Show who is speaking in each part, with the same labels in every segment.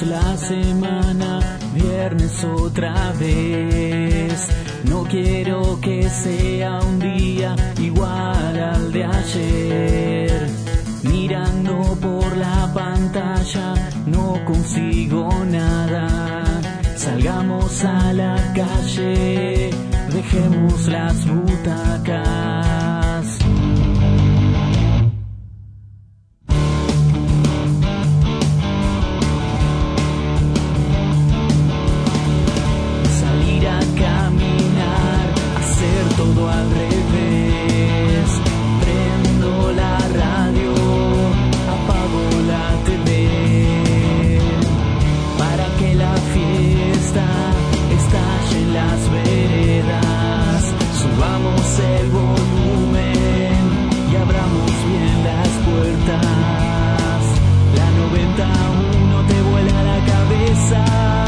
Speaker 1: la semana, viernes otra vez. No quiero que sea un día igual al de ayer. Mirando por la pantalla no consigo nada. Salgamos a la calle, dejemos las butacas. Salir a caminar, hacer todo al revés. Prendo la radio, apago la TV, para que la fiesta estalle en las veredas. Subamos el volumen y abramos bien las puertas. La 91 te vuela la cabeza.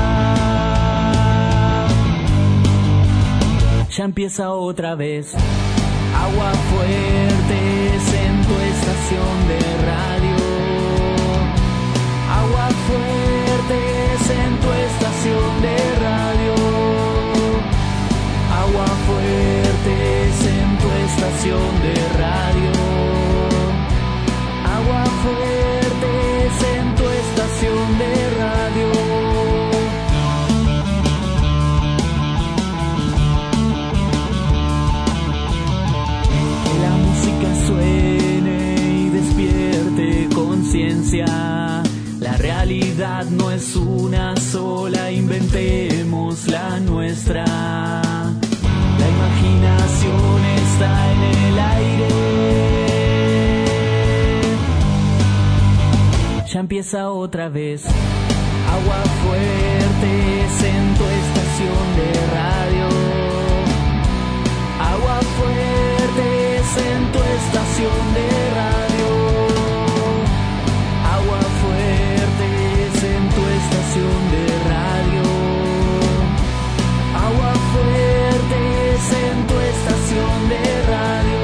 Speaker 1: Ya empieza otra vez. Agua fuertes en tu estación de radio. Agua fuertes en tu estación de radio. Agua fuertes en tu estación de radio. Agua fuertes en tu estación de radio. Suene y despierte conciencia. La realidad no es una sola, inventemos la nuestra. La imaginación está en el aire. Ya empieza otra vez. Agua fuertes en tu estación de radio. Agua fuertes en tu estación de radio. Agua fuertes en tu estación de radio. Agua fuertes en tu estación de radio.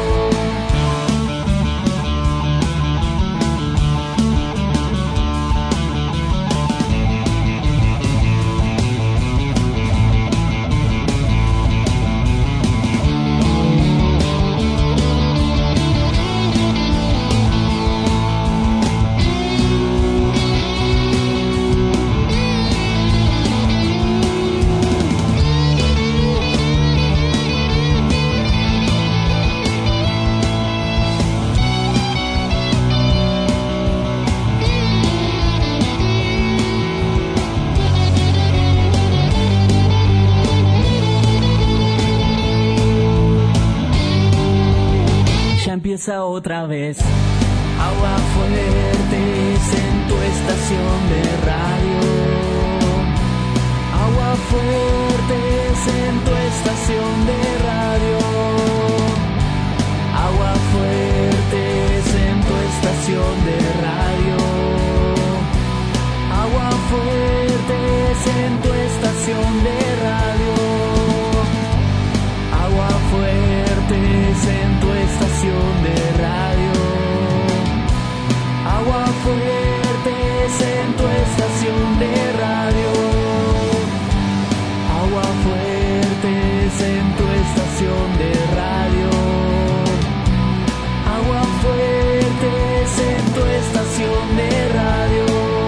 Speaker 1: Empieza otra vez. Agua fuertes en tu estación de radio. Agua fuertes en tu estación de radio. Agua fuertes en tu estación de radio. Agua fuertes en tu estación de radio. Agua fuertes en tu estación de radio. Agua fuertes en tu estación de radio. Agua fuertes en tu estación de radio. Agua fuertes en tu estación de radio.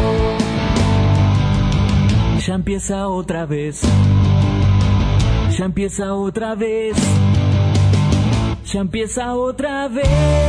Speaker 1: Ya empieza otra vez. Ya empieza otra vez. Ya empieza otra vez.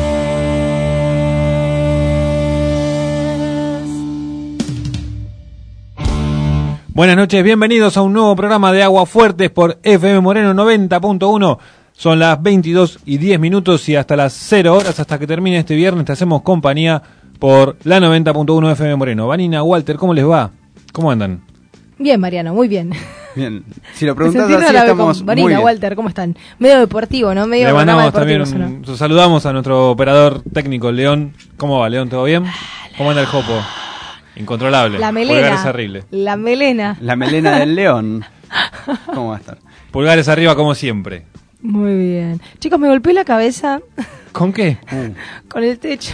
Speaker 2: Buenas noches, bienvenidos a un nuevo programa de Agua Fuertes por FM Moreno 90.1. Son las 22:10 y hasta las 0 horas, hasta que termine este viernes, te hacemos compañía por la 90.1 FM Moreno. Vanina, Walter, ¿cómo les va? ¿Cómo andan?
Speaker 3: Bien, Mariano, muy bien.
Speaker 4: Bien, si lo preguntás así estamos
Speaker 3: Vanina,
Speaker 4: muy bien.
Speaker 3: Walter, ¿cómo están? Medio deportivo, ¿no? Medio
Speaker 2: Le mandamos
Speaker 3: deportivo,
Speaker 2: también saludamos a nuestro operador técnico, León. ¿Cómo va, León? ¿Todo bien? ¿Cómo anda el jopo? Incontrolable.
Speaker 3: La melena.
Speaker 2: Pulgares arriba.
Speaker 3: La melena.
Speaker 4: La melena del león. ¿Cómo va a estar?
Speaker 2: Pulgares arriba como siempre.
Speaker 3: Muy bien. Chicos, me golpeé la cabeza
Speaker 2: ¿Con qué?
Speaker 3: con el techo.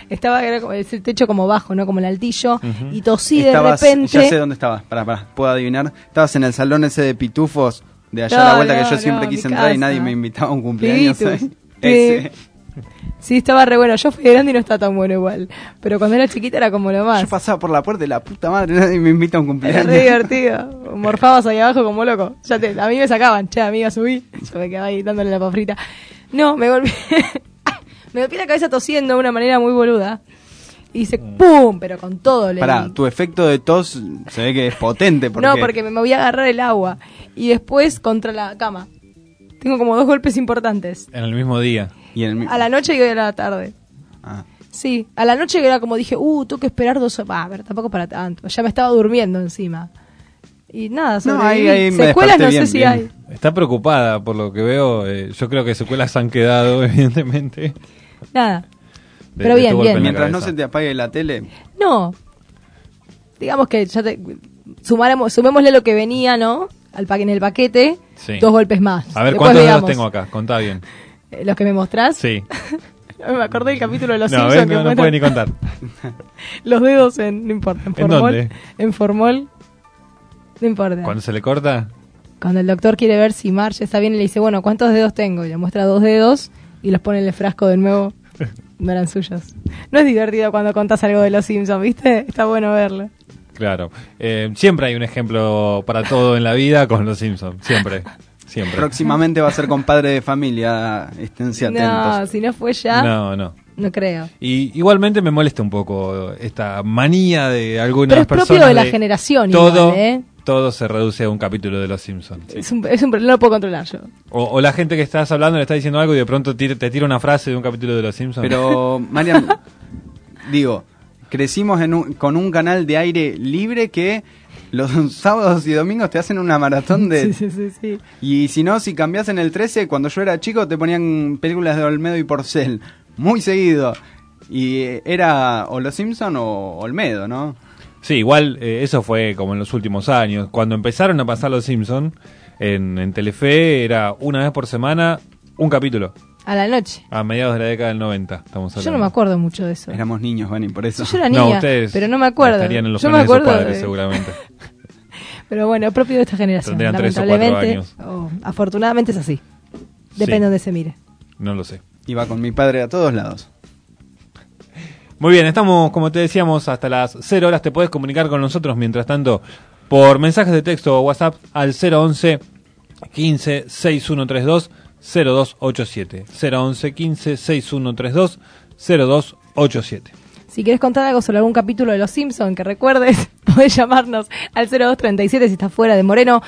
Speaker 3: Es el techo como bajo, ¿no? Como el altillo.
Speaker 2: Ujú.
Speaker 3: Y tosí
Speaker 4: Estabas-
Speaker 3: de repente.
Speaker 4: Ya sé dónde estabas. Pará, puedo adivinar. Estabas en el salón ese de pitufos de allá
Speaker 3: No,
Speaker 4: a la vuelta
Speaker 3: no,
Speaker 4: que yo siempre
Speaker 3: no,
Speaker 4: quise
Speaker 3: mi
Speaker 4: entrar y
Speaker 3: casa.
Speaker 4: nadie me invitaba a un cumpleaños.
Speaker 3: Pitus.
Speaker 4: ¿sabes?
Speaker 3: Sí.
Speaker 4: Ese.
Speaker 3: Sí, estaba re bueno. Yo fui grande y no está tan bueno igual. Pero cuando era chiquita era como lo más.
Speaker 4: Yo pasaba por la puerta y la puta madre, nadie me invita a un
Speaker 3: Era
Speaker 4: cumpleaños.
Speaker 3: re divertido. Morfabas ahí abajo como loco. A mí me sacaban. Che, amiga, subí. Yo me quedaba ahí dándole la pafrita. No, me golpeé. Me golpeé la cabeza tosiendo de una manera muy boluda. Y hice ¡pum! Pero con todo le
Speaker 4: Pará,
Speaker 3: di.
Speaker 4: tu efecto de tos se ve que es potente. Porque...
Speaker 3: No, porque me voy a agarrar el agua. Y después contra la cama. Tengo como 2 golpes importantes.
Speaker 2: En el mismo día.
Speaker 4: Y en el...
Speaker 3: A la noche y a la tarde.
Speaker 4: Ah.
Speaker 3: Sí, a la noche era como dije, tengo que esperar 2 horas. Pero tampoco para tanto. Ya me estaba durmiendo encima. Y nada, sobreviví.
Speaker 4: ahí me
Speaker 3: Secuelas no
Speaker 4: desperté
Speaker 3: sé
Speaker 4: bien,
Speaker 3: si
Speaker 4: bien.
Speaker 3: hay.
Speaker 2: Está preocupada por lo que veo. Yo creo que secuelas han quedado, evidentemente.
Speaker 3: Nada.
Speaker 2: de-
Speaker 3: Pero
Speaker 2: de
Speaker 3: bien,
Speaker 2: tu golpe
Speaker 3: bien.
Speaker 2: en la
Speaker 4: Mientras no
Speaker 2: cabeza.
Speaker 4: se te apague la tele,
Speaker 3: No. Digamos que ya sumémosle lo que venía, ¿no? En el paquete,
Speaker 2: Sí.
Speaker 3: 2 golpes más.
Speaker 2: A ver,
Speaker 3: Después
Speaker 2: ¿cuántos dedos
Speaker 3: veamos.
Speaker 2: tengo acá? Contá bien.
Speaker 3: ¿Los que me mostrás?
Speaker 2: Sí.
Speaker 3: Me acordé del capítulo de los
Speaker 2: No,
Speaker 3: Simpsons
Speaker 2: ves,
Speaker 3: que
Speaker 2: no, no
Speaker 3: muestran
Speaker 2: puede ni contar.
Speaker 3: los dedos no importa, en formol.
Speaker 2: dónde?
Speaker 3: En formol. No importa.
Speaker 2: Cuando se le corta,
Speaker 3: Cuando el doctor quiere ver si Marge está bien, le dice, bueno, ¿cuántos dedos tengo? Y le muestra 2 dedos y los pone en el frasco de nuevo. No eran suyos. No es divertido cuando contás algo de los Simpsons, ¿viste? Está bueno verlo.
Speaker 2: claro. Siempre hay un ejemplo para todo en la vida con los Simpsons. Siempre. Siempre.
Speaker 4: próximamente va a ser compadre de familia. Esténse
Speaker 3: No,
Speaker 4: atentos.
Speaker 3: si no fue ya,
Speaker 2: No.
Speaker 3: no creo.
Speaker 2: Y igualmente me molesta un poco esta manía de algunas
Speaker 3: Pero es
Speaker 2: personas.
Speaker 3: propio de la generación
Speaker 2: todo,
Speaker 3: igual, ¿eh?
Speaker 2: todo se reduce a un capítulo de Los Simpsons.
Speaker 3: No lo puedo controlar yo.
Speaker 2: O la gente que estás hablando le está diciendo algo y de pronto te tira una frase de un capítulo de Los Simpsons.
Speaker 4: Pero, Marian, digo, crecimos con un canal de aire libre que los sábados y domingos te hacen una maratón de...
Speaker 3: Sí.
Speaker 4: Y si no, si cambiás en el 13, cuando yo era chico te ponían películas de Olmedo y Porcel, muy seguido. Y era o Los Simpson o Olmedo, ¿no?
Speaker 2: Sí, igual eso fue como en los últimos años. Cuando empezaron a pasar Los Simpsons en Telefe era una vez por semana un capítulo.
Speaker 3: A la noche.
Speaker 2: A mediados de la década del 90 estamos hablando.
Speaker 3: Yo no me acuerdo mucho de eso.
Speaker 4: Éramos niños, Vani, por eso.
Speaker 3: Yo era niña,
Speaker 2: No, ustedes
Speaker 3: pero no me acuerdo.
Speaker 2: estarían en los
Speaker 3: Yo me
Speaker 2: planes de sus
Speaker 3: acuerdo
Speaker 2: padres
Speaker 3: de-
Speaker 2: seguramente.
Speaker 3: Pero bueno, es propio de esta generación.
Speaker 2: Tendrían 3 o 4
Speaker 3: Lamentablemente,
Speaker 2: años.
Speaker 3: afortunadamente es así. Depende
Speaker 2: Sí.
Speaker 3: de donde se mire.
Speaker 2: No lo sé.
Speaker 4: Iba con mi padre a todos lados.
Speaker 2: Muy bien, estamos, como te decíamos, hasta las 0 horas. Te puedes comunicar con nosotros, mientras tanto, por mensajes de texto o WhatsApp al 011 15 6132 0287. 011 15 6132 0287.
Speaker 3: Si quieres contar algo sobre algún capítulo de Los Simpsons que recuerdes, podés llamarnos al 0237 si estás fuera de Moreno,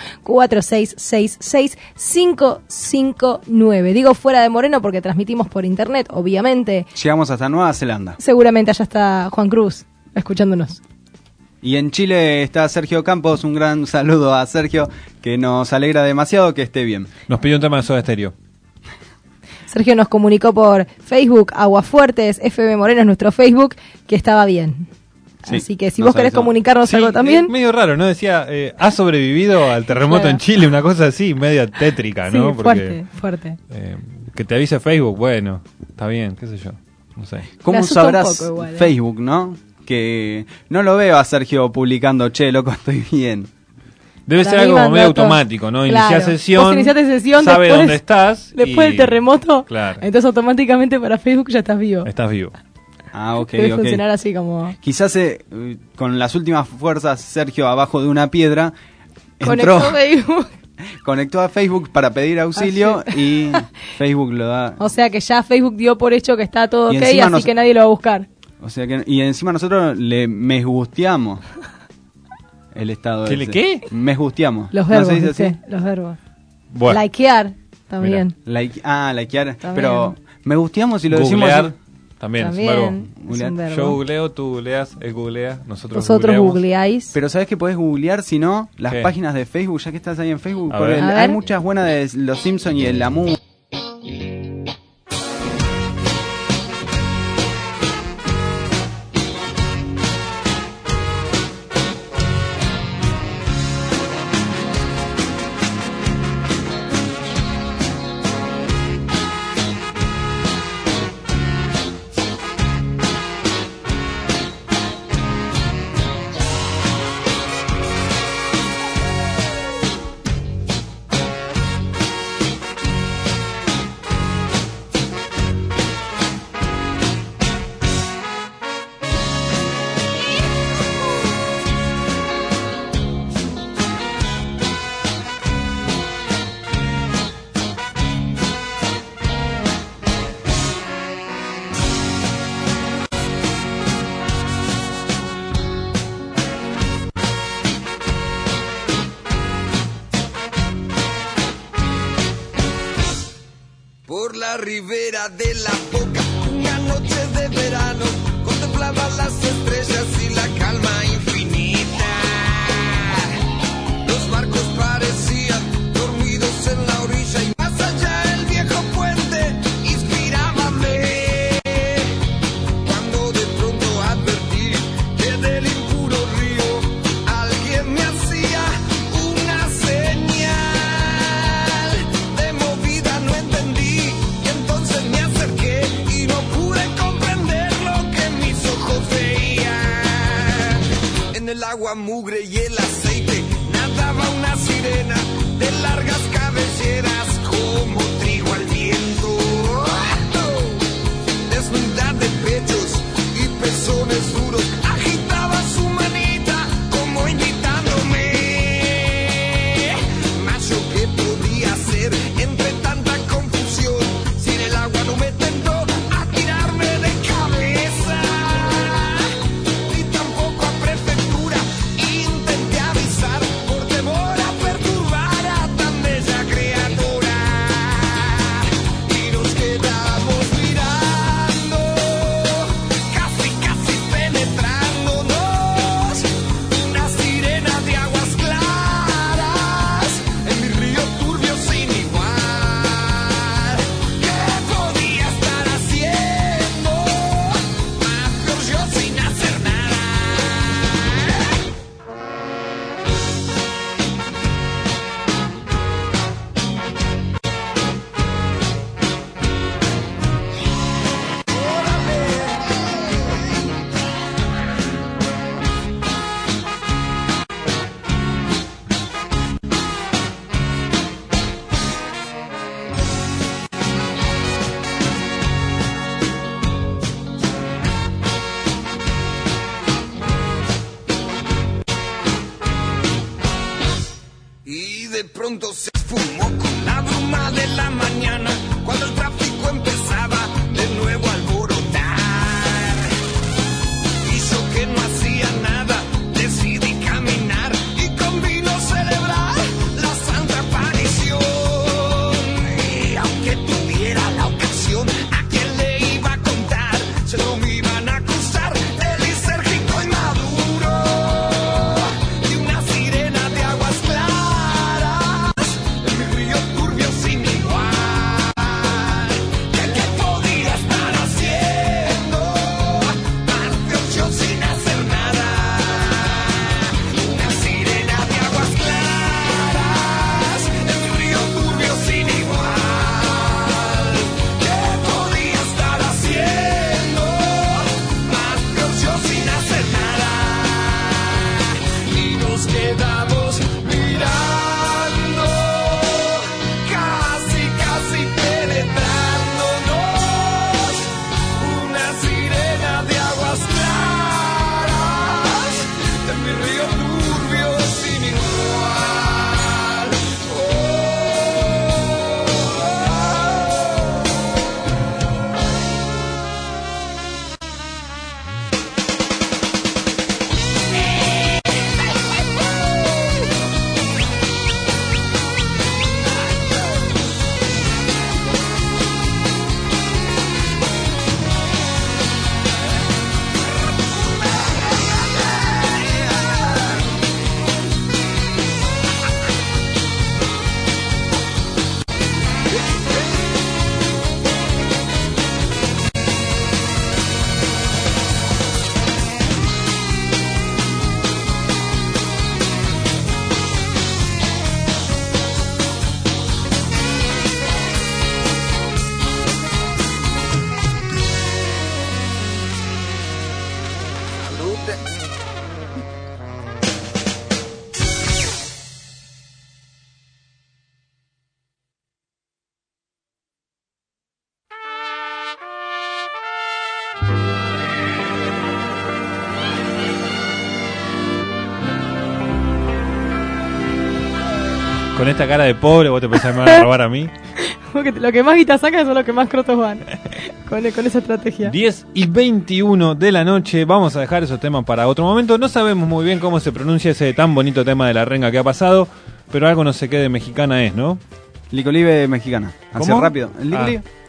Speaker 3: 4666-559. Digo fuera de Moreno porque transmitimos por internet, obviamente.
Speaker 4: Llegamos hasta Nueva Zelanda.
Speaker 3: Seguramente allá está Juan Cruz escuchándonos.
Speaker 4: Y en Chile está Sergio Campos. Un gran saludo a Sergio, que nos alegra demasiado que esté bien.
Speaker 2: Nos pidió un tema de Soda Stereo.
Speaker 3: Sergio nos comunicó por Facebook, Aguafuertes, FM Moreno es nuestro Facebook, que estaba bien.
Speaker 4: Sí,
Speaker 3: Así que si
Speaker 4: nos
Speaker 3: vos querés
Speaker 4: avisó.
Speaker 3: comunicarnos
Speaker 2: Sí,
Speaker 3: algo también,
Speaker 2: medio raro, ¿no? Decía, ¿ha sobrevivido al terremoto
Speaker 3: Claro.
Speaker 2: en Chile? Una cosa así, media tétrica,
Speaker 3: sí,
Speaker 2: ¿no?
Speaker 3: fuerte.
Speaker 2: Que te avise Facebook, bueno, está bien, qué sé yo, no sé.
Speaker 4: ¿Cómo
Speaker 3: Me asusta un
Speaker 4: sabrás
Speaker 3: poco igual,
Speaker 4: Facebook, no? Que no lo veo a Sergio publicando, che, loco, estoy bien.
Speaker 2: Debe
Speaker 3: Para
Speaker 2: ser
Speaker 3: mí
Speaker 2: algo como
Speaker 3: mandó
Speaker 2: medio
Speaker 3: todo.
Speaker 2: automático, ¿no?
Speaker 3: Claro.
Speaker 2: Iniciar sesión,
Speaker 3: Vos iniciaste sesión
Speaker 2: sabe
Speaker 3: después-
Speaker 2: dónde estás.
Speaker 3: Después
Speaker 2: y-
Speaker 3: del terremoto,
Speaker 2: Claro,
Speaker 3: entonces automáticamente para Facebook ya estás vivo.
Speaker 2: estás vivo.
Speaker 4: Ah, ok,
Speaker 3: Debe
Speaker 4: ok.
Speaker 3: funcionar así como...
Speaker 4: Quizás con las últimas fuerzas, Sergio, abajo de una piedra,
Speaker 3: Conectó
Speaker 4: entró,
Speaker 3: Facebook.
Speaker 4: conectó a Facebook para pedir auxilio y Facebook lo da.
Speaker 3: O sea que ya Facebook dio por hecho que está todo
Speaker 4: Y
Speaker 3: ok,
Speaker 4: encima
Speaker 3: así que nadie lo va a buscar.
Speaker 4: O sea que, y encima nosotros le mesgusteamos el estado
Speaker 2: ¿Qué le
Speaker 4: ese.
Speaker 2: qué?
Speaker 4: Mesgusteamos.
Speaker 3: Los
Speaker 4: ¿No
Speaker 3: verbos,
Speaker 4: se dice
Speaker 3: ¿viste?
Speaker 4: así?
Speaker 3: Los verbos.
Speaker 2: Bueno,
Speaker 3: Likear también.
Speaker 4: Likear.
Speaker 3: También.
Speaker 4: Pero me gusteamos y lo decimos
Speaker 2: googlear
Speaker 4: así.
Speaker 2: también,
Speaker 3: También
Speaker 2: es un
Speaker 3: es
Speaker 2: verbo.
Speaker 3: un
Speaker 4: Googlear.
Speaker 3: verbo.
Speaker 2: Yo googleo, tú googleas, él googlea, nosotros
Speaker 3: Vosotros
Speaker 2: googleamos.
Speaker 3: googleáis.
Speaker 4: Pero ¿sabes que podés googlear si no? Las
Speaker 2: ¿Qué?
Speaker 4: páginas de Facebook, ya que estás ahí en Facebook.
Speaker 2: A
Speaker 4: Porque
Speaker 2: ver.
Speaker 3: A
Speaker 4: hay
Speaker 3: ver.
Speaker 4: muchas buenas de Los Simpsons y el Lamu.
Speaker 5: la ribera de la Boca. Una noche de verano contemplaba las estrellas y la calma infinita. Los barcos parecían dormidos en la orilla y más allá el viejo puente inspirábame. Cuando de pronto advertí que del impuro río alguien me hacía una señal. De movida no entendí y entonces me acerqué y no pude comprender lo que mis ojos veían. En el agua mugre y el aceite nadaba una sirena de largas cabelleras como trigo al viento. Desnuda de pechos y pezones duros, agitaba su manita como invitándome. Mas yo qué podía hacer entre tanta confusión, si en el agua no me tentó a tirarme de cabeza. Ni tampoco a prefectura intenté avisar por temor a perturbar a tan bella criatura. Y nos quedamos mirando, casi penetrándonos. Una sirena de aguas claras en mi río turbio sin igual. ¿Qué podía estar haciendo? Más peor yo sin hacer nada. Y de pronto se esfumó con la bruma de la mañana, cuando el tráfico empezaba de nuevo a alborotar. Y yo que no hacía nada, decidí caminar y con vino celebrar la santa aparición. Y aunque tuviera la ocasión, ¿a quién le iba a contar? Se no me iban a acusar de lisérgico y maduro. Y una sirena de aguas claras en mi río turbio sin igual. ¿Qué podía estar haciendo? Más peor yo sin hacer nada. Una sirena de aguas claras en mi río turbio sin igual. ¿Qué podía estar haciendo? Más peor yo sin hacer nada. Y nos quedamos mirando, casi penetrándonos. Una sirena de aguas claras en mi río turbio sin igual.
Speaker 2: Con esta cara de pobre, vos te pensás que me van a robar a mí.
Speaker 3: Porque lo que más guita saca son los que más crotos van. Con esa estrategia.
Speaker 2: 10:21 de la noche. Vamos a dejar esos temas para otro momento. No sabemos muy bien cómo se pronuncia ese tan bonito tema de la renga que ha pasado, pero algo no se quede mexicana es, ¿no?
Speaker 4: Licolive mexicana. Así
Speaker 2: ¿Cómo?
Speaker 4: rápido. El Licolive.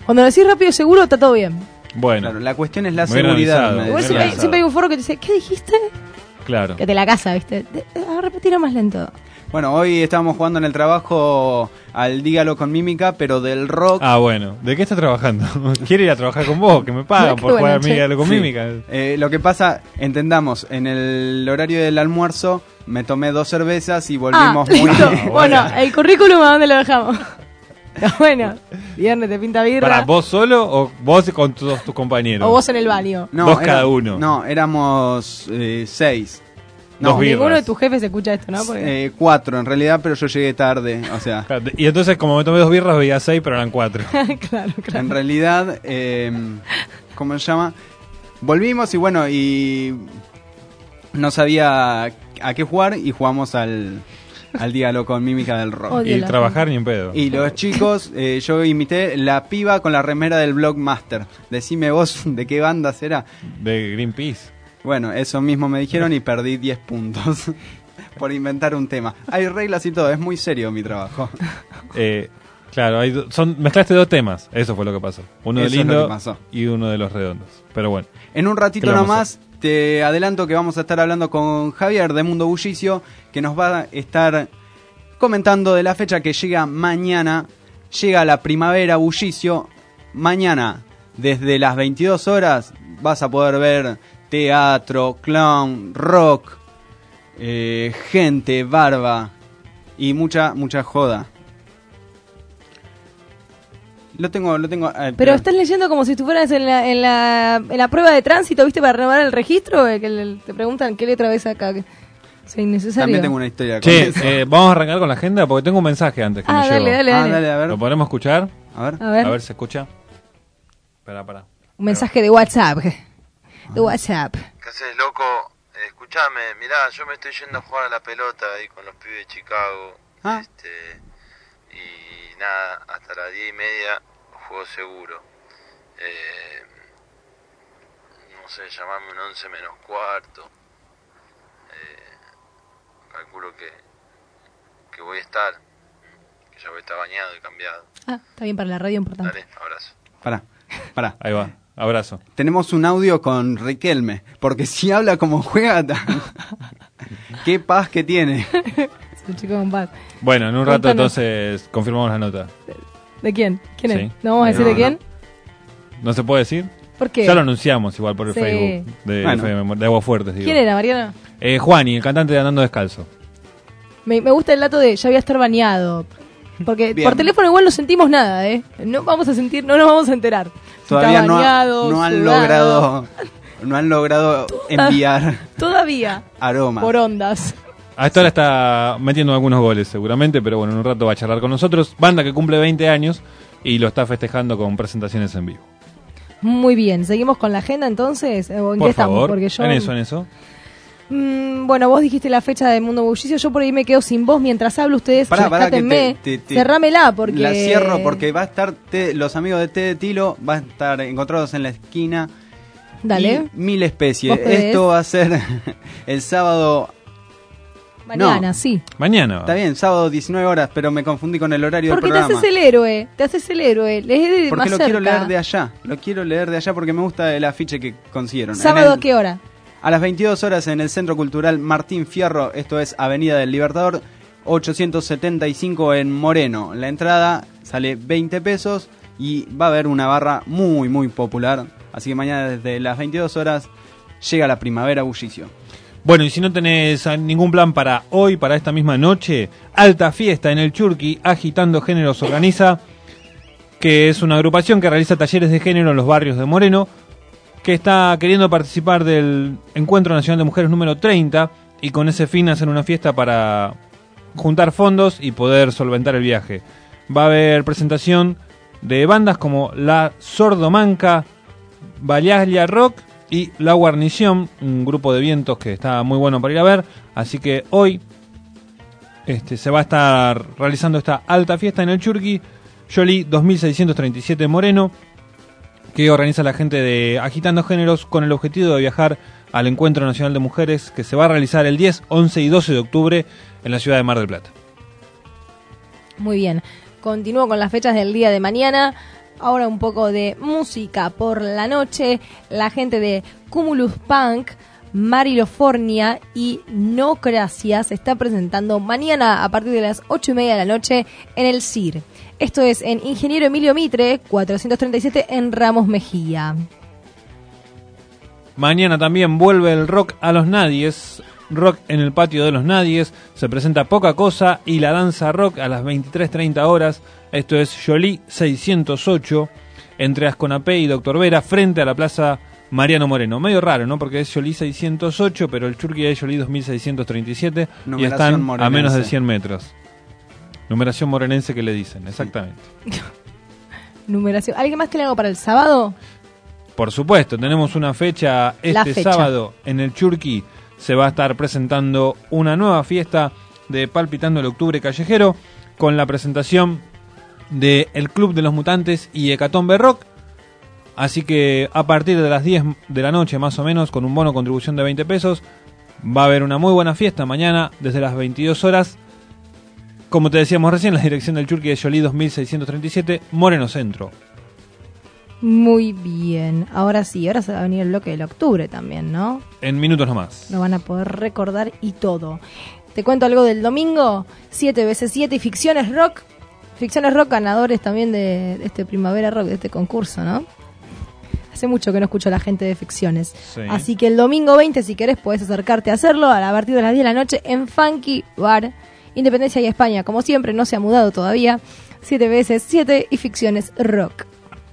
Speaker 3: Cuando lo decís rápido y seguro, está todo bien.
Speaker 2: Bueno,
Speaker 4: Claro, la cuestión es la
Speaker 2: Muy
Speaker 4: seguridad.
Speaker 2: organizado.
Speaker 4: me
Speaker 3: Igual
Speaker 4: decía.
Speaker 3: siempre, siempre hay un foro que te dice, ¿qué dijiste?
Speaker 2: claro.
Speaker 3: Que te la casa, ¿viste? Repetirlo más lento.
Speaker 4: Bueno, hoy estábamos jugando en el trabajo al Dígalo con Mímica, pero del rock.
Speaker 2: Ah, bueno. ¿De qué estás trabajando? Quiero ir a trabajar con vos, que me pagan
Speaker 3: Qué
Speaker 2: por
Speaker 3: bueno,
Speaker 2: jugar
Speaker 3: che.
Speaker 2: Mímica con
Speaker 4: Sí.
Speaker 2: Mímica.
Speaker 4: Lo que pasa, entendamos, en el horario del almuerzo me tomé 2 cervezas y volvimos muy...
Speaker 3: listo.
Speaker 2: bueno.
Speaker 3: Bueno, el currículum, ¿a dónde lo dejamos? Está bueno. Viernes te pinta birra.
Speaker 2: ¿Para vos solo o vos con todos tus compañeros?
Speaker 3: O vos en el baño.
Speaker 2: Dos cada uno.
Speaker 4: No, éramos 6.
Speaker 2: Dos birras.
Speaker 3: Ninguno de tus jefes escucha esto, ¿no? Porque
Speaker 4: 4 en realidad, pero yo llegué tarde, o sea...
Speaker 2: Claro, y entonces, como me tomé 2 birras, veía 6, pero eran 4.
Speaker 3: claro.
Speaker 4: En realidad, ¿cómo se llama? Volvimos y bueno, y no sabía a qué jugar y jugamos al Dígalo con Mímica del rock.
Speaker 3: Odio
Speaker 2: Y
Speaker 3: la
Speaker 2: trabajar ni en pedo.
Speaker 4: Y los chicos, yo imité la piba con la remera del Blockmaster. Decime vos de qué banda será.
Speaker 2: De Greenpeace.
Speaker 4: Bueno, eso mismo me dijeron y perdí 10 puntos por inventar un tema. Hay reglas y todo, es muy serio mi trabajo.
Speaker 2: Claro, mezclaste 2 temas. Eso fue lo que pasó. Uno de
Speaker 4: Eso es lo
Speaker 2: lindo
Speaker 4: que pasó.
Speaker 2: y uno de los redondos. Pero bueno.
Speaker 4: En un ratito
Speaker 2: ¿Qué le vamos a
Speaker 4: nomás te adelanto que vamos a estar hablando con Javier de Mundo Bullicio, que nos va a estar comentando de la fecha que llega mañana. Llega la primavera Bullicio. Mañana, desde las 22 horas, vas a poder ver teatro, clown, rock, gente, barba y mucha joda. Lo tengo.
Speaker 3: Pero estás leyendo como si estuvieras en la prueba de tránsito, ¿viste? Para renovar el registro, te preguntan qué letra ves acá. Es innecesario.
Speaker 4: También tengo una historia con
Speaker 2: Che,
Speaker 4: eso.
Speaker 2: vamos a arrancar con la agenda porque tengo un mensaje antes que me llegó.
Speaker 3: dale.
Speaker 4: Dale, a ver.
Speaker 2: ¿Lo podemos escuchar?
Speaker 4: A ver.
Speaker 3: A ver,
Speaker 2: A ver, ¿se escucha? Espera.
Speaker 3: un mensaje de WhatsApp. De WhatsApp.
Speaker 6: ¿Qué haces, loco? Escuchame, mirá, yo me estoy yendo a jugar a la pelota ahí con los pibes de Chicago.
Speaker 4: Ah.
Speaker 6: Y nada, hasta las 10:30 juego seguro. No sé, llamame un 11 menos cuarto. Calculo que voy a estar. Que ya voy a estar bañado y cambiado.
Speaker 3: Ah, está bien para la radio, importante.
Speaker 6: Dale, abrazo.
Speaker 4: Pará.
Speaker 2: Ahí va. Abrazo.
Speaker 4: Tenemos un audio con Riquelme, porque si habla como juega, qué paz que tiene.
Speaker 3: Es un chico con paz.
Speaker 2: Bueno, en un rato
Speaker 3: Contanos.
Speaker 2: entonces confirmamos la nota.
Speaker 3: ¿De quién? ¿Quién
Speaker 2: Sí.
Speaker 3: es? ¿No vamos a decir
Speaker 4: No,
Speaker 3: de quién?
Speaker 2: ¿No se puede decir?
Speaker 3: ¿Por qué?
Speaker 2: Ya lo anunciamos igual por el
Speaker 3: Sí.
Speaker 2: Facebook de,
Speaker 4: Bueno.
Speaker 2: FM, de Aguafuertes, digo.
Speaker 3: ¿Quién era, Mariana?
Speaker 2: Juani, el cantante de Andando Descalzo.
Speaker 3: Me gusta el dato de ya voy a estar bañado. Porque
Speaker 4: Bien.
Speaker 3: por teléfono igual no sentimos nada, ¿eh? No vamos a sentir, no nos vamos a enterar. Si
Speaker 4: Todavía
Speaker 3: está bañado,
Speaker 4: no han
Speaker 3: sudado.
Speaker 4: logrado enviar
Speaker 3: Todavía.
Speaker 4: aroma.
Speaker 3: Por ondas.
Speaker 2: A esta hora está metiendo algunos goles seguramente, pero bueno, en un rato va a charlar con nosotros. Banda que cumple 20 años y lo está festejando con presentaciones en vivo.
Speaker 3: Muy bien, seguimos con la agenda entonces. ¿O en qué
Speaker 2: Por
Speaker 3: estamos?
Speaker 2: favor,
Speaker 3: Porque yo...
Speaker 2: en eso.
Speaker 3: Bueno, vos dijiste la fecha de Mundo Bullicio, yo por ahí me quedo sin voz mientras hablo, ustedes
Speaker 4: Pará, que
Speaker 3: rescátenme.
Speaker 4: te-
Speaker 3: Cerrámela porque...
Speaker 4: La cierro porque va a estar los amigos de Té de Tilo, van a estar encontrados en la esquina.
Speaker 3: Dale,
Speaker 4: Y 1000 especies.
Speaker 3: Vos podés.
Speaker 4: Esto va a ser el sábado.
Speaker 3: mañana,
Speaker 4: no.
Speaker 3: sí.
Speaker 2: Mañana.
Speaker 4: Está bien, sábado 19 horas, pero me confundí con el horario
Speaker 3: Porque
Speaker 4: del
Speaker 3: te
Speaker 4: programa.
Speaker 3: haces el héroe, Les he de
Speaker 4: Porque
Speaker 3: más
Speaker 4: lo
Speaker 3: cerca.
Speaker 4: quiero leer de allá. Lo quiero leer de allá porque me gusta el afiche que consiguieron.
Speaker 3: ¿Sábado
Speaker 4: En
Speaker 3: a
Speaker 4: el-
Speaker 3: qué hora?
Speaker 4: A las 22 horas en el Centro Cultural Martín Fierro, esto es Avenida del Libertador, 875 en Moreno. La entrada sale 20 pesos y va a haber una barra muy, muy popular. Así que mañana desde las 22 horas llega la primavera bullicio.
Speaker 2: Bueno, y si no tenés ningún plan para hoy, para esta misma noche, alta fiesta en el Churqui, Agitando Géneros organiza, que es una agrupación que realiza talleres de género en los barrios de Moreno, que está queriendo participar del Encuentro Nacional de Mujeres número 30 y con ese fin hacer una fiesta para juntar fondos y poder solventar el viaje. Va a haber presentación de bandas como La Sordomanca, Ballaglia Rock y La Guarnición, un grupo de vientos que está muy bueno para ir a ver. Así que hoy se va a estar realizando esta alta fiesta en el Churqui, Jolie 2637 Moreno, que organiza la gente de Agitando Géneros con el objetivo de viajar al Encuentro Nacional de Mujeres que se va a realizar el 10, 11 y 12 de octubre en la ciudad de Mar del Plata.
Speaker 3: Muy bien. Continúo con las fechas del día de mañana. Ahora un poco de música por la noche. La gente de Cumulus Punk, Marilofornia y Nocracia se está presentando mañana a partir de las 8:30 de la noche en el CIR. Esto es en Ingeniero Emilio Mitre, 437 en Ramos Mejía.
Speaker 2: Mañana también vuelve el rock a los nadies. Rock en el patio de los nadies. Se presenta Poca Cosa y la danza rock a las 23:30 horas. Esto es Jolie 608 entre Asconapé y Doctor Vera frente a la Plaza Mariano Moreno. Medio raro, ¿no? Porque es Jolie 608, pero el Churqui es Jolie 2637 y están a menos de 100 metros. Numeración morenense que le dicen, exactamente.
Speaker 3: Numeración. ¿Alguien más tiene algo para el sábado?
Speaker 2: Por supuesto, tenemos una fecha sábado en el Churqui. Se va a estar presentando una nueva fiesta de Palpitando el Octubre Callejero con la presentación de El Club de los Mutantes y Hecatombe Rock. Así que a partir de las 10 de la noche más o menos, con un bono contribución de 20 pesos, va a haber una muy buena fiesta mañana desde las 22 horas. Como te decíamos recién, la dirección del Churqui es Jolie 2637, Moreno Centro.
Speaker 3: Muy bien. Ahora sí, ahora se va a venir el bloque del octubre también, ¿no?
Speaker 2: En minutos nomás.
Speaker 3: Lo van a poder recordar y todo. Te cuento algo del domingo, 7x7 y Ficciones Rock. Ficciones Rock ganadores también de este Primavera Rock, de este concurso, ¿no? Hace mucho que no escucho a la gente de Ficciones.
Speaker 2: Sí.
Speaker 3: Así que el domingo 20, si querés, podés acercarte a hacerlo a partir de las 10 de la noche en Funky Bar, Independencia y España. Como siempre, no se ha mudado todavía. 7x7 y Ficciones Rock.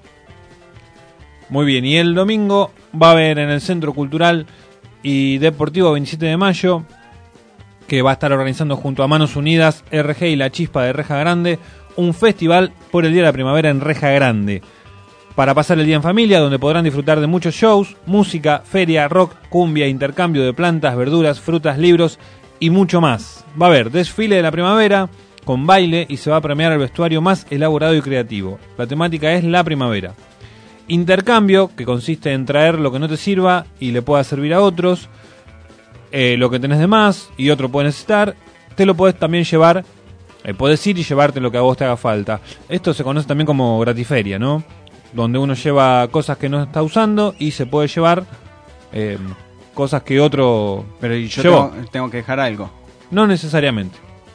Speaker 2: Muy bien, y el domingo va a haber en el Centro Cultural y Deportivo 27 de Mayo, que va a estar organizando junto a Manos Unidas, RG y La Chispa de Reja Grande, un festival por el Día de la Primavera en Reja Grande, para pasar el día en familia, donde podrán disfrutar de muchos shows, música, feria, rock, cumbia, intercambio de plantas, verduras, frutas, libros y mucho más. Va a haber desfile de la primavera con baile y se va a premiar el vestuario más elaborado y creativo. La temática es la primavera. Intercambio, que consiste en traer lo que no te sirva y le pueda servir a otros, lo que tenés de más y otro puede necesitar, te lo podés también llevar, podés ir y llevarte lo que a vos te haga falta. Esto se conoce también como gratiferia, ¿no? Donde uno lleva cosas que no está usando y se puede llevar cosas que otro
Speaker 4: Pero yo
Speaker 2: llevó.
Speaker 4: tengo que dejar algo.
Speaker 2: No necesariamente.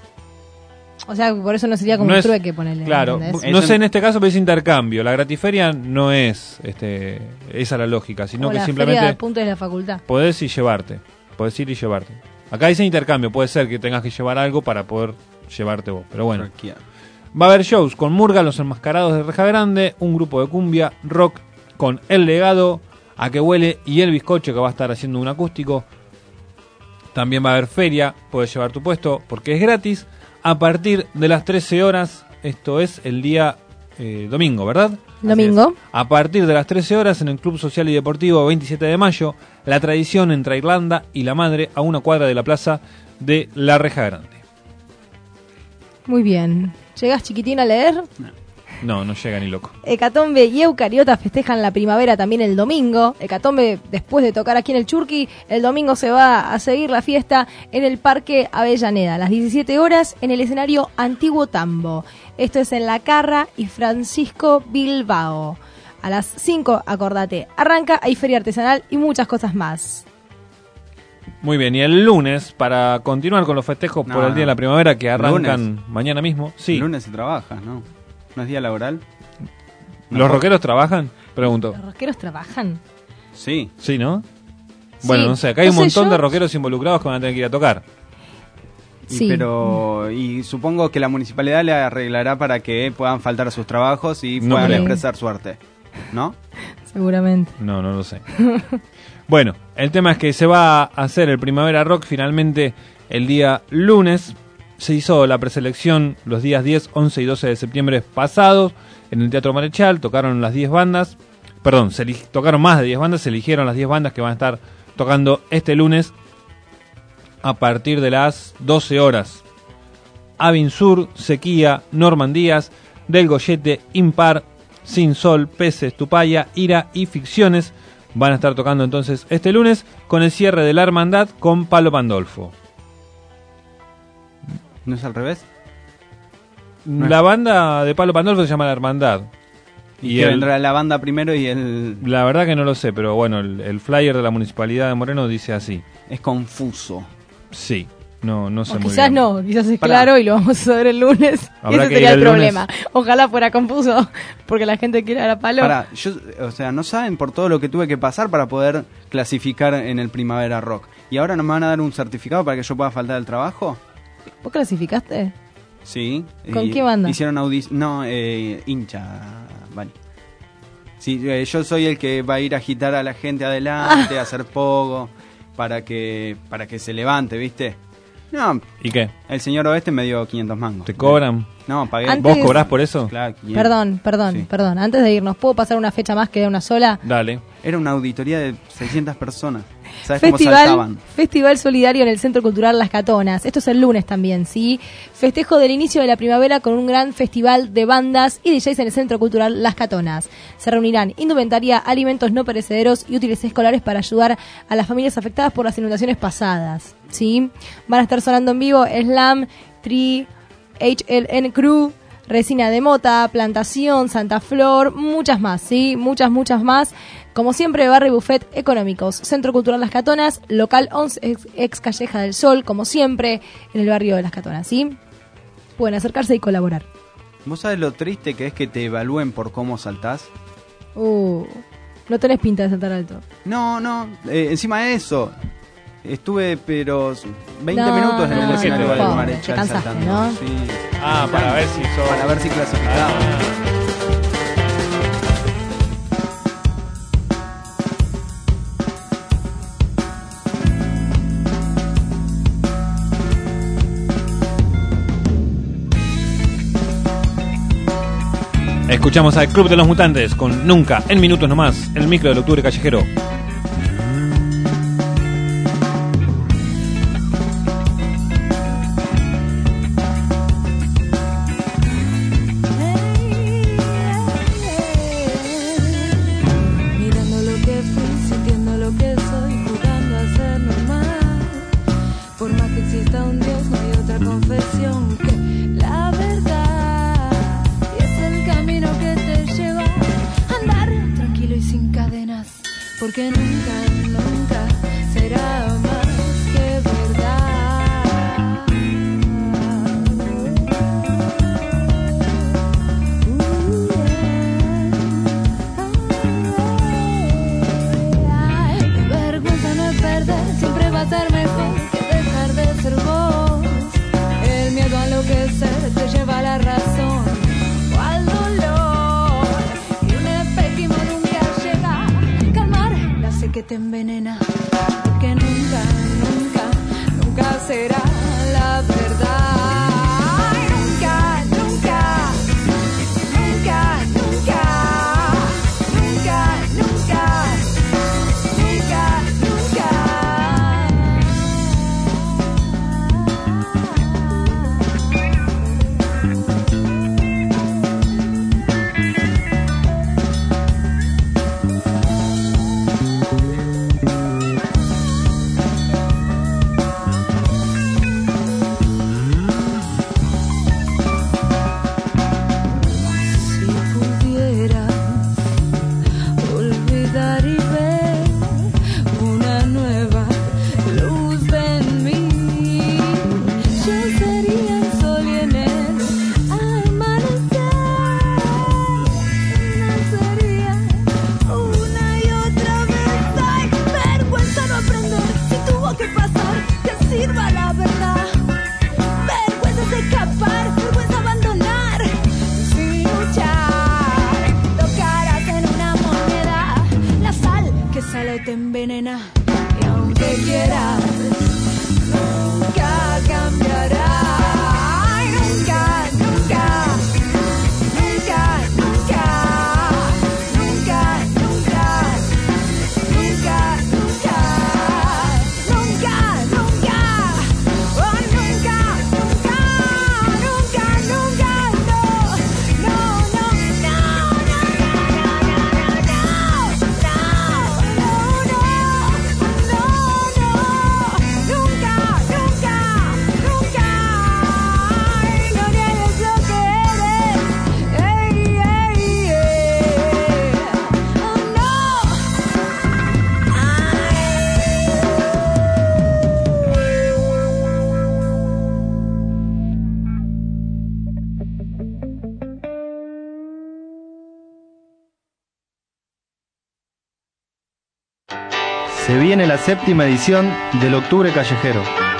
Speaker 3: O sea, por eso no sería como
Speaker 2: No
Speaker 3: un
Speaker 2: es-
Speaker 3: trueque, ponerle.
Speaker 2: Claro,
Speaker 3: ¿entendés?
Speaker 2: no sé en este caso, pero es intercambio. La gratiferia no es esa la lógica, sino
Speaker 3: O
Speaker 2: que
Speaker 3: la
Speaker 2: simplemente
Speaker 3: feria de puntos de la facultad.
Speaker 2: podés ir y llevarte. Podés ir y llevarte. Acá dice intercambio, puede ser que tengas que llevar algo para poder llevarte vos. Pero bueno,
Speaker 4: Cualquiera.
Speaker 2: va a haber shows con Murga, Los Enmascarados de Reja Grande, un grupo de cumbia, rock con El Legado, A Que Huele y El Bizcocho, que va a estar haciendo un acústico. También va a haber feria, puedes llevar tu puesto porque es gratis. A partir de las 13 horas, esto es el día domingo, ¿verdad?
Speaker 3: Domingo.
Speaker 2: A partir de las 13 horas en el Club Social y Deportivo 27 de Mayo, la tradición entre Irlanda y la Madre a una cuadra de la plaza de La Reja Grande.
Speaker 3: Muy bien. ¿Llegás, chiquitín, a leer?
Speaker 2: No llega ni loco.
Speaker 3: Hecatombe y Eucariota festejan la primavera también el domingo. Hecatombe, después de tocar aquí en el Churqui, el domingo se va a seguir la fiesta en el Parque Avellaneda, a las 17 horas en el escenario Antiguo Tambo. Esto es en La Carra y Francisco Bilbao. A las 5, acordate, arranca, hay feria artesanal y muchas cosas más.
Speaker 2: Muy bien, y el lunes, para continuar con los festejos por el Día de la Primavera que arrancan mañana mismo. Sí.
Speaker 4: El lunes se trabaja, ¿no? ¿No es día laboral?
Speaker 2: ¿Los rockeros trabajan? Pregunto.
Speaker 3: ¿Los rockeros trabajan?
Speaker 4: Sí.
Speaker 2: Sí, ¿no?
Speaker 3: Sí.
Speaker 2: Bueno, no sé, acá hay un
Speaker 3: No sé,
Speaker 2: montón
Speaker 3: yo-
Speaker 2: de rockeros involucrados que van a tener que ir a tocar.
Speaker 3: Sí.
Speaker 4: Y supongo que la municipalidad le arreglará para que puedan faltar a sus trabajos y
Speaker 2: No
Speaker 4: puedan
Speaker 2: creo.
Speaker 4: expresar su arte, ¿no?
Speaker 3: Seguramente.
Speaker 2: No lo sé. Bueno, el tema es que se va a hacer el Primavera Rock finalmente el día lunes. Se hizo la preselección los días 10, 11 y 12 de septiembre pasados en el Teatro Marechal. Tocaron las 10 bandas. Perdón, tocaron más de 10 bandas. Se eligieron las 10 bandas que van a estar tocando este lunes a partir de las 12 horas. Avinsur, Sequía, Normandías, Del Goyete, Impar, Sin Sol, Peces, Tupaya, Ira y Ficciones van a estar tocando entonces este lunes con el cierre de La Hermandad con Palo Pandolfo.
Speaker 4: ¿No es al revés?
Speaker 2: La banda de Palo Pandolfo se llama La Hermandad.
Speaker 4: Y que vendrá la banda primero y el...
Speaker 2: La verdad que no lo sé, pero bueno, el flyer de la Municipalidad de Moreno dice así.
Speaker 4: Es confuso.
Speaker 2: Sí, no sé muy bien.
Speaker 3: Quizás no, quizás es
Speaker 4: Pará.
Speaker 3: claro y lo vamos a saber el lunes.
Speaker 2: Habrá
Speaker 3: Ese
Speaker 2: que
Speaker 3: sería
Speaker 2: ir
Speaker 3: el
Speaker 2: el
Speaker 3: problema. Ojalá fuera confuso, porque la gente quiere dar a palo.
Speaker 4: Pará, o sea, no saben por todo lo que tuve que pasar para poder clasificar en el Primavera Rock. ¿Y ahora no me van a dar un certificado para que yo pueda faltar al trabajo?
Speaker 3: ¿Vos clasificaste?
Speaker 4: Sí.
Speaker 3: ¿Con qué banda?
Speaker 4: Hicieron audición. No, hincha. Vale. Sí, yo soy el que va a ir a agitar a la gente adelante, a hacer pogo, para que se levante, ¿viste? No,
Speaker 2: ¿Y qué?
Speaker 4: el señor Oeste me dio 500 mangos.
Speaker 2: ¿Te cobran?
Speaker 4: No, pagué.
Speaker 3: Antes-
Speaker 2: ¿Vos cobrás por eso?
Speaker 4: Claro, 500.
Speaker 3: Perdón.
Speaker 4: Sí.
Speaker 3: Antes de irnos, ¿puedo pasar una fecha más que de una sola?
Speaker 2: Dale.
Speaker 4: Era una auditoría de 600 personas. ¿Sabes cómo saltaban?
Speaker 3: Festival Solidario en el Centro Cultural Las Catonas. Esto es el lunes también, ¿sí? Festejo del inicio de la primavera con un gran festival de bandas y DJs en el Centro Cultural Las Catonas. Se reunirán indumentaria, alimentos no perecederos y útiles escolares para ayudar a las familias afectadas por las inundaciones pasadas, ¿sí? Van a estar sonando en vivo Slam, Tri, HLN Crew, Resina de Mota, Plantación, Santa Flor, muchas más, ¿sí? Muchas más. Como siempre, Bar y Buffet económicos. Centro Cultural Las Catonas, local 11, ex Calleja del Sol, como siempre, en el barrio de Las Catonas, ¿sí? Pueden acercarse y colaborar.
Speaker 4: ¿Vos sabés lo triste que es que te evalúen por cómo saltás?
Speaker 3: No tenés pinta de saltar alto.
Speaker 4: No, encima de eso, estuve pero 20
Speaker 3: No,
Speaker 4: minutos en el
Speaker 3: no,
Speaker 4: escenario
Speaker 2: no,
Speaker 4: del
Speaker 2: no,
Speaker 4: Marechal
Speaker 3: te cansaste,
Speaker 4: saltando.
Speaker 3: ¿no?
Speaker 4: Sí.
Speaker 2: Ah, para ver si sos...
Speaker 4: Para ver si clasificaba.
Speaker 2: Escuchamos al Club de los Mutantes con Nunca, en minutos nomás, el micro del Octubre Callejero.
Speaker 7: Mirando lo que fui, sintiendo lo que soy, jugando a ser normal. Por más que exista un Dios, no hay otra confesión que la verdad. Y es el camino que te lleva a andar tranquilo y sin cadenas. Porque nunca será más que verdad. Vergüenza no es perder, siempre va a ser mejor que dejar de ser vos. El miedo a enloquecer te lleva a la razón o al dolor. Y un espejismo de un día llega a calmar la sed que te
Speaker 8: Se viene la 7ª edición del Octubre Callejero.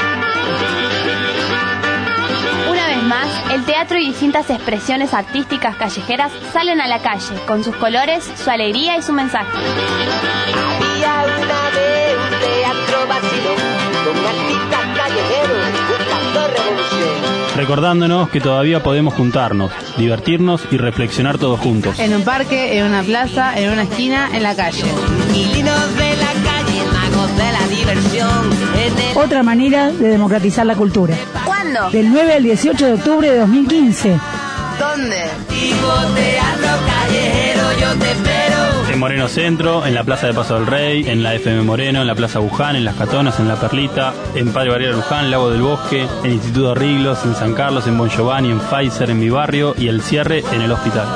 Speaker 9: Una vez más, el teatro y distintas expresiones artísticas callejeras salen a la calle, con sus colores, su alegría y su mensaje.
Speaker 10: Había una vez un teatro vacío, con artistas callejeros buscando revolución.
Speaker 11: Recordándonos que todavía podemos juntarnos, divertirnos y reflexionar todos juntos.
Speaker 12: En un parque, en una plaza, en una esquina, en la calle.
Speaker 10: Inquilinos de la calle, magos de la diversión.
Speaker 13: Otra manera de democratizar la cultura.
Speaker 9: ¿Cuándo?
Speaker 13: Del 9 al 18 de octubre de 2015.
Speaker 10: ¿Dónde? Tipo teatro callejero, yo te espero.
Speaker 11: En Moreno Centro, en la Plaza de Paso del Rey, en la FM Moreno, en la Plaza Buján, en Las Catonas, en La Perlita, en Padre Barriera Luján, Lago del Bosque, en Instituto Riglos, en San Carlos, en Bon Giovanni, en Pfizer, en Mi Barrio y el cierre en el hospital.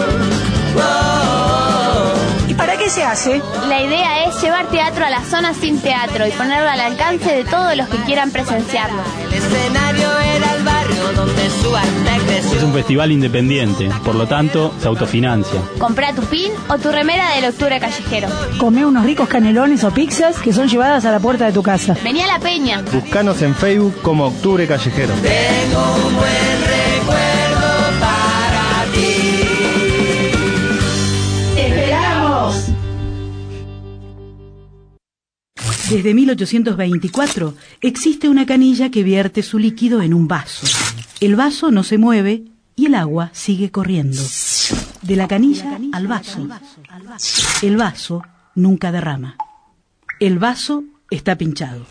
Speaker 13: ¿Y para qué se hace?
Speaker 9: La idea es llevar teatro a las zonas sin teatro y ponerlo al alcance de todos los que quieran presenciarlo.
Speaker 10: El escenario era el barrio donde su arte creció.
Speaker 11: Es un festival independiente, por lo tanto, se autofinancia.
Speaker 9: Comprá tu pin o tu remera del Octubre Callejero.
Speaker 13: Comé unos ricos canelones o pizzas que son llevadas a la puerta de tu casa.
Speaker 9: Vení a la peña.
Speaker 8: Buscanos en Facebook como Octubre Callejero.
Speaker 10: Tengo un buen recuerdo para ti.
Speaker 13: ¡Esperamos!
Speaker 14: Desde 1824 existe una canilla que vierte su líquido en un vaso. El vaso no se mueve y el agua sigue corriendo. De la canilla al vaso. El vaso nunca derrama. El vaso está pinchado.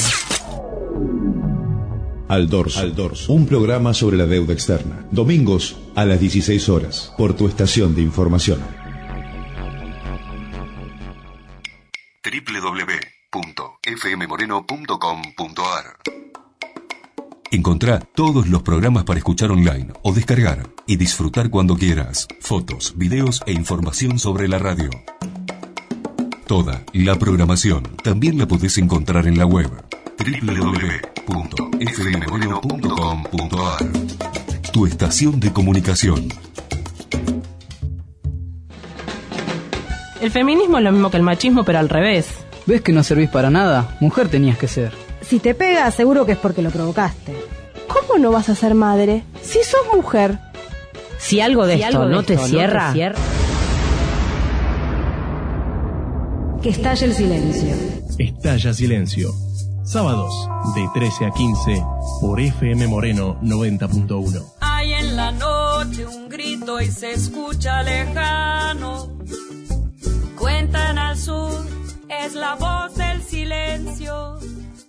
Speaker 15: Al Dorso, un programa sobre la deuda externa. Domingos a las 16 horas, por tu estación de información.
Speaker 16: www.fmmoreno.com.ar. Encontrá todos los programas para escuchar online o descargar y disfrutar cuando quieras. Fotos, videos e información sobre la radio. Toda la programación también la podés encontrar en la web www.fmmoreno.com.ar. Tu estación de comunicación.
Speaker 17: El feminismo es lo mismo que el machismo, pero al revés.
Speaker 18: ¿Ves que no servís para nada? Mujer tenías que ser.
Speaker 19: Si te pega, seguro que es porque lo provocaste.
Speaker 3: ¿Cómo no vas a ser madre si sos mujer?
Speaker 17: Si algo de esto no te cierra...
Speaker 19: Que estalle el silencio.
Speaker 20: Estalla Silencio. Sábados de 13 a 15 por FM Moreno 90.1.
Speaker 21: Hay en la noche un grito y se escucha lejano. Cuentan al sur, es la voz del silencio.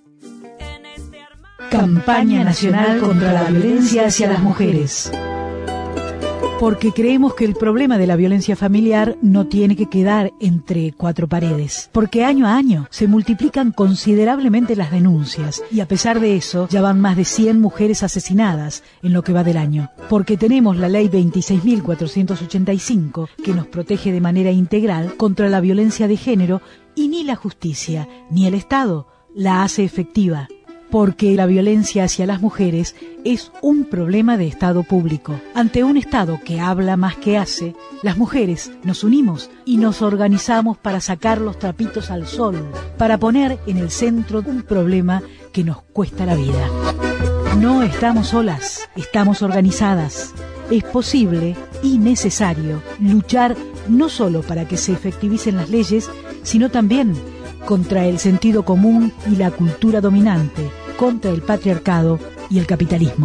Speaker 13: Campaña Nacional contra la Violencia hacia las Mujeres. Porque creemos que el problema de la violencia familiar no tiene que quedar entre cuatro paredes. Porque año a año se multiplican considerablemente las denuncias y a pesar de eso ya van más de 100 mujeres asesinadas en lo que va del año. Porque tenemos la ley 26.485 que nos protege de manera integral contra la violencia de género y ni la justicia ni el Estado la hace efectiva. Porque la violencia hacia las mujeres es un problema de Estado público. Ante un Estado que habla más que hace, las mujeres nos unimos y nos organizamos para sacar los trapitos al sol, para poner en el centro un problema que nos cuesta la vida. No estamos solas, estamos organizadas. Es posible y necesario luchar no solo para que se efectivicen las leyes, sino también contra el sentido común y la cultura dominante, contra el patriarcado y el capitalismo.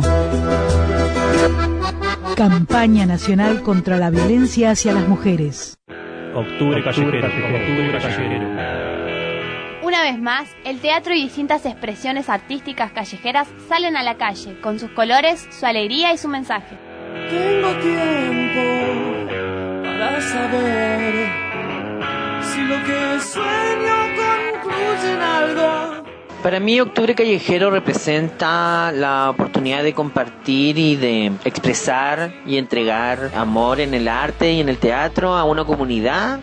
Speaker 13: Campaña Nacional contra la Violencia hacia las Mujeres.
Speaker 11: Octubre Callejero.
Speaker 9: Una vez más, el teatro y distintas expresiones artísticas callejeras salen a la calle, con sus colores, su alegría y su mensaje.
Speaker 21: Tengo tiempo para saber si lo que sueño concluye en algo.
Speaker 22: Para mí, Octubre Callejero representa la oportunidad de compartir y de expresar y entregar amor en el arte y en el teatro a una comunidad.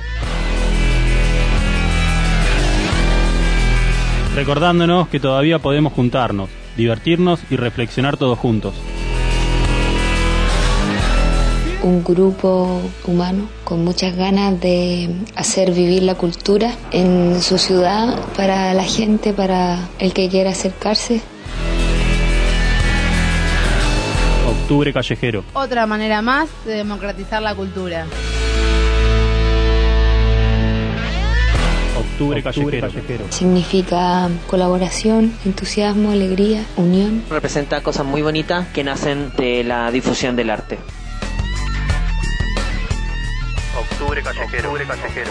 Speaker 11: Recordándonos que todavía podemos juntarnos, divertirnos y reflexionar todos juntos.
Speaker 1: un grupo humano con muchas ganas de hacer vivir la cultura en su ciudad para la gente, para el que quiera acercarse.
Speaker 11: Octubre Callejero.
Speaker 12: Otra manera más de democratizar la cultura.
Speaker 11: Octubre Callejero.
Speaker 1: Significa colaboración, entusiasmo, alegría, unión.
Speaker 22: Representa cosas muy bonitas que nacen de la difusión del arte.
Speaker 11: Octubre Callejero. Octubre Callejero.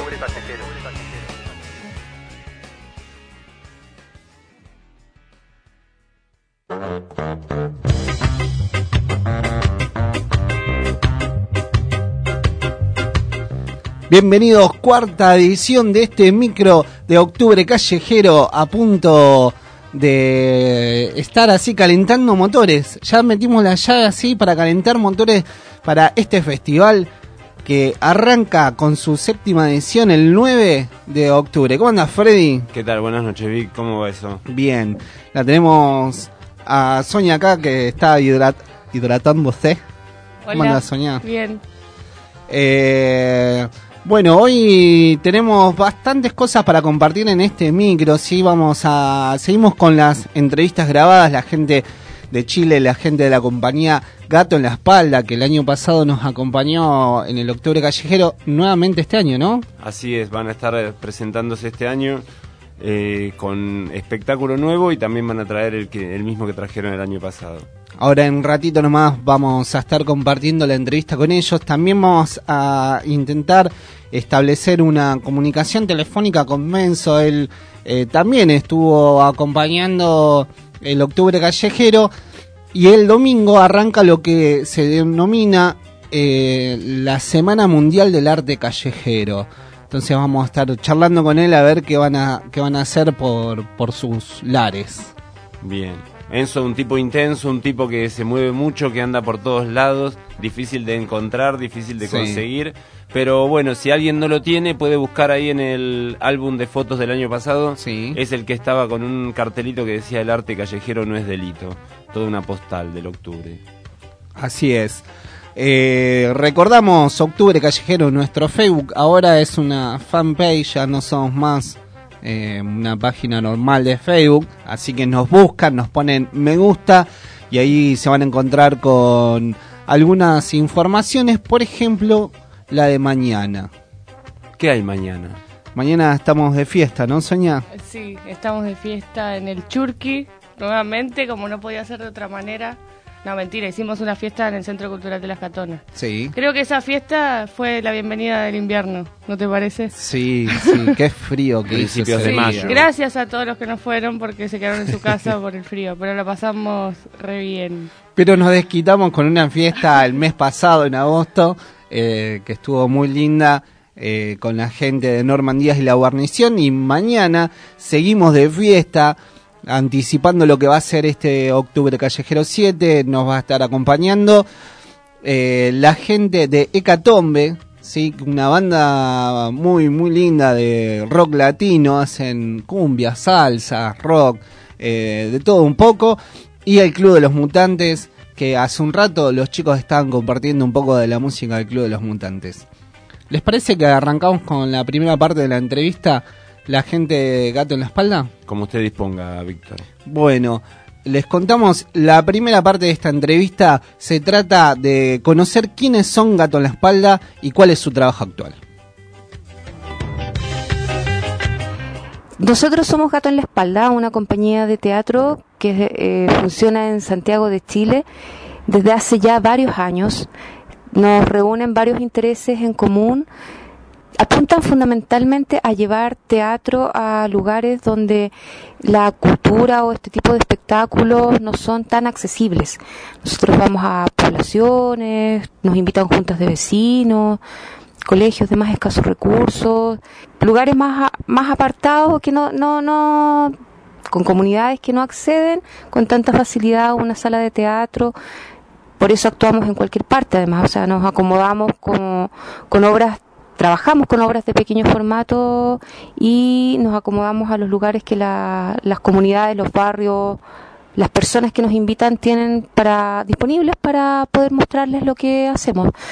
Speaker 5: Bienvenidos, cuarta edición de este micro de Octubre Callejero, a punto de estar así calentando motores. Ya metimos la llave así para calentar motores para este festival que arranca con su séptima edición el 9 de octubre. ¿Cómo andas, Freddy?
Speaker 23: ¿Qué tal? Buenas noches, Vic. ¿Cómo va eso?
Speaker 5: Bien, la tenemos a Sonia acá que está hidratándose.
Speaker 3: Hola.
Speaker 5: ¿Cómo andas, Sonia?
Speaker 3: Bien.
Speaker 5: Bueno, hoy tenemos bastantes cosas para compartir en este micro. Sí, seguimos con las entrevistas grabadas, la gente de Chile, la gente de la compañía Gato en la Espalda, que el año pasado nos acompañó en el Octubre Callejero, nuevamente este año, ¿no?
Speaker 23: Así es, van a estar presentándose este año con espectáculo nuevo y también van a traer el mismo que trajeron el año pasado.
Speaker 5: Ahora en un ratito nomás vamos a estar compartiendo la entrevista con ellos. También vamos a intentar establecer una comunicación telefónica con Menzo. Él también estuvo acompañando el Octubre Callejero. Y el domingo arranca lo que se denomina la Semana Mundial del Arte Callejero. Entonces vamos a estar charlando con él a ver qué van a hacer por sus lares.
Speaker 23: Bien. Enzo, un tipo intenso, un tipo que se mueve mucho, que anda por todos lados, difícil de encontrar, difícil de conseguir, pero bueno, si alguien no lo tiene, puede buscar ahí en el álbum de fotos del año pasado, es el que estaba con un cartelito que decía el arte callejero no es delito, toda una postal del octubre.
Speaker 5: Así es. Recordamos Octubre Callejero, nuestro Facebook, ahora es una fanpage, ya no somos más una página normal de Facebook, así que nos buscan, nos ponen me gusta y ahí se van a encontrar con algunas informaciones, por ejemplo, la de mañana.
Speaker 23: ¿Qué hay mañana?
Speaker 5: Mañana estamos de fiesta, ¿no, Sonia?
Speaker 3: Sí, estamos de fiesta en el Churqui, nuevamente, como no podía ser de otra manera. No, mentira, hicimos una fiesta en el Centro Cultural de las Catonas.
Speaker 5: Sí.
Speaker 3: Creo que esa fiesta fue la bienvenida del invierno, ¿no te parece?
Speaker 5: Sí, qué frío que
Speaker 23: principios de mayo.
Speaker 3: Gracias a todos los que no fueron porque se quedaron en su casa por el frío, pero la pasamos re bien.
Speaker 5: Pero nos desquitamos con una fiesta el mes pasado, en agosto, que estuvo muy linda, con la gente de Norman Díaz y la guarnición, y mañana seguimos de fiesta, anticipando lo que va a ser este Octubre Callejero 7, nos va a estar acompañando la gente de Hecatombe, ¿sí? Una banda muy muy linda de rock latino, hacen cumbia, salsa, rock, de todo un poco, y el Club de los Mutantes, que hace un rato los chicos estaban compartiendo un poco de la música del Club de los Mutantes. ¿Les parece que arrancamos con la primera parte de la entrevista? La gente de Gato en la Espalda.
Speaker 23: Como usted disponga, Víctor.
Speaker 5: Bueno, les contamos, la primera parte de esta entrevista se trata de conocer quiénes son Gato en la Espalda y cuál es su trabajo actual.
Speaker 1: Nosotros somos Gato en la Espalda, una compañía de teatro que funciona en Santiago de Chile desde hace ya varios años. Nos reúnen varios intereses en común. Apuntan fundamentalmente a llevar teatro a lugares donde la cultura o este tipo de espectáculos no son tan accesibles. Nosotros vamos a poblaciones, nos invitan juntas de vecinos, colegios de más escasos recursos, lugares más apartados que no con comunidades que no acceden con tanta facilidad a una sala de teatro. Por eso actuamos en cualquier parte, además, o sea, nos acomodamos con obras. Trabajamos con obras de pequeño formato y nos acomodamos a los lugares que las comunidades, los barrios, las personas que nos invitan tienen disponibles para poder mostrarles lo que hacemos.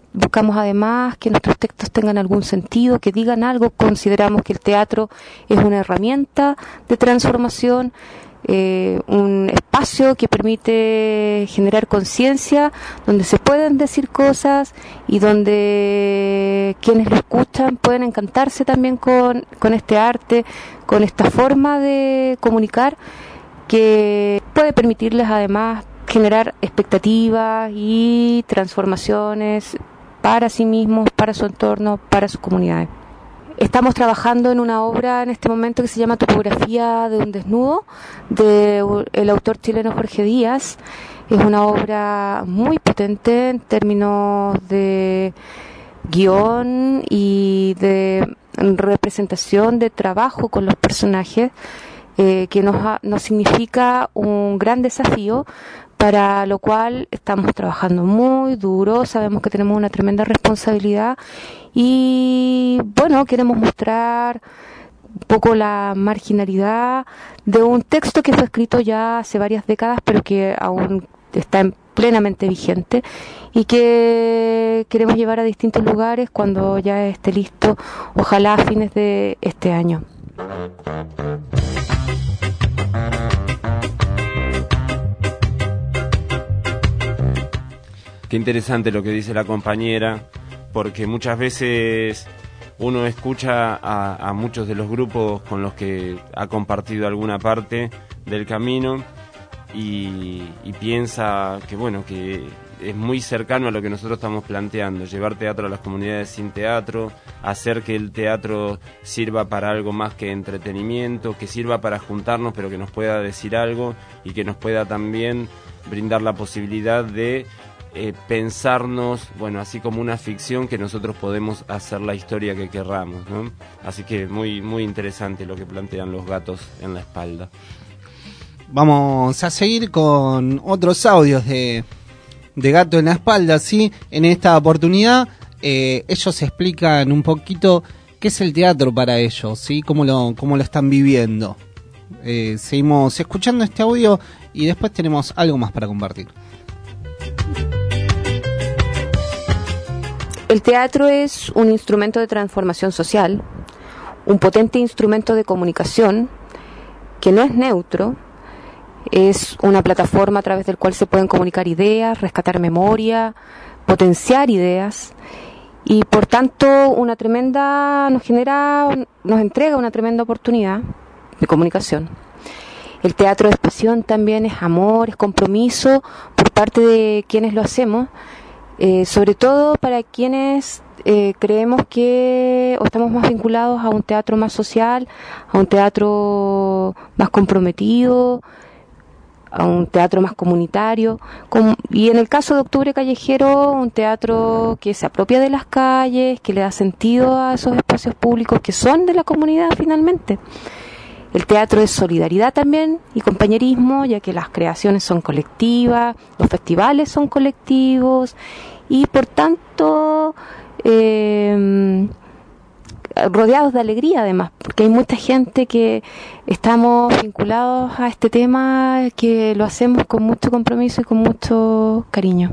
Speaker 1: Buscamos además que nuestros textos tengan algún sentido, que digan algo. Consideramos que el teatro es una herramienta de transformación, un espacio que permite generar conciencia, donde se pueden decir cosas y donde quienes lo escuchan pueden encantarse también con este arte, con esta forma de comunicar, que puede permitirles además generar expectativas y transformaciones para sí mismos, para su entorno, para sus comunidades. Estamos trabajando en una obra en este momento que se llama Topografía de un desnudo, del autor chileno Jorge Díaz. Es una obra muy potente en términos de guión y de representación, de trabajo con los personajes, que nos significa un gran desafío, para lo cual estamos trabajando muy duro. Sabemos que tenemos una tremenda responsabilidad y bueno, queremos mostrar un poco la marginalidad de un texto que fue escrito ya hace varias décadas, pero que aún está plenamente vigente y que queremos llevar a distintos lugares cuando ya esté listo, ojalá a fines de este año.
Speaker 23: Qué interesante lo que dice la compañera, porque muchas veces uno escucha a muchos de los grupos con los que ha compartido alguna parte del camino y piensa que bueno, que es muy cercano a lo que nosotros estamos planteando, llevar teatro a las comunidades sin teatro, hacer que el teatro sirva para algo más que entretenimiento, que sirva para juntarnos pero que nos pueda decir algo y que nos pueda también brindar la posibilidad de pensarnos, bueno, así como una ficción, que nosotros podemos hacer la historia que querramos, ¿no? Así que muy, muy interesante lo que plantean los gatos en la espalda.
Speaker 5: Vamos a seguir con otros audios de Gato en la Espalda, ¿sí? En esta oportunidad ellos explican un poquito qué es el teatro para ellos, ¿sí? Cómo lo están viviendo. Seguimos escuchando este audio y después tenemos algo más para compartir.
Speaker 1: El teatro es un instrumento de transformación social, un potente instrumento de comunicación que no es neutro, es una plataforma a través del cual se pueden comunicar ideas, rescatar memoria, potenciar ideas y por tanto nos entrega una tremenda oportunidad de comunicación. El teatro es pasión también, es amor, es compromiso por parte de quienes lo hacemos. Sobre todo para quienes creemos que o estamos más vinculados a un teatro más social, a un teatro más comprometido, a un teatro más comunitario, y en el caso de Octubre Callejero, un teatro que se apropia de las calles, que le da sentido a esos espacios públicos que son de la comunidad finalmente. El teatro es solidaridad también y compañerismo, ya que las creaciones son colectivas, los festivales son colectivos y por tanto rodeados de alegría además, porque hay mucha gente que estamos vinculados a este tema, que lo hacemos con mucho compromiso y con mucho cariño.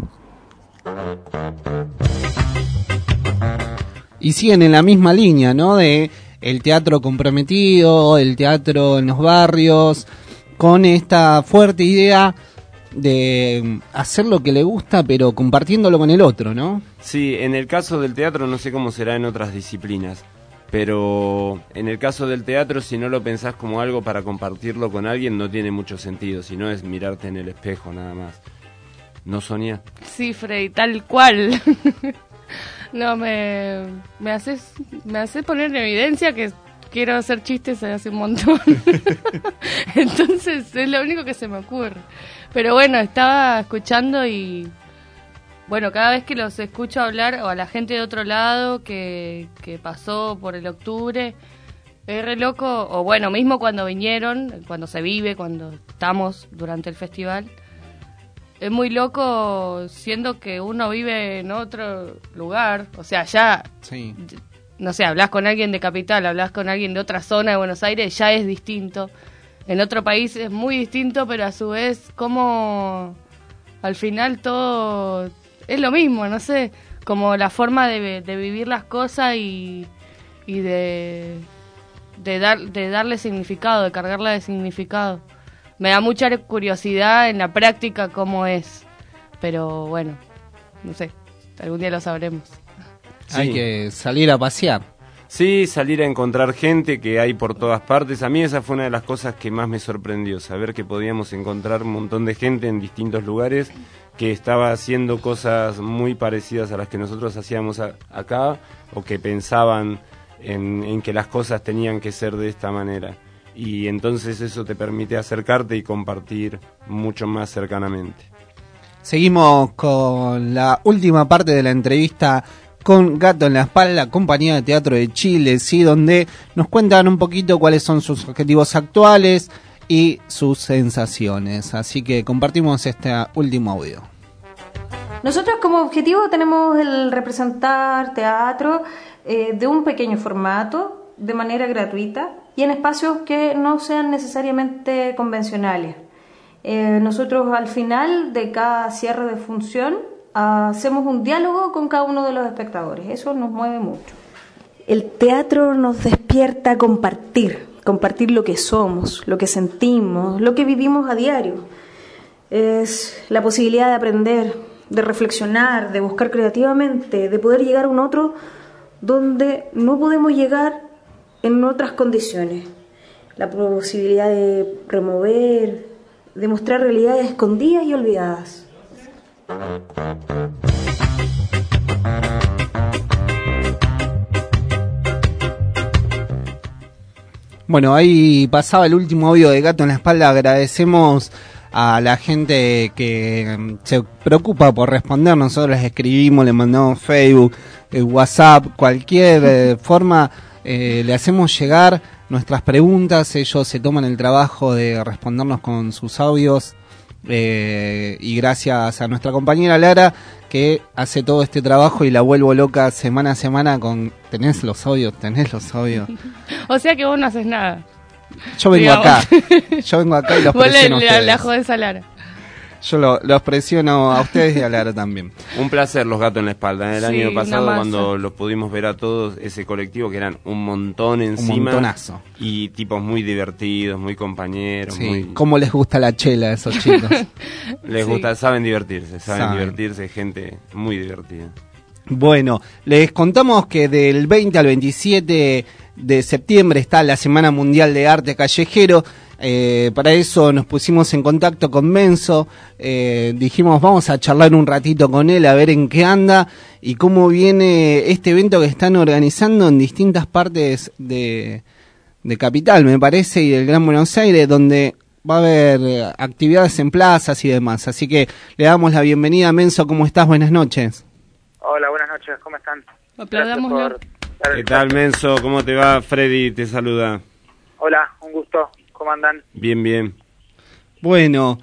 Speaker 5: Y siguen en la misma línea, ¿no? De el teatro comprometido, el teatro en los barrios, con esta fuerte idea de hacer lo que le gusta, pero compartiéndolo con el otro, ¿no?
Speaker 23: Sí, en el caso del teatro no sé cómo será en otras disciplinas, pero en el caso del teatro, si no lo pensás como algo para compartirlo con alguien, no tiene mucho sentido, si no es mirarte en el espejo nada más. ¿No, Sonia?
Speaker 3: Sí, Frey, tal cual. No, me haces poner en evidencia que quiero hacer chistes hace un montón. Entonces es lo único que se me ocurre. Pero bueno, estaba escuchando y bueno, cada vez que los escucho hablar o a la gente de otro lado que pasó por el Octubre, es re loco, o bueno, mismo cuando vinieron, cuando se vive, cuando estamos durante el festival. Es muy loco siendo que uno vive en otro lugar, o sea, ya, sí. No sé, hablas con alguien de Capital, hablas con alguien de otra zona de Buenos Aires, ya es distinto. En otro país es muy distinto, pero a su vez como al final todo es lo mismo, no sé,
Speaker 2: como la forma de vivir las cosas y de darle significado, de cargarla de significado. Me da mucha curiosidad en la práctica cómo es, pero bueno, no sé, algún día lo sabremos.
Speaker 23: Sí.
Speaker 5: Hay que salir a pasear.
Speaker 23: Sí, salir a encontrar gente que hay por todas partes. A mí esa fue una de las cosas que más me sorprendió, saber que podíamos encontrar un montón de gente en distintos lugares que estaba haciendo cosas muy parecidas a las que nosotros hacíamos acá, o que pensaban en que las cosas tenían que ser de esta manera. Y entonces eso te permite acercarte y compartir mucho más cercanamente.
Speaker 5: Seguimos con la última parte de la entrevista con Gato en la Espalda, compañía de teatro de Chile, ¿sí? Donde nos cuentan un poquito cuáles son sus objetivos actuales y sus sensaciones. Así que compartimos este último audio.
Speaker 4: Nosotros como objetivo tenemos el representar teatro de un pequeño formato, de manera gratuita y en espacios que no sean necesariamente convencionales. Nosotros al final de cada cierre de función hacemos un diálogo con cada uno de los espectadores. Eso nos mueve mucho. El teatro nos despierta a compartir lo que somos, lo que sentimos, lo que vivimos a diario. Es la posibilidad de aprender, de reflexionar, de buscar creativamente, de poder llegar a un otro donde no podemos llegar en otras condiciones. La posibilidad de remover, de mostrar realidades escondidas y olvidadas.
Speaker 5: Bueno, ahí pasaba el último audio de Gato en la Espalda. Agradecemos a la gente que se preocupa por responder. Nosotros les escribimos, le mandamos Facebook, WhatsApp, cualquier forma le hacemos llegar nuestras preguntas. Ellos se toman el trabajo de respondernos con sus audios. Y gracias a nuestra compañera Lara, que hace todo este trabajo y la vuelvo loca semana a semana con... ¿Tenés los audios?
Speaker 2: O sea que vos no haces nada.
Speaker 5: Yo vengo acá y los presiono a ustedes.
Speaker 2: La jodés a Lara.
Speaker 5: Yo los presiono a ustedes y a Lara también.
Speaker 23: Un placer los Gatos en la Espalda. El
Speaker 2: Sí,
Speaker 23: año pasado,
Speaker 2: una masa.
Speaker 23: cuando los pudimos ver a todos, ese colectivo que eran un montón encima.
Speaker 5: Un montonazo.
Speaker 23: Y tipos muy divertidos, muy compañeros.
Speaker 5: Sí.
Speaker 23: Muy...
Speaker 5: ¿Cómo les gusta la chela a esos chicos?
Speaker 23: Les gusta, saben divertirse, gente muy divertida.
Speaker 5: Bueno, les contamos que del 20 al 27 de septiembre está la Semana Mundial de Arte Callejero. Para eso nos pusimos en contacto con Menso, dijimos vamos a charlar un ratito con él a ver en qué anda y cómo viene este evento que están organizando en distintas partes de Capital, me parece, y del Gran Buenos Aires, donde va a haber actividades en plazas y demás. Así que le damos la bienvenida a Menso. ¿Cómo estás? Buenas noches.
Speaker 6: Hola, buenas noches, ¿cómo están?
Speaker 2: Aplaudámoslo.
Speaker 23: ¿Qué tal, Menso? ¿Cómo te va? Freddy te saluda.
Speaker 6: Hola, un gusto. ¿Cómo andan?
Speaker 23: Bien.
Speaker 5: Bueno,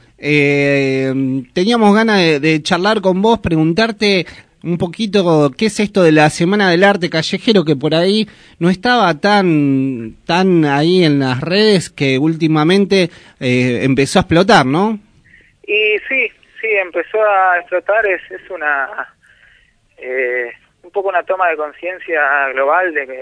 Speaker 5: teníamos ganas de charlar con vos, preguntarte un poquito qué es esto de la Semana del Arte Callejero, que por ahí no estaba tan ahí en las redes, que últimamente empezó a explotar, ¿no?
Speaker 6: Y sí, empezó a explotar, es una un poco una toma de conciencia global de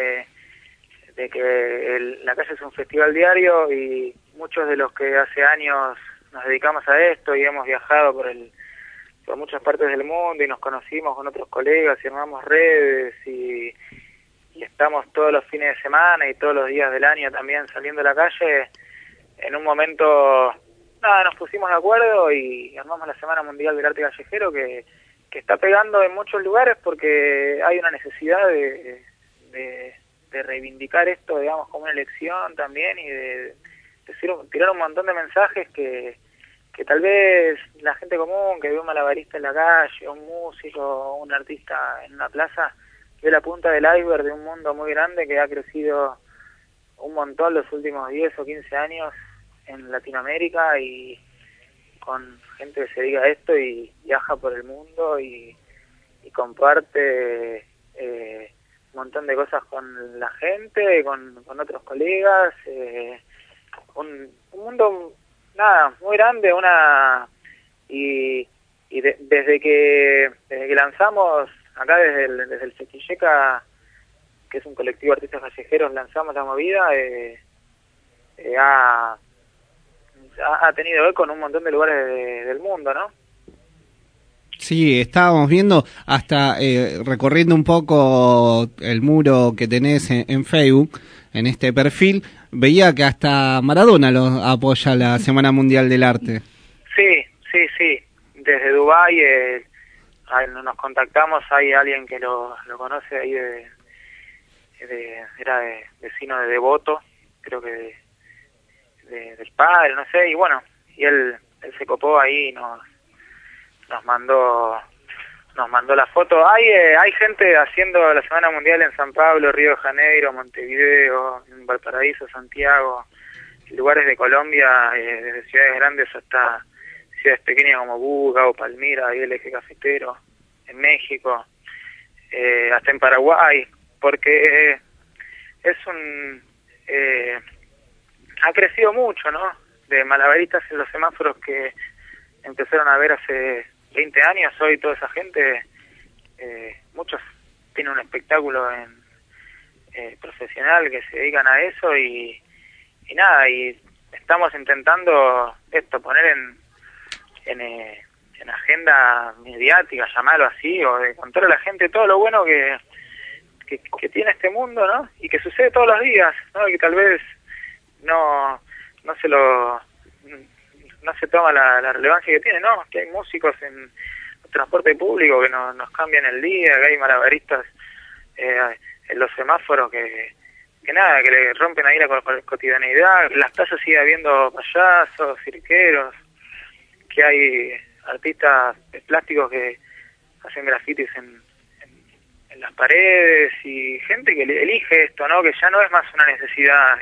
Speaker 6: que la calle es un festival diario y muchos de los que hace años nos dedicamos a esto y hemos viajado por muchas partes del mundo y nos conocimos con otros colegas y armamos redes y estamos todos los fines de semana y todos los días del año también saliendo a la calle. En un momento nos pusimos de acuerdo y armamos la Semana Mundial del Arte Callejero que está pegando en muchos lugares porque hay una necesidad de reivindicar esto, digamos, como una elección también y de tirar un montón de mensajes que tal vez la gente común que ve un malabarista en la calle, un músico, un artista en una plaza, ve la punta del iceberg de un mundo muy grande que ha crecido un montón los últimos 10 o 15 años en Latinoamérica y con gente que se dedica a esto y viaja por el mundo y comparte un montón de cosas con la gente, con otros colegas, un mundo muy grande, desde que lanzamos acá desde el Festilleca, que es un colectivo de artistas callejeros, lanzamos la movida, ha tenido eco en un montón de lugares del mundo, ¿no?
Speaker 5: Sí, estábamos viendo, hasta recorriendo un poco el muro que tenés en Facebook, en este perfil, veía que hasta Maradona lo apoya la Semana Mundial del Arte. Sí.
Speaker 6: Desde Dubái nos contactamos, hay alguien que lo conoce ahí era vecino de Devoto, creo que del padre, no sé, y bueno, y él se copó ahí y nos mandó la foto. Hay gente haciendo la Semana Mundial en San Pablo, Río de Janeiro, Montevideo, en Valparaíso, Santiago, lugares de Colombia, desde ciudades grandes hasta ciudades pequeñas como Buga o Palmira, ahí el eje cafetero, en México, hasta en Paraguay, porque ha crecido mucho, ¿no? De malabaristas en los semáforos que empezaron a ver hace 20 años, hoy toda esa gente, muchos tienen un espectáculo profesional que se dedican a eso y nada, y estamos intentando poner en agenda mediática, llamarlo así, o de contar a la gente todo lo bueno que tiene este mundo, ¿no? Y que sucede todos los días, ¿no? Y que tal vez no se toma la relevancia que tiene, ¿no? Que hay músicos en el transporte público que nos cambian el día, que hay malabaristas en los semáforos que le rompen ahí la cotidianeidad, que en las plazas sigue habiendo payasos, cirqueros, que hay artistas plásticos que hacen grafitis en las paredes y gente que elige esto, ¿no? Que ya no es más una necesidad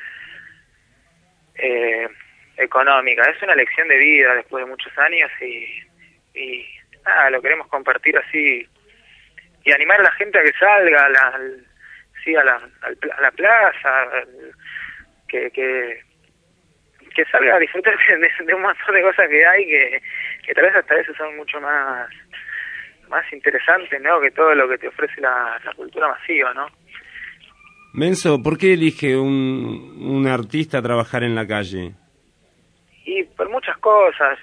Speaker 6: económica, es una elección de vida después de muchos años y nada, lo queremos compartir así y animar a la gente a que salga a la plaza, que salga a disfrutar de un montón de cosas que hay que tal vez hasta veces son mucho más interesantes, ¿no? Que todo lo que te ofrece la cultura masiva, ¿no?
Speaker 23: Menso, ¿por qué elige un artista trabajar en la calle?
Speaker 6: Y por muchas cosas,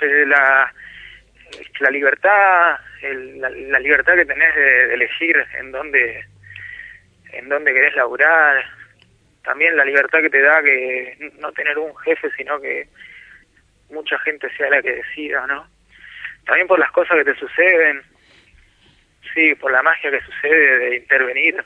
Speaker 6: la libertad, la libertad que tenés de elegir en dónde querés laburar, también la libertad que te da que no tener un jefe, sino que mucha gente sea la que decida, ¿no? También por las cosas que te suceden, sí, por la magia que sucede de intervenir,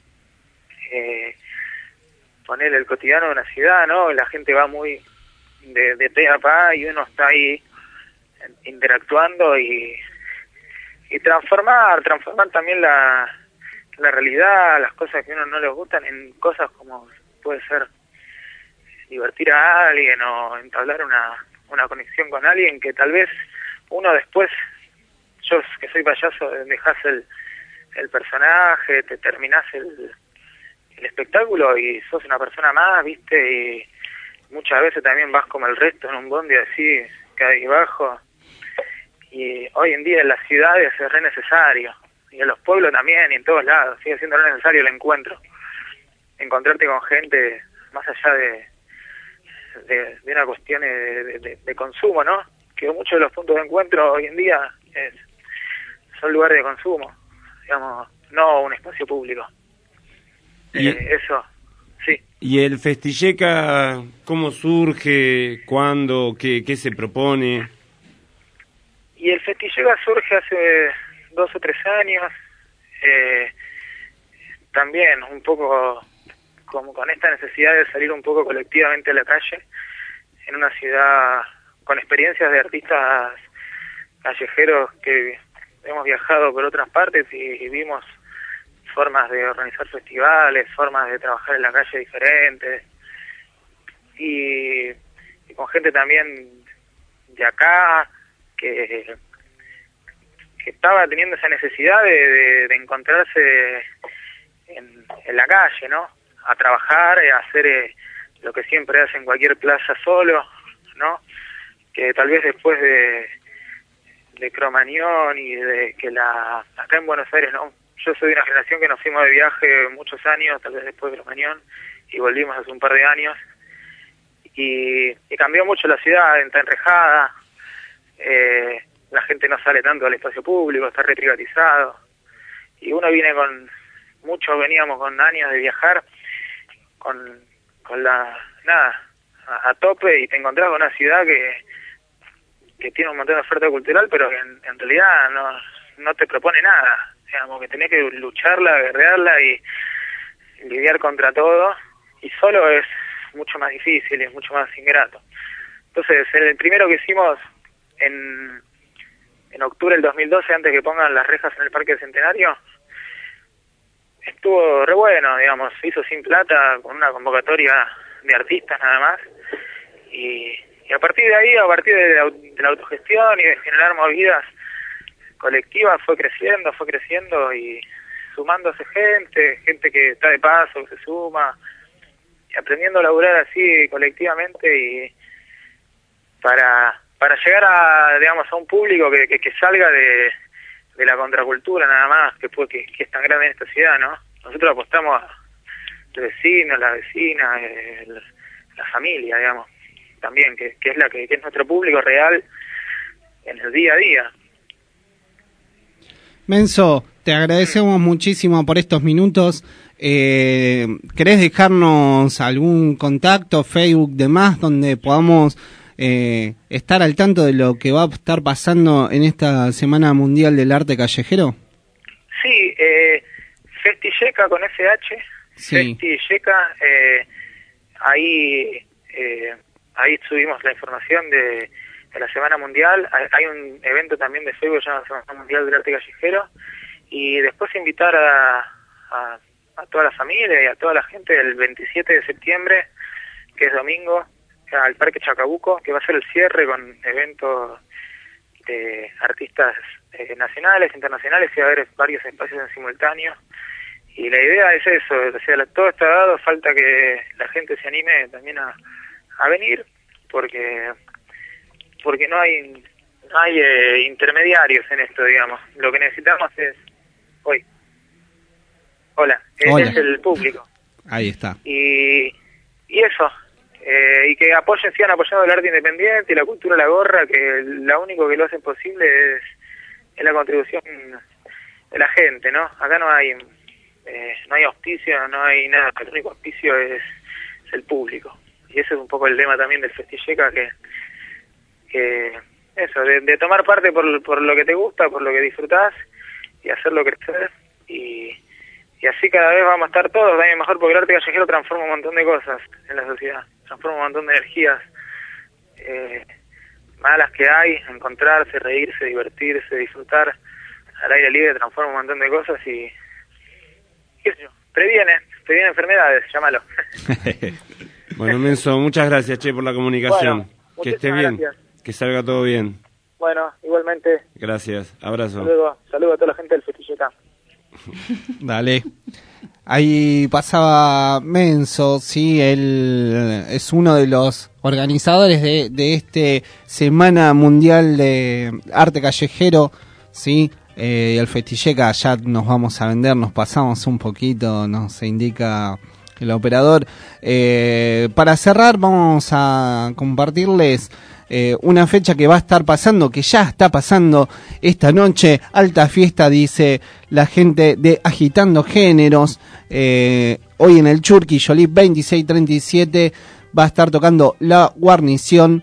Speaker 6: poner el cotidiano de una ciudad, ¿no? La gente va muy de pe a pa y uno está ahí interactuando y transformar también la realidad, las cosas que a uno no le gustan en cosas como puede ser divertir a alguien o entablar una conexión con alguien que tal vez uno después, yo que soy payaso, dejás el personaje, te terminás el espectáculo y sos una persona más, ¿viste? Y muchas veces también vas como el resto en un bondi así, cabizbajo. Y hoy en día en las ciudades es re necesario, y en los pueblos también, y en todos lados, sigue siendo re necesario el encuentro. Encontrarte con gente más allá de una cuestión de consumo, ¿no? Que muchos de los puntos de encuentro hoy en día son lugares de consumo, digamos, no un espacio público. Eso, sí.
Speaker 23: ¿Y el Festilleca cómo surge? ¿Cuándo? ¿Qué se propone?
Speaker 6: Y el Festilleca surge hace 2 o 3 años, también un poco como con esta necesidad de salir un poco colectivamente a la calle, en una ciudad con experiencias de artistas callejeros que hemos viajado por otras partes y vimos formas de organizar festivales, formas de trabajar en la calle diferentes, y con gente también de acá que estaba teniendo esa necesidad de encontrarse en la calle, ¿no? A trabajar, a hacer lo que siempre hace en cualquier plaza solo, ¿no? Que tal vez después de Cromañón y de que acá en Buenos Aires, ¿no? yo soy de una generación que nos fuimos de viaje muchos años, tal vez después de Cromañón, y volvimos hace un par de años, y cambió mucho la ciudad, está enrejada, la gente no sale tanto al espacio público, está reprivatizado, y uno viene muchos veníamos con años de viajar, con a tope, y te encontrás con una ciudad que tiene un montón de oferta cultural, pero que en realidad no te propone nada, digamos, que tenés que lucharla, guerrearla y lidiar contra todo, y solo es mucho más difícil y es mucho más ingrato. Entonces, el primero que hicimos en octubre del 2012, antes que pongan las rejas en el Parque Centenario, estuvo re bueno, digamos, se hizo sin plata, con una convocatoria de artistas nada más, y a partir de ahí, a partir de la autogestión y de generar movidas colectivas, fue creciendo y sumándose gente que está de paso, que se suma, y aprendiendo a laburar así colectivamente y para llegar a un público que salga de la contracultura nada más, que es tan grande en esta ciudad, ¿no? Nosotros apostamos a los vecinos, la vecina, la familia, digamos, también, que es nuestro público real en el día a día.
Speaker 5: Menso, te agradecemos muchísimo por estos minutos. ¿Querés dejarnos algún contacto, Facebook, demás, donde podamos estar al tanto de lo que va a estar pasando en esta Semana Mundial del Arte Callejero?
Speaker 6: Sí, Festiyeca con SH, sí. Festiyeca, ahí subimos la información de la Semana Mundial. Hay un evento también de Facebook llamado Semana Mundial del Arte Callejero, y después invitar a toda la familia y a toda la gente el 27 de septiembre, que es domingo, al Parque Chacabuco, que va a ser el cierre con eventos de artistas nacionales, internacionales, y va a haber varios espacios en simultáneo. Y la idea es eso, o sea, todo está dado, falta que la gente se anime también a venir, porque no hay intermediarios en esto, digamos. Lo que necesitamos es Hola. Es el público.
Speaker 5: Ahí está.
Speaker 6: Y eso, y que sigan apoyando el arte independiente y la cultura La Gorra, que lo único que lo hace posible es la contribución de la gente, ¿no? Acá no hay auspicio, no hay nada, el único auspicio es el público. Y ese es un poco el lema también del Festiyeca, que eso, de tomar parte por lo que te gusta, por lo que disfrutás, y hacerlo crecer, y así cada vez vamos a estar todos también mejor, porque el arte callejero transforma un montón de cosas en la sociedad, transforma un montón de energías malas que hay, encontrarse, reírse, divertirse, disfrutar al aire libre, transforma un montón de cosas y qué sé yo, previene enfermedades, llámalo.
Speaker 23: Bueno, Menso, muchas gracias, por la comunicación.
Speaker 6: Bueno,
Speaker 23: que esté bien,
Speaker 6: gracias.
Speaker 23: Que salga todo bien.
Speaker 6: Bueno, igualmente.
Speaker 23: Gracias, abrazo.
Speaker 6: Saludo a toda la gente del Festiyeca.
Speaker 5: Dale. Ahí pasaba Menso, sí, él es uno de los organizadores de este Semana Mundial de Arte Callejero, sí. El Festiyeca, ya nos vamos a vender, nos pasamos un poquito, nos indica el operador. Para cerrar vamos a compartirles una fecha que va a estar pasando, que ya está pasando esta noche. Alta fiesta, dice la gente de Agitando Géneros. Hoy en el Churqui Jolie 2637 va a estar tocando La Guarnición,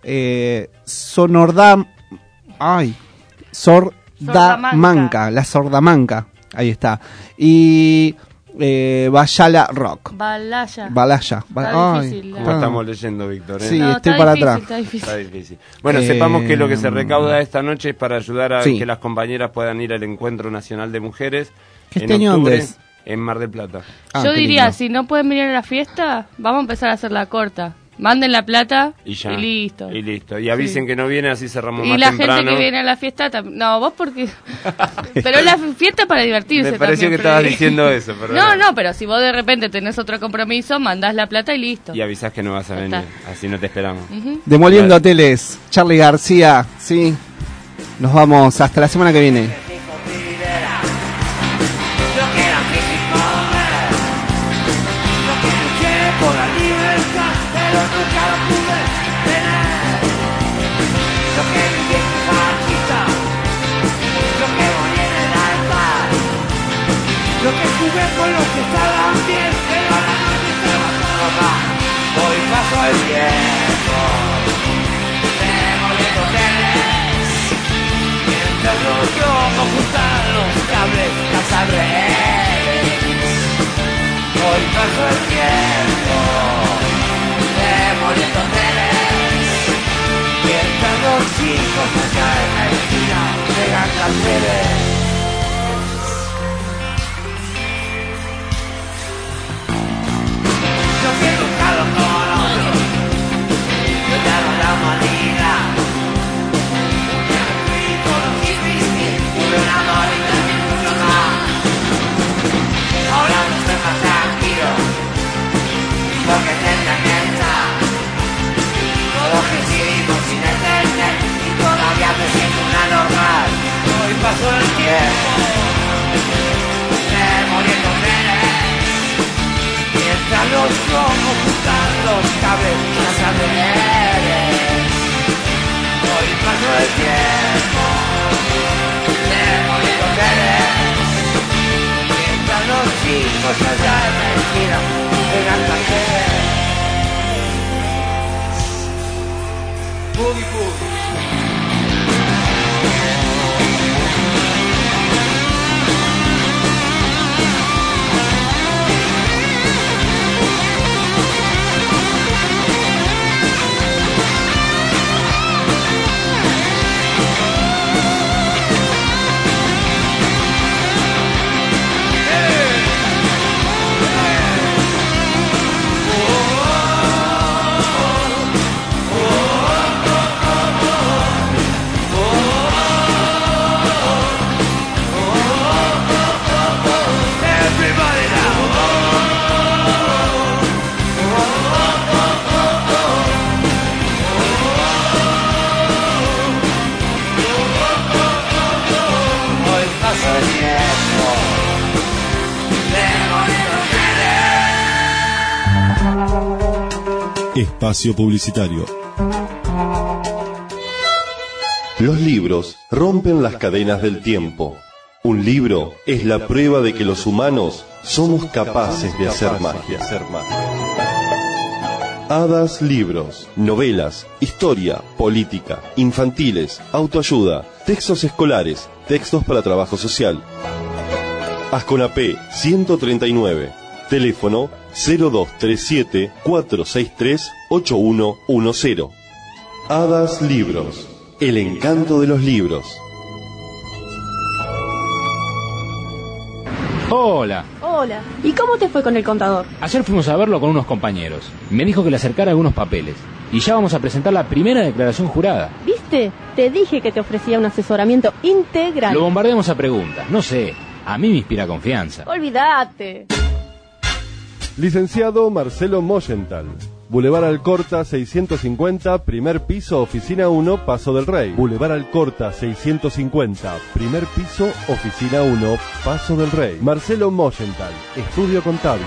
Speaker 5: Sordamanca, la Sordamanca, ahí está. Y Bayala Rock.
Speaker 2: Balaya.
Speaker 23: Está difícil, ¿cómo estamos leyendo, Víctor?
Speaker 5: Sí, estoy para atrás.
Speaker 23: Está difícil. Bueno, sepamos que lo que se recauda esta noche es para ayudar a que las compañeras puedan ir al Encuentro Nacional de Mujeres.
Speaker 5: ¿Qué año es?
Speaker 23: En Mar del Plata.
Speaker 2: Yo diría, si no pueden venir a la fiesta, vamos a empezar a hacer la corta. Manden la plata y listo.
Speaker 23: Y avisen que no viene, así cerramos más temprano.
Speaker 2: Y la gente que viene a la fiesta, no, vos porque... Pero la fiesta para divertirse.
Speaker 23: Me pareció
Speaker 2: también,
Speaker 23: que estabas diciendo eso. Pero
Speaker 2: no, pero si vos de repente tenés otro compromiso, mandás la plata y listo.
Speaker 23: Y avisás que no vas a venir, así no te esperamos.
Speaker 5: Demoliendo hoteles, Charly García, sí. Nos vamos hasta la semana que viene.
Speaker 7: comer. Lo que luché por la libertad, pero nunca lo pude tener. Lo que viví en mi barquita, lo que morí en el alma, lo que jugué con los que estaban bien, pero a la noche se va todo mal. Hoy paso el tiempo, demoliendo trenes, mientras los yomos juntan los cables, las redes. Hoy paso el tiempo, demoliendo trenes, mientras los chicos acá en la esquina pegan las redes. Yo quiero buscarlo con otro, yo te hago la manera. Ya me fui con los hippies, tuve una morita y mucho más. Ahora no estoy más tranquilo, porque tenga que estar. Todos coincidimos sin entender y todavía me siento una normal. Hoy pasó el tiempo, demoliendo trenes, mientras los ojos juntan los cables, las redes. Hoy pasó el tiempo, demoliendo trenes, mientras los chicos allá en la esquina pegan las redes. Boogie boogie.
Speaker 15: Espacio publicitario. Los libros rompen las cadenas del tiempo. Un libro es la prueba de que los humanos somos capaces de hacer magia. Hadas Libros, novelas, historia, política, infantiles, autoayuda, textos escolares, textos para trabajo social. Asconapé 139, teléfono 0237-463-8110. Hadas Libros, el encanto de los libros.
Speaker 8: Hola.
Speaker 10: Hola. ¿Y cómo te fue con el contador?
Speaker 8: Ayer fuimos a verlo con unos compañeros. Me dijo que le acercara algunos papeles. Y ya vamos a presentar la primera declaración jurada.
Speaker 10: ¿Viste? Te dije que te ofrecía un asesoramiento integral.
Speaker 8: Lo bombardeamos a preguntas. No sé. A mí me inspira confianza.
Speaker 10: Olvídate.
Speaker 24: Licenciado Marcelo Moyenthal. Boulevard Alcorta 650, primer piso, oficina 1, Paso del Rey. Boulevard Alcorta 650, primer piso, oficina 1, Paso del Rey. Marcelo Moyenthal, estudio contable.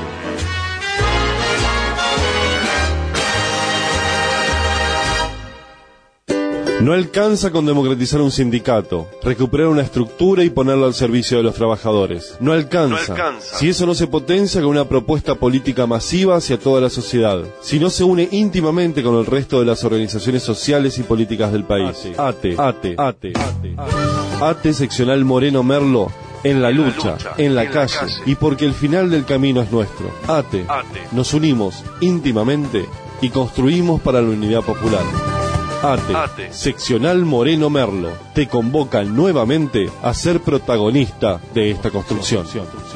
Speaker 24: No alcanza con democratizar un sindicato, recuperar una estructura y ponerlo al servicio de los trabajadores. No alcanza. Si eso no se potencia con una propuesta política masiva hacia toda la sociedad. Si no se une íntimamente con el resto de las organizaciones sociales y políticas del país. ATE seccional Moreno Merlo. En la lucha, en la calle, y porque el final del camino es nuestro. ATE. Nos unimos íntimamente y construimos para la unidad popular. ATE, seccional Moreno Merlo, te convoca nuevamente a ser protagonista de esta construcción.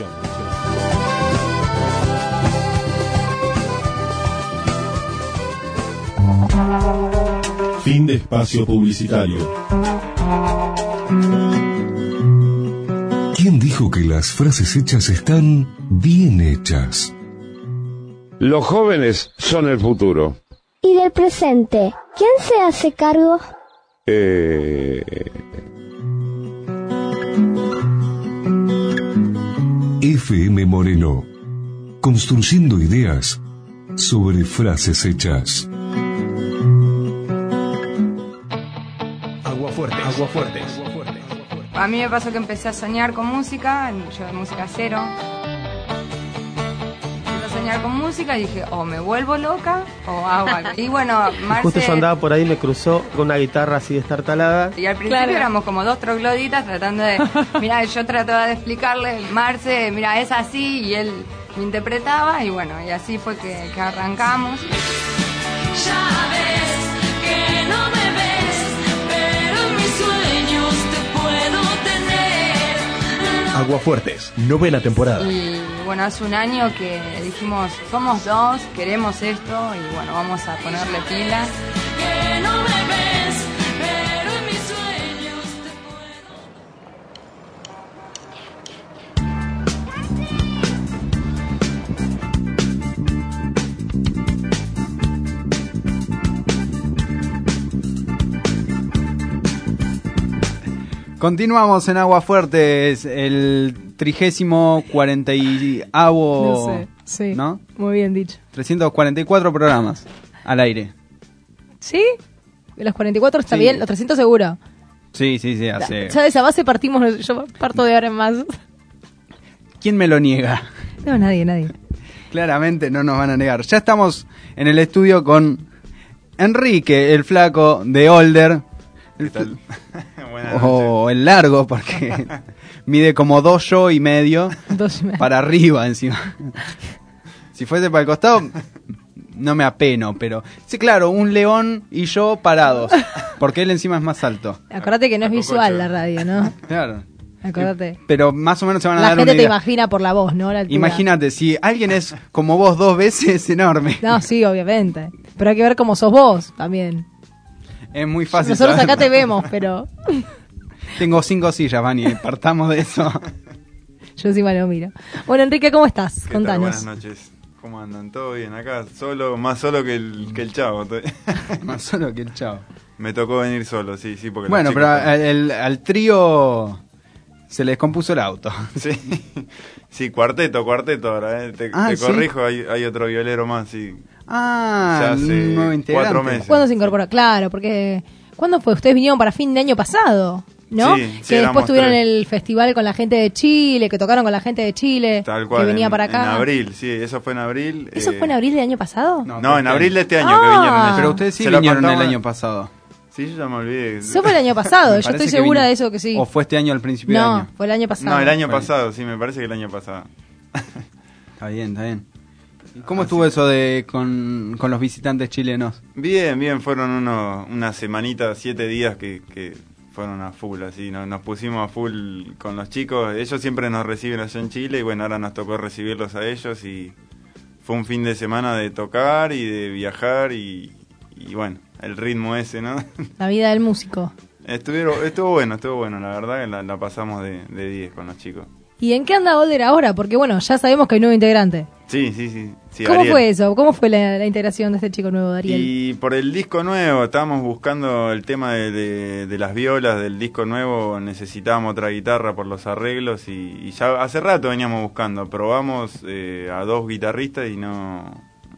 Speaker 15: Fin de espacio publicitario.
Speaker 16: ¿Quién dijo que las frases hechas están bien hechas?
Speaker 25: Los jóvenes son el futuro.
Speaker 26: ¿Y del presente? ¿Quién se hace cargo?
Speaker 16: FM Moreno. Construyendo ideas sobre frases hechas.
Speaker 13: Aguafuertes.
Speaker 14: A mí me pasó que empecé a soñar con música, yo de música cero. Empecé a soñar con música y dije, o me vuelvo loca o hago algo. Y bueno, Marce...
Speaker 17: Justo yo andaba por ahí, me cruzó con una guitarra así destartalada.
Speaker 14: Y al principio éramos como dos trogloditas tratando de... Mirá, yo trataba de explicarle, Marce, mira, es así, y él me interpretaba, y bueno, y así fue que arrancamos.
Speaker 21: Ya ves que no me ves, pero en mis sueños te puedo tener.
Speaker 13: Aguafuertes, 9ª temporada.
Speaker 14: Y bueno, hace un año que dijimos, somos dos, queremos esto, y bueno, vamos a ponerle pilas.
Speaker 21: Que no me ves, pero en mis sueños te
Speaker 18: Continuamos en Aguafuertes, el 3040avo,
Speaker 3: No sé, sí.
Speaker 18: ¿no?
Speaker 3: Muy bien dicho.
Speaker 18: 344 programas al aire.
Speaker 3: ¿Sí? Los 44 está
Speaker 18: Sí.
Speaker 3: bien, los 300 seguro.
Speaker 18: Sí, hace...
Speaker 3: Ya de esa base partimos, yo parto de ahora en más.
Speaker 18: ¿Quién me lo niega?
Speaker 3: No, nadie.
Speaker 18: Claramente no nos van a negar. Ya estamos en el estudio con Enrique, el flaco de Older.
Speaker 19: ¿Qué tal?
Speaker 18: O el largo, porque mide como 2 yo y medio.
Speaker 3: 2 y medio.
Speaker 18: Para arriba encima. Si fuese para el costado, no me apeno, pero... Sí, claro, un león y yo parados, porque él encima es más alto.
Speaker 3: Acordate que no es visual la radio, ¿no?
Speaker 18: Claro.
Speaker 3: Acordate.
Speaker 18: Pero más o menos se van a
Speaker 3: La
Speaker 18: dar
Speaker 3: gente
Speaker 18: una
Speaker 3: te
Speaker 18: idea.
Speaker 3: imagina por la voz, ¿no? La altura.
Speaker 18: Imagínate, si alguien es como vos 2 veces, es enorme.
Speaker 3: No, sí, obviamente. Pero hay que ver cómo sos vos también.
Speaker 18: Es muy fácil.
Speaker 3: Nosotros
Speaker 18: saber.
Speaker 3: acá te vemos, pero...
Speaker 18: Tengo 5 sillas, Vani, partamos de eso.
Speaker 3: Yo encima lo miro. Bueno, Enrique, ¿cómo estás?
Speaker 19: ¿Qué tal?
Speaker 3: Contanos.
Speaker 19: Buenas noches. ¿Cómo andan? ¿Todo bien? Acá más solo que el chavo.
Speaker 18: Más solo que el chavo.
Speaker 19: Me tocó venir solo, sí, porque
Speaker 18: bueno,
Speaker 19: los
Speaker 18: pero
Speaker 19: chicos
Speaker 18: al trío se les descompuso el auto.
Speaker 19: Sí, cuarteto ahora, te
Speaker 18: ¿sí?
Speaker 19: corrijo, hay otro violero más, sí.
Speaker 18: Ah,
Speaker 19: ya hace
Speaker 18: un nuevo integrante.
Speaker 19: 4 meses.
Speaker 3: ¿Cuándo se incorporó? Claro, porque... ¿Cuándo fue? Ustedes vinieron para fin de año pasado, ¿no?
Speaker 19: Sí,
Speaker 3: que después
Speaker 19: éramos
Speaker 3: tuvieron
Speaker 19: 3.
Speaker 3: el festival con la gente de Chile, que tocaron con la gente de Chile,
Speaker 19: Tal cual,
Speaker 3: que venía para acá.
Speaker 19: En abril, sí, eso fue en abril.
Speaker 3: ¿Eso fue en abril del año pasado?
Speaker 19: No, en abril de este año que
Speaker 3: Ah.
Speaker 19: vinieron.
Speaker 18: Pero ustedes sí
Speaker 19: Se lo
Speaker 18: vinieron el
Speaker 19: contamos-
Speaker 18: año pasado.
Speaker 19: Sí, yo ya me olvidé.
Speaker 3: Eso fue el año pasado,
Speaker 18: Me
Speaker 3: yo
Speaker 18: parece
Speaker 3: estoy
Speaker 18: que
Speaker 3: segura
Speaker 18: vine-
Speaker 3: de eso que sí.
Speaker 18: ¿O fue este año al principio de
Speaker 3: No,
Speaker 18: año?
Speaker 3: fue el año pasado.
Speaker 19: No, el año
Speaker 18: Bueno.
Speaker 19: pasado, sí, me parece que el año pasado.
Speaker 18: Está bien. ¿Y cómo estuvo eso de con los visitantes chilenos?
Speaker 19: Bien, fueron unas semanitas, 7 días que fueron a full, así, nos pusimos a full con los chicos. Ellos siempre nos reciben allá en Chile y bueno, ahora nos tocó recibirlos a ellos y fue un fin de semana de tocar y de viajar y bueno, el ritmo ese, ¿no?
Speaker 3: La vida del músico.
Speaker 19: Estuvo bueno, la verdad que la pasamos de 10 con los chicos.
Speaker 3: ¿Y en qué anda Older ahora? Porque bueno, ya sabemos que hay nuevo integrante.
Speaker 19: Sí,
Speaker 3: ¿Cómo
Speaker 19: Ariel.
Speaker 3: fue eso? ¿Cómo fue la integración de este chico nuevo, Ariel?
Speaker 19: Y por el disco nuevo, estábamos buscando el tema de las violas del disco nuevo, necesitábamos otra guitarra por los arreglos y ya hace rato veníamos buscando, probamos a 2 guitarristas y no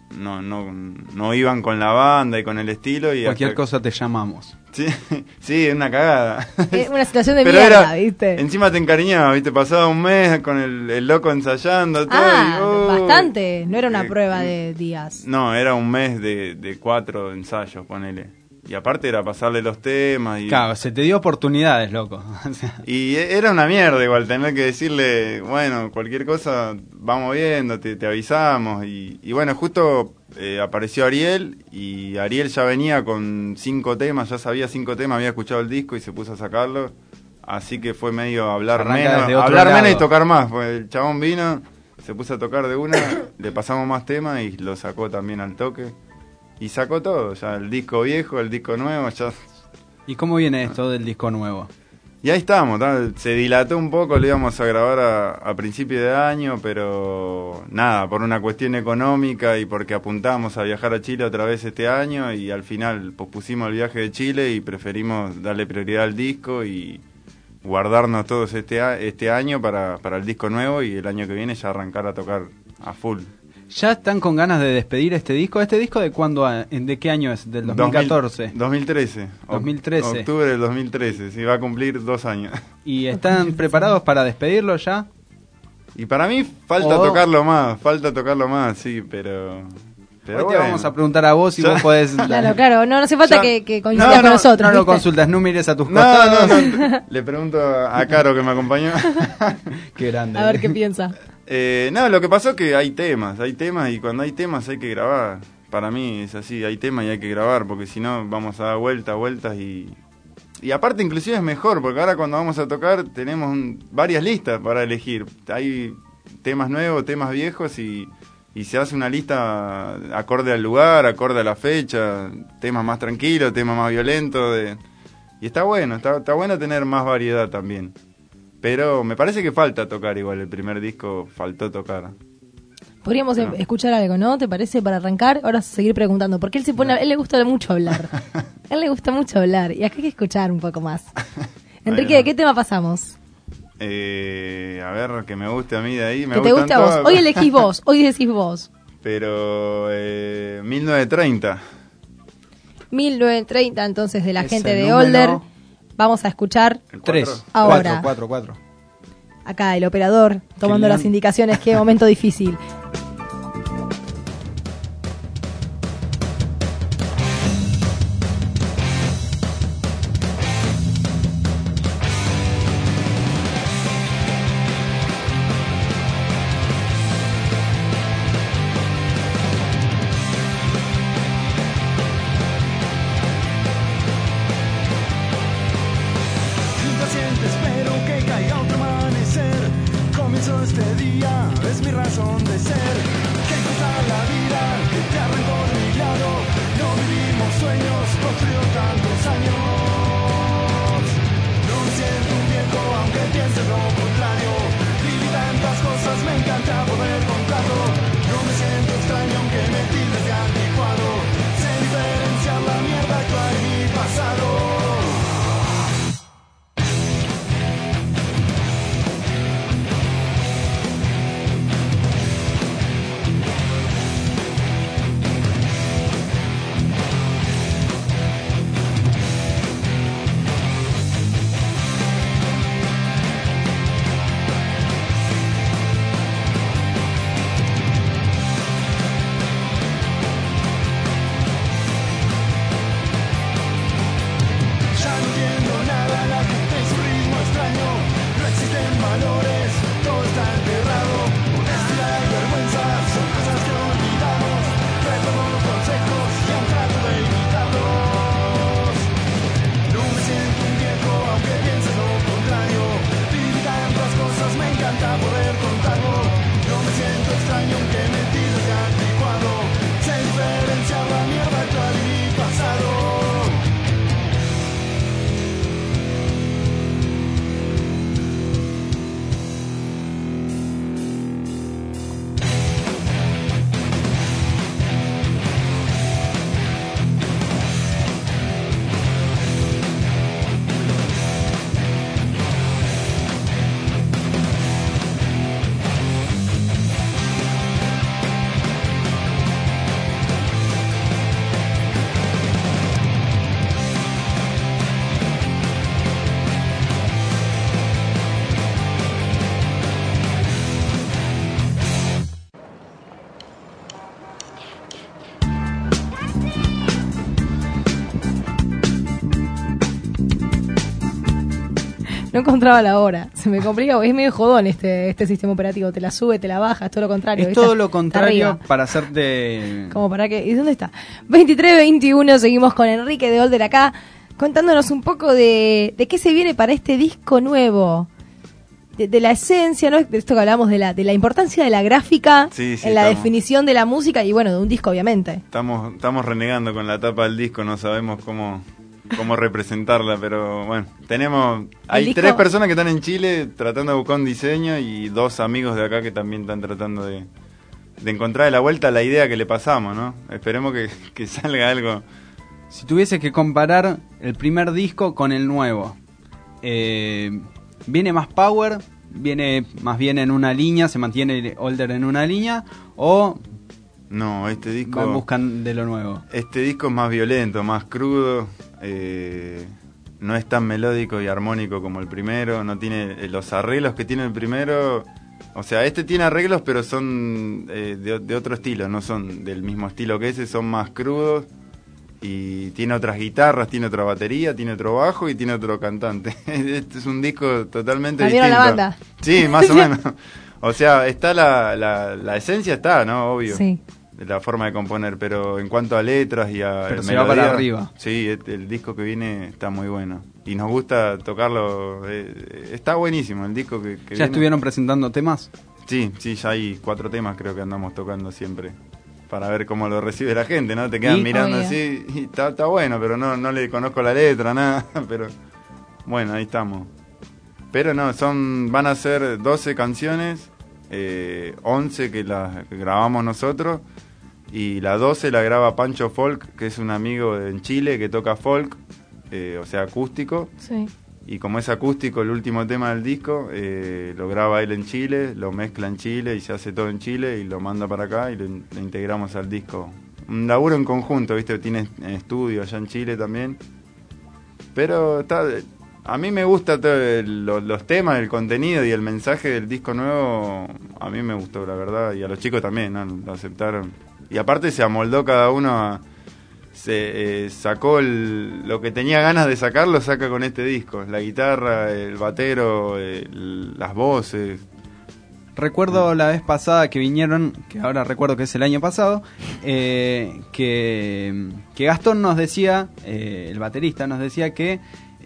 Speaker 19: iban con la banda y con el estilo. Y
Speaker 18: Cualquier
Speaker 19: hasta-
Speaker 18: cosa te llamamos.
Speaker 19: Sí, es una cagada.
Speaker 3: Es una situación de
Speaker 19: Pero
Speaker 3: mierda, ¿viste?
Speaker 19: Encima te encariñabas, ¿viste? Pasaba un mes con el loco ensayando, todo.
Speaker 3: Bastante. No era una prueba de días.
Speaker 19: No, era un mes de 4 ensayos, ponele. Y aparte era pasarle los temas.
Speaker 18: Claro, se te dio oportunidades, loco.
Speaker 19: Y era una mierda igual tener que decirle, bueno, cualquier cosa vamos viendo, te avisamos. Y bueno, justo apareció Ariel y Ariel ya venía con 5 temas, ya sabía 5 temas, había escuchado el disco y se puso a sacarlo. Así que fue medio hablar
Speaker 18: Arranca desde
Speaker 19: menos,
Speaker 18: otro lado.
Speaker 19: y tocar más. Pues el chabón vino, se puso a tocar de una, le pasamos más temas y lo sacó también al toque. Y sacó todo, ya el disco viejo, el disco nuevo, ya...
Speaker 18: ¿Y cómo viene esto del disco nuevo?
Speaker 19: Y ahí estamos, se dilató un poco, lo íbamos a grabar a principio de año, pero nada, por una cuestión económica y porque apuntamos a viajar a Chile otra vez este año y al final pospusimos el viaje de Chile y preferimos darle prioridad al disco y guardarnos todos este año para el disco nuevo y el año que viene ya arrancar a tocar a full.
Speaker 18: ¿Ya están con ganas de despedir este disco? ¿Este disco de cuándo? ¿De qué año es? ¿Del 2014?
Speaker 19: 2013.
Speaker 18: 2013.
Speaker 19: Octubre del 2013, sí, va a cumplir 2 años.
Speaker 18: ¿Y están preparados para despedirlo ya?
Speaker 19: Y para mí falta tocarlo más, sí, pero
Speaker 18: Hoy
Speaker 19: bueno.
Speaker 18: te vamos a preguntar a vos y vos podés...
Speaker 3: Claro, no hace falta que coincidas con nosotros.
Speaker 18: No lo
Speaker 3: ¿viste?
Speaker 18: consultas, no mires a tus costados.
Speaker 19: No. Le pregunto a Caro que me acompañó.
Speaker 18: Qué grande.
Speaker 3: A ver qué piensa.
Speaker 19: No, lo que pasó es que hay temas y cuando hay temas hay que grabar. Para mí es así, hay temas y hay que grabar, porque si no vamos a dar vueltas y aparte inclusive es mejor, porque ahora cuando vamos a tocar tenemos varias listas para elegir. Hay temas nuevos, temas viejos y se hace una lista acorde al lugar, acorde a la fecha, temas más tranquilos, temas más violentos. Y está bueno, está bueno tener más variedad también. Pero me parece que falta tocar igual, el primer disco faltó tocar.
Speaker 3: Podríamos escuchar algo, ¿no? ¿Te parece? Para arrancar, ahora seguir preguntando, porque él se pone, él le gusta mucho hablar. Él le gusta mucho hablar y acá hay que escuchar un poco más. Enrique, ¿de qué tema pasamos?
Speaker 19: A ver, que me guste a mí de ahí.
Speaker 3: Que te guste a vos. Hoy elegís vos, hoy decís vos.
Speaker 19: Pero 1930.
Speaker 3: 1930, entonces, de la gente de Older. Vamos a escuchar
Speaker 18: 3,
Speaker 3: ahora.
Speaker 18: 4.
Speaker 3: Acá el operador tomando las indicaciones. Qué momento difícil.
Speaker 7: Impaciente espero que caiga otro amanecer. Comienzo este día, es mi razón de ser. Que injusta la vida, que te arrancó de mi lado. No vivimos sueños, construido tantos años. No me siento un viejo, aunque pienses lo contrario. Viví tantas cosas, me encanta poder contarlo. No me siento extraño, aunque me tildes de anticuado. Sé diferenciar la mierda actual y mi pasado. Ya no entiendo nada, la gente es un ritmo extraño. No existen valores, todo está enterrado. Honestidad y vergüenza son cosas que olvidamos. Recuerdo los consejos y aún trato de imitarlos. No me siento un viejo, aunque piense lo contrario. Viví tantas cosas, me encanta poder contarlo. No me siento extraño, aunque me tildes de anticuado. Sé diferenciar la mierda actual y mi pasado.
Speaker 3: No encontraba la hora. Se me complica, es medio jodón este sistema operativo. Te la sube, te la baja, es todo lo contrario.
Speaker 18: Es todo lo contrario para hacerte...
Speaker 3: Como para que... ¿Y dónde está? 23-21, seguimos con Enrique de Older acá, contándonos un poco de qué se viene para este disco nuevo. De la esencia, ¿no? De esto que hablamos de la importancia de la gráfica en la definición de la música y bueno, de un disco obviamente.
Speaker 19: Estamos renegando con la tapa del disco, no sabemos cómo representarla, pero bueno, hay 3 personas que están en Chile tratando de buscar un diseño y 2 amigos de acá que también están tratando de encontrar de la vuelta la idea que le pasamos, ¿no? Esperemos que salga algo.
Speaker 18: Si tuviese que comparar el primer disco con el nuevo, ¿viene más power? ¿Viene más bien en una línea? ¿Se mantiene Older en una línea? ¿O
Speaker 19: no, este disco
Speaker 18: buscan de lo nuevo?
Speaker 19: Este disco es más violento, más crudo, no es tan melódico y armónico como el primero, no tiene los arreglos que tiene el primero. O sea, este tiene arreglos, pero son de otro estilo, no son del mismo estilo que ese, son más crudos. Y tiene otras guitarras, tiene otra batería, tiene otro bajo y tiene otro cantante. Este es un disco totalmente distinto.
Speaker 3: ¿La banda?
Speaker 19: Sí, más o menos. O sea, está la esencia está, ¿no? Obvio.
Speaker 3: Sí.
Speaker 19: La forma de componer, pero en cuanto a letras y a
Speaker 18: pero se va para arriba.
Speaker 19: Sí, el disco que viene está muy bueno. Y nos gusta tocarlo. Está buenísimo el disco que
Speaker 18: ¿Ya
Speaker 19: viene.
Speaker 18: estuvieron presentando temas?
Speaker 19: Sí, ya hay 4 temas creo que andamos tocando siempre. Para ver cómo lo recibe la gente, ¿no? Te quedan mirando así y está bueno, pero no le conozco la letra, nada. Pero bueno, ahí estamos. Pero no, van a ser 12 canciones, 11 que las grabamos nosotros. Y la 12 la graba Pancho Folk, que es un amigo en Chile que toca folk, o sea, acústico.
Speaker 3: Sí.
Speaker 19: Y como es acústico el último tema del disco, lo graba él en Chile, lo mezcla en Chile y se hace todo en Chile y lo manda para acá y lo integramos al disco. Un laburo en conjunto, ¿viste? Tiene estudio allá en Chile también. Pero a mí me gusta todo los temas, el contenido y el mensaje del disco nuevo. A mí me gustó, la verdad, y a los chicos también, ¿no? Lo aceptaron. Y aparte se amoldó cada uno se sacó lo que tenía ganas de sacar, lo saca con este disco. La guitarra, el batero, las voces.
Speaker 18: Recuerdo la vez pasada que vinieron, que ahora recuerdo que es el año pasado, que Gastón nos decía, el baterista nos decía que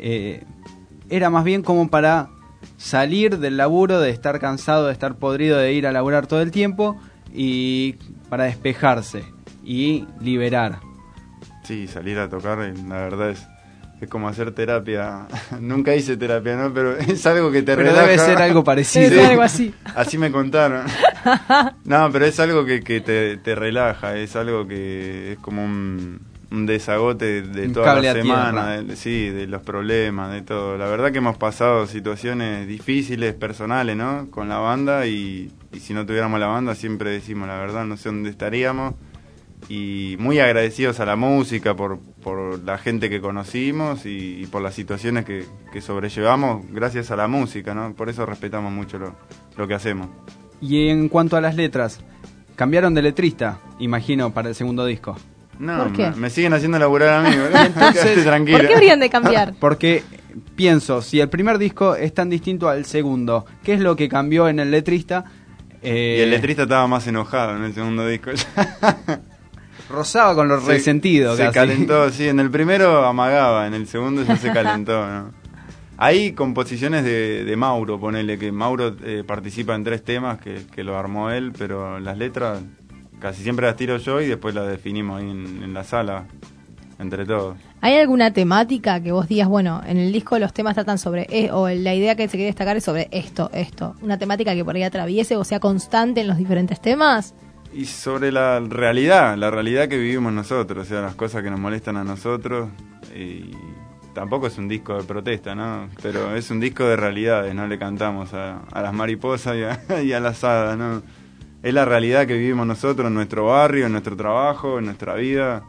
Speaker 18: era más bien como para salir del laburo, de estar cansado, de estar podrido, de ir a laburar todo el tiempo y para despejarse y liberar.
Speaker 19: Sí, salir a tocar, la verdad es como hacer terapia. Nunca hice terapia, ¿no? Pero es algo que te relaja.
Speaker 18: Pero debe ser algo parecido.
Speaker 3: Debe ser algo así.
Speaker 19: Así me contaron. No, pero es algo que te relaja, es algo que es como un desagote de toda la semana, de los problemas, de todo. La verdad que hemos pasado situaciones difíciles, personales, ¿no? Con la banda y si no tuviéramos la banda siempre decimos la verdad, no sé dónde estaríamos. Y muy agradecidos a la música por la gente que conocimos y por las situaciones que sobrellevamos gracias a la música, ¿no? Por eso respetamos mucho lo que hacemos.
Speaker 18: Y en cuanto a las letras, ¿cambiaron de letrista, imagino, para el segundo disco?
Speaker 19: No,
Speaker 3: ¿Por qué?
Speaker 19: Me siguen haciendo laburar a mí. Entonces, tranquila.
Speaker 3: ¿Por qué habrían de cambiar?
Speaker 18: Porque pienso, si el primer disco es tan distinto al segundo, ¿qué es lo que cambió en el letrista?
Speaker 19: Y el letrista estaba más enojado en el segundo disco.
Speaker 18: Rozaba con los resentidos.
Speaker 19: Se calentó, sí. En el primero amagaba, en el segundo ya se calentó, ¿no? Hay composiciones de Mauro, ponele, que Mauro participa en 3 temas que lo armó él, pero las letras casi siempre las tiro yo y después las definimos ahí en la sala, entre todos.
Speaker 3: ¿Hay alguna temática que vos digas, bueno, en el disco los temas tratan sobre, o la idea que se quiere destacar es sobre esto? ¿Una temática que por ahí atraviese o sea constante en los diferentes temas?
Speaker 19: Y sobre la realidad que vivimos nosotros, o sea, las cosas que nos molestan a nosotros. Y tampoco es un disco de protesta, ¿no? Pero es un disco de realidades, no le cantamos a las mariposas y a las hadas, ¿no? Es la realidad que vivimos nosotros en nuestro barrio, en nuestro trabajo, en nuestra vida.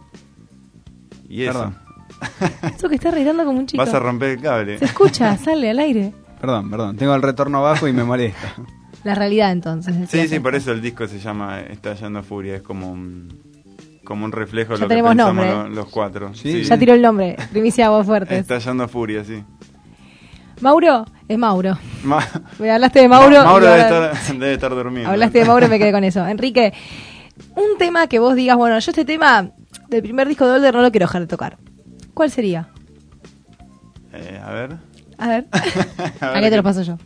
Speaker 19: Y eso.
Speaker 3: Eso que está gritando como un chico.
Speaker 19: Vas a romper el cable.
Speaker 3: Se escucha, sale al aire.
Speaker 18: Perdón, tengo el retorno bajo y me molesta.
Speaker 3: La realidad, entonces.
Speaker 19: Sí, por eso el disco se llama Estallando Furia. Es como un reflejo de
Speaker 3: ya
Speaker 19: lo que pensamos
Speaker 3: nombre.
Speaker 19: los 4.
Speaker 3: ¿Sí? Ya tiró el nombre. Primicia Voz Fuertes.
Speaker 19: Estallando Furia, sí.
Speaker 3: Mauro, es Mauro. Me hablaste de Mauro.
Speaker 19: Mauro debe estar durmiendo.
Speaker 3: Hablaste de Mauro y me quedé con eso. Enrique, un tema que vos digas, bueno, yo este tema del primer disco de Older no lo quiero dejar de tocar. ¿Cuál sería?
Speaker 19: A ver.
Speaker 3: ¿A qué te lo paso yo?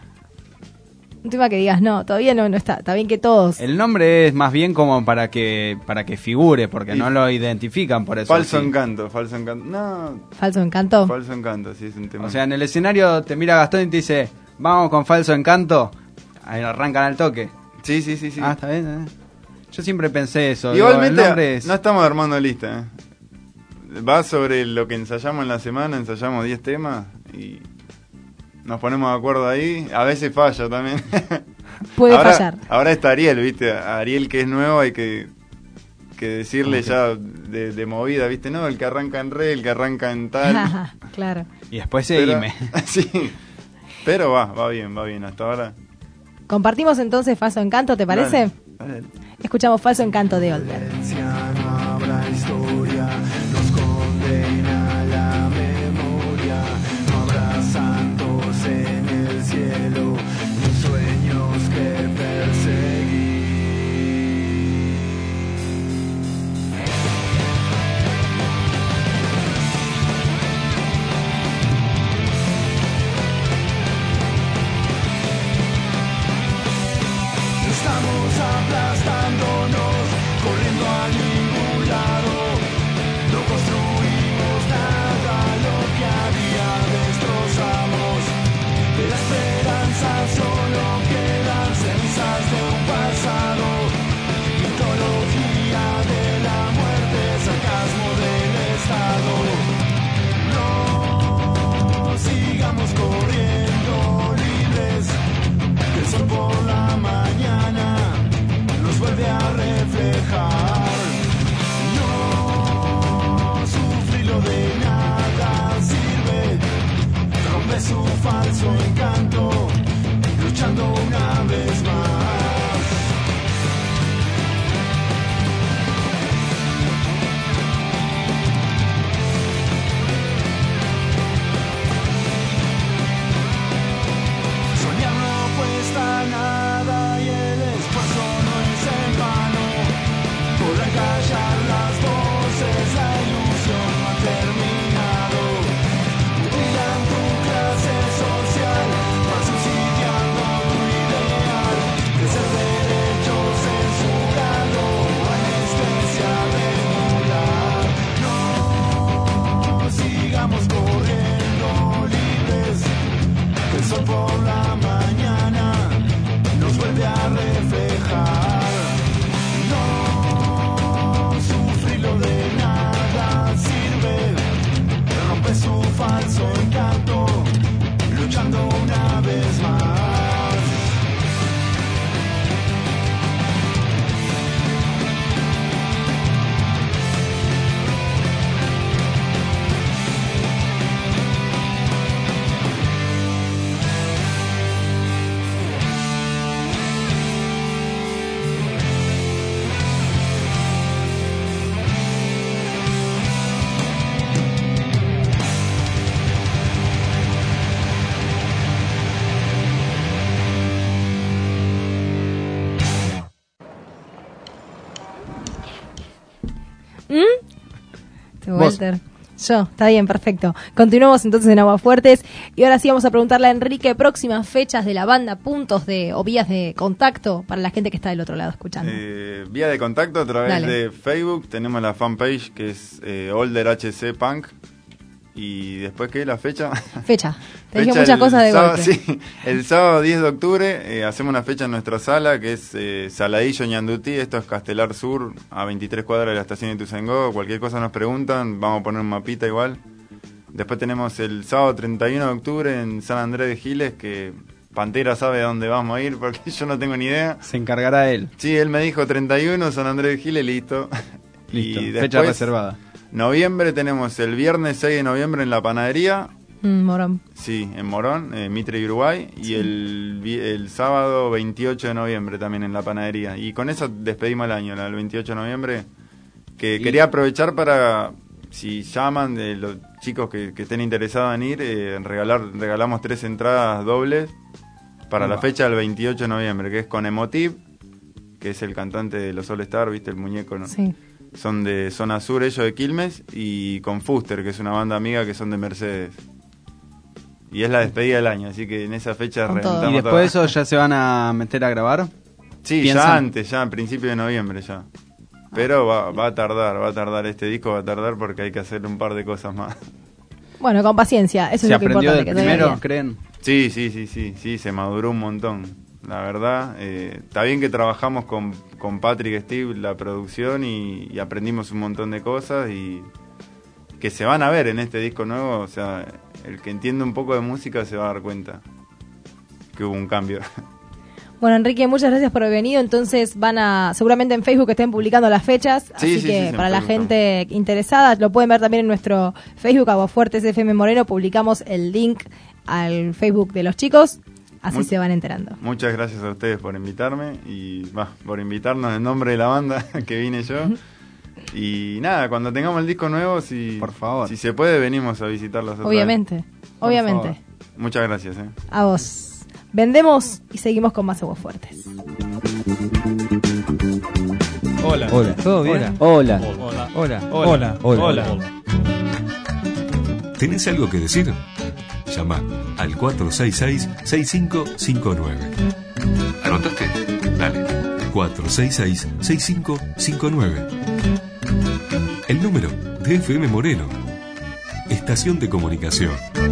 Speaker 3: Un tema que digas, no, todavía no está bien que todos.
Speaker 18: El nombre es más bien como para que figure, porque no lo identifican por eso.
Speaker 19: Falso encanto. No.
Speaker 3: ¿Falso encanto?
Speaker 19: Falso encanto, sí, es un tema.
Speaker 18: O sea, en el escenario te mira Gastón y te dice, vamos con Falso encanto, ahí arrancan al toque.
Speaker 19: Sí.
Speaker 18: Ah, está bien. Yo siempre pensé eso.
Speaker 19: Igualmente, no estamos armando lista, Va sobre lo que ensayamos en la semana, ensayamos 10 temas y nos ponemos de acuerdo ahí. A veces falla también.
Speaker 3: Puede fallar.
Speaker 19: Ahora está Ariel, ¿viste? A Ariel, que es nuevo, hay que decirle ya de movida, ¿viste? No, el que arranca en re, el que arranca en tal.
Speaker 3: Claro.
Speaker 18: Y después seguime.
Speaker 19: Sí. Pero va bien hasta ahora.
Speaker 3: Compartimos entonces Falso Encanto, ¿te parece?
Speaker 19: Dale.
Speaker 3: Escuchamos Falso Encanto de Older.
Speaker 7: No habrá historia, nos condena la memoria. No habrá santos en el cielo, ni sueños que perseguir. Estamos aplastándonos, corriendo a ningún lado. No construimos nada, lo que había destrozamos. De la esperanza solo quedan cenizas de un pasado. Mitología de la muerte, sarcasmo del Estado. No sigamos corriendo libres, que el sol por la mañana nos vuelve a reflejar. No sufrirlo de nada sirve, rompe su falso encanto, luchando una vez más. Soñar no cuesta nada y el esfuerzo no es en vano. Podrán callar las voces, la ilusión no ha terminado. Mutilan tu clase social, van subsidiando tu ideal. Crecer derecho censurado, anestesia regular. No sigamos corriendo libres, que el sol por la mañana nos vuelve a reflejar. No sufrirlo de nada sirve, rompe su falso encanto, luchando una vez más.
Speaker 3: Walter. Yo, está bien, perfecto. Continuamos entonces en Aguafuertes y ahora sí vamos a preguntarle a Enrique próximas fechas de la banda, puntos o vías de contacto para la gente que está del otro lado escuchando.
Speaker 19: Vía de contacto a través
Speaker 3: Dale.
Speaker 19: de Facebook, tenemos la fanpage que es Older HC Punk. Y después, ¿qué? ¿La fecha?
Speaker 3: Fecha. Te dije muchas cosas de golpe.
Speaker 19: Sí, el sábado 10 de octubre hacemos una fecha en nuestra sala que es Saladillo, Ñandutí. Esto es Castelar Sur, a 23 cuadras de la estación de Ituzaingó. Cualquier cosa nos preguntan, vamos a poner un mapita igual. Después tenemos el sábado 31 de octubre en San Andrés de Giles, que Pantera sabe a dónde vamos a ir porque yo no tengo ni idea.
Speaker 18: Se encargará él.
Speaker 19: Sí, él me dijo 31, San Andrés de Giles, listo.
Speaker 18: Listo,
Speaker 19: Y
Speaker 18: fecha
Speaker 19: después,
Speaker 18: reservada.
Speaker 19: Noviembre tenemos el viernes 6 de noviembre en La Panadería.
Speaker 3: Morón.
Speaker 19: Sí, en Morón, Mitre y Uruguay. Y el sábado 28 de noviembre también en La Panadería. Y con eso despedimos el año, el 28 de noviembre. Que quería aprovechar para, si llaman de los chicos que estén interesados en ir, regalamos 3 entradas dobles para la fecha del 28 de noviembre, que es con Emotiv, que es el cantante de los All Star, ¿viste? El muñeco, ¿no?
Speaker 3: Sí.
Speaker 19: Son de Zona Sur, ellos de Quilmes, y con Fuster, que es una banda amiga que son de Mercedes. Y es la despedida del año, así que en esa fecha reventamos.
Speaker 18: ¿Y después de eso ya se van a meter a grabar?
Speaker 19: Sí,
Speaker 18: ¿Piensan?
Speaker 19: ya antes, ya en principio de noviembre ya. Pero va a tardar este disco, va a tardar porque hay que hacer un par de cosas más.
Speaker 3: Bueno, con paciencia, eso es lo que importa.
Speaker 18: ¿Se aprendió del primero, creen?
Speaker 19: Sí, se maduró un montón. La verdad, está bien que trabajamos con Patrick Steve, la producción, y aprendimos un montón de cosas y que se van a ver en este disco nuevo. O sea, el que entiende un poco de música se va a dar cuenta que hubo un cambio.
Speaker 3: Bueno, Enrique, muchas gracias por haber venido. Entonces seguramente en Facebook estén publicando las fechas,
Speaker 19: Sí,
Speaker 3: así que para la
Speaker 19: Facebook,
Speaker 3: gente interesada lo pueden ver también en nuestro Facebook, Aguafuertes FM Moreno. Publicamos el link al Facebook de los chicos, así se van enterando.
Speaker 19: Muchas gracias a ustedes por invitarme y por invitarnos en nombre de la banda que vine yo. Y nada, cuando tengamos el disco nuevo, por favor, si se puede, venimos a visitarlos otra
Speaker 3: Obviamente,
Speaker 19: vez.
Speaker 3: obviamente.
Speaker 19: Por favor. Muchas gracias.
Speaker 3: A vos. Vendemos y seguimos con más Aguafuertes.
Speaker 1: Hola.
Speaker 9: Hola.
Speaker 1: ¿Todo bien?
Speaker 9: Hola.
Speaker 1: Hola.
Speaker 9: Hola.
Speaker 1: Hola.
Speaker 9: Hola.
Speaker 1: Hola.
Speaker 16: ¿Tenés algo que decir? Llama al 466-6559. ¿Anotaste? Dale. 466-6559. El número de FM Moreno. Estación de comunicación.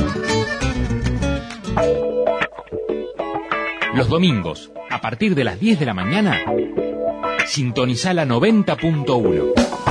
Speaker 8: Los domingos, a partir de las 10 de la mañana, sintoniza la 90.1.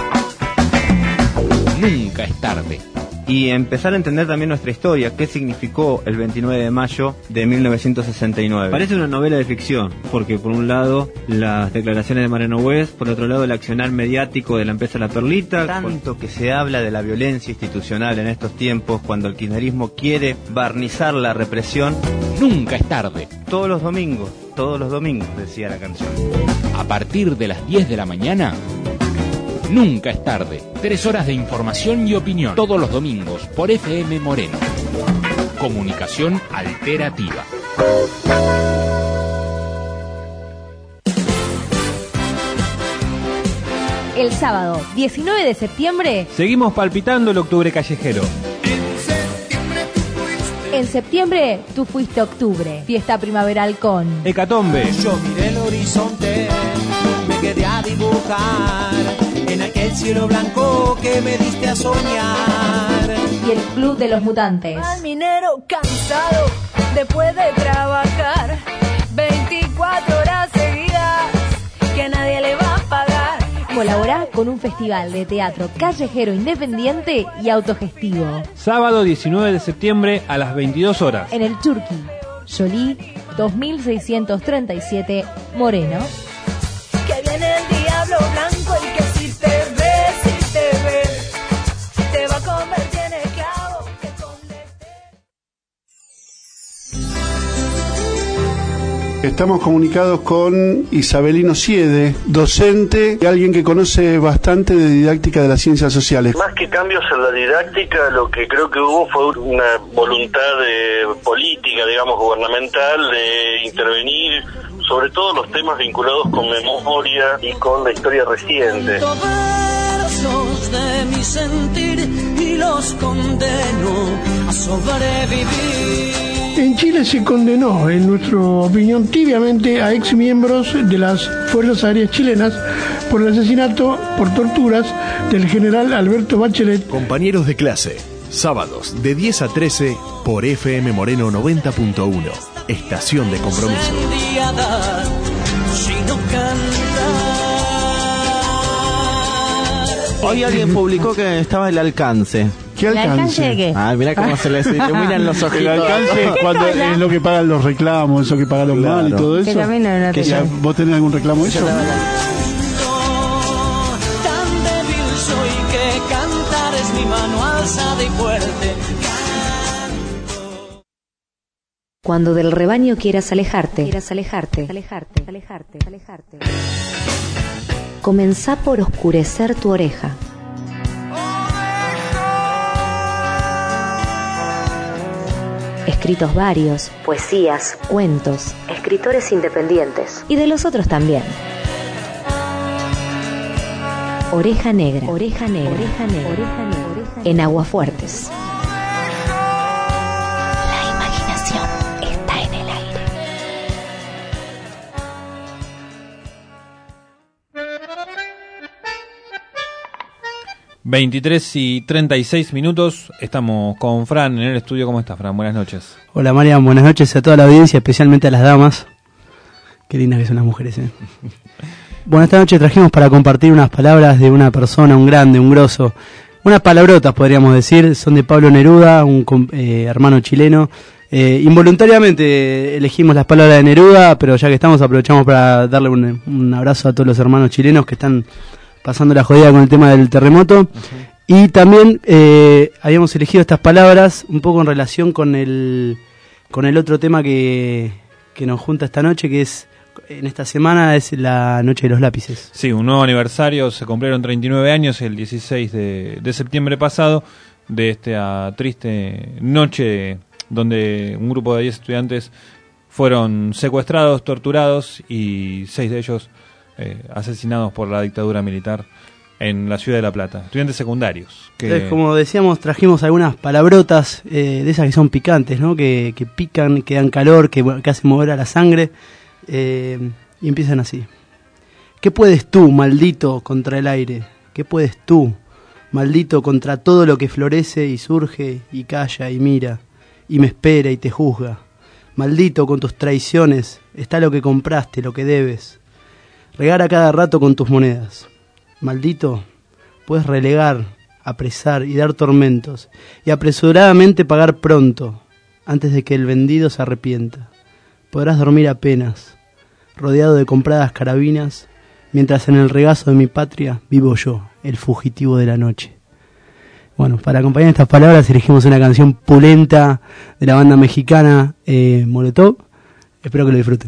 Speaker 8: Nunca es tarde.
Speaker 9: Y empezar a entender también nuestra historia, qué significó el 29 de mayo de 1969. Parece una novela de ficción, porque por un lado las declaraciones de Mariano West, por otro lado el accionar mediático de la empresa La Perlita, tanto que se habla de la violencia institucional en estos tiempos, cuando el kirchnerismo quiere barnizar la represión.
Speaker 8: Nunca es tarde.
Speaker 9: Todos los domingos, decía la canción.
Speaker 8: A partir de las 10 de la mañana, nunca es tarde. 3 horas de información y opinión. Todos los domingos por FM Moreno. Comunicación alternativa.
Speaker 11: El sábado 19 de septiembre.
Speaker 1: Seguimos palpitando el octubre callejero.
Speaker 11: En septiembre, tú fuiste octubre. Fiesta primaveral con
Speaker 1: Hecatombe.
Speaker 7: Yo miré el horizonte, me quedé a dibujar en aquel cielo blanco que me diste a soñar.
Speaker 11: Y el Club de los Mutantes.
Speaker 12: Al minero cansado después de trabajar 24 horas seguidas que nadie le va a pagar.
Speaker 11: Colaborá con un festival de teatro callejero independiente y autogestivo.
Speaker 1: Sábado 19 de septiembre a las 22 horas.
Speaker 11: En el Churqui, Jolí 2637, Moreno.
Speaker 12: Que viene el diablo blanco y que si te ve, te va a convertir en esclavo.
Speaker 20: Estamos comunicados con Isabelino Siede, docente y alguien que conoce bastante de didáctica de las ciencias sociales.
Speaker 22: Más que cambios en la didáctica, lo que creo que hubo fue una voluntad política, digamos, gubernamental, de intervenir sobre todo los temas vinculados con memoria y con la historia reciente.
Speaker 7: Versos de mi sentir y los condeno a sobrevivir.
Speaker 27: En Chile se condenó, en nuestra opinión, tibiamente a exmiembros de las Fuerzas Aéreas chilenas por el asesinato por torturas del general Alberto Bachelet.
Speaker 13: Compañeros de clase, sábados de 10 a 13 por FM Moreno 90.1, estación de compromiso.
Speaker 9: Hoy alguien publicó que estaba el alcance.
Speaker 27: ¿Qué alcance?
Speaker 11: ¿El alcance de qué?
Speaker 9: Ay, mira cómo se les iluminan los ojitos.
Speaker 27: El alcance cuando es lo que pagan los reclamos, eso que pagaron mal y todo eso.
Speaker 11: Que también no era
Speaker 27: ¿Vos tenés algún reclamo de eso?
Speaker 7: Tan débil soy que cantar es mi mano alzada y fuerte.
Speaker 11: Cuando del rebaño quieras alejarte. Comenzá por oscurecer tu oreja. Escritos varios, poesías, cuentos, escritores independientes y de los otros también. Oreja negra. En Aguafuertes. La imaginación está en el aire.
Speaker 1: 23:36, estamos con Fran en el estudio. ¿Cómo estás, Fran? Buenas noches.
Speaker 28: Hola, Marian, buenas noches a toda la audiencia, especialmente a las damas. Qué lindas que son las mujeres, ¿eh? Bueno, esta noche trajimos para compartir unas palabras de una persona, un grande, un grosso, unas palabrotas, podríamos decir. Son de Pablo Neruda, un hermano chileno. Involuntariamente elegimos las palabras de Neruda, pero ya que estamos aprovechamos para darle un abrazo a todos los hermanos chilenos que están pasando la jodida con el tema del terremoto. Uh-huh. Y también habíamos elegido estas palabras un poco en relación con el otro tema que nos junta esta noche, que es en esta semana es la Noche de los Lápices.
Speaker 1: Sí, un nuevo aniversario, se cumplieron 39 años el 16 de septiembre pasado de esta triste noche donde un grupo de 10 estudiantes fueron secuestrados, torturados y 6 de ellos asesinados por la dictadura militar en la ciudad de La Plata. Estudiantes secundarios.
Speaker 28: Entonces, como decíamos, trajimos algunas palabrotas de esas que son picantes, ¿no? Que pican, que dan calor, que hacen mover a la sangre. Y empiezan así. ¿Qué puedes tú, maldito, contra el aire? ¿Qué puedes tú, maldito, contra todo lo que florece y surge y calla y mira y me espera y te juzga? Maldito, con tus traiciones está lo que compraste, lo que debes. Regar a cada rato con tus monedas. Maldito, puedes relegar, apresar y dar tormentos y apresuradamente pagar pronto, antes de que el vendido se arrepienta. Podrás dormir apenas, rodeado de compradas carabinas, mientras en el regazo de mi patria vivo yo, el fugitivo de la noche. Bueno, para acompañar estas palabras elegimos una canción pulenta de la banda mexicana Molotov. Espero que lo disfruten.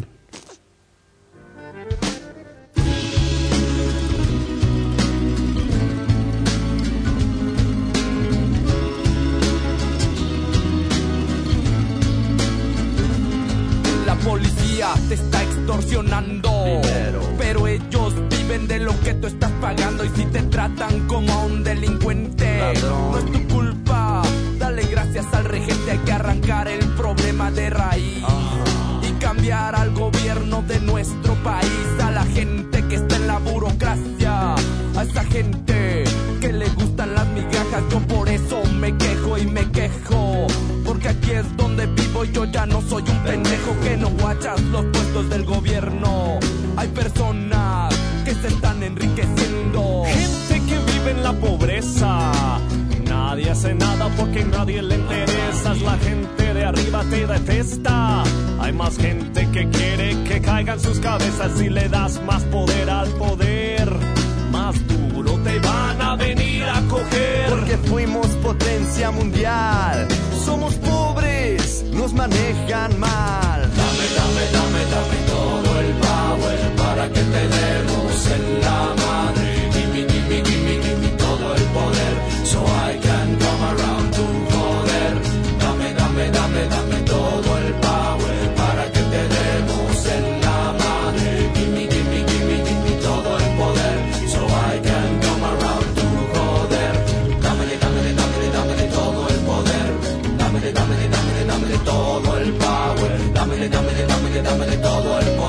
Speaker 2: Te está extorsionando dinero, pero ellos viven de lo que tú estás pagando. Y si te tratan como a un delincuente, ladrón, no es tu culpa. Dale gracias al regente. Hay que arrancar el problema de raíz y cambiar al gobierno de nuestro país. A la gente que está en la burocracia, a esa gente que le gustan las migajas. Yo por eso me quejo y me quejo, porque aquí es donde vivo. Yo ya no soy un pendejo que no guachas los puestos del gobierno. Hay personas que se están enriqueciendo,
Speaker 4: gente que vive en la pobreza. Nadie hace nada porque a nadie le interesas. La gente de arriba te detesta. Hay más gente que quiere que caigan sus cabezas. Si le das más poder al poder, más duro te van a venir a coger.
Speaker 2: Porque fuimos potencia mundial, somos pobres, nos manejan mal.
Speaker 7: Dame todo el power para que te demos en la madre. Give me todo el poder, so I can come around to joder. Dame todo el power para que te demos en la madre. Give me todo el poder, so I can come around to joder. Dame todo el poder. Dame todo el power. Dame todo el poder. Dame todo el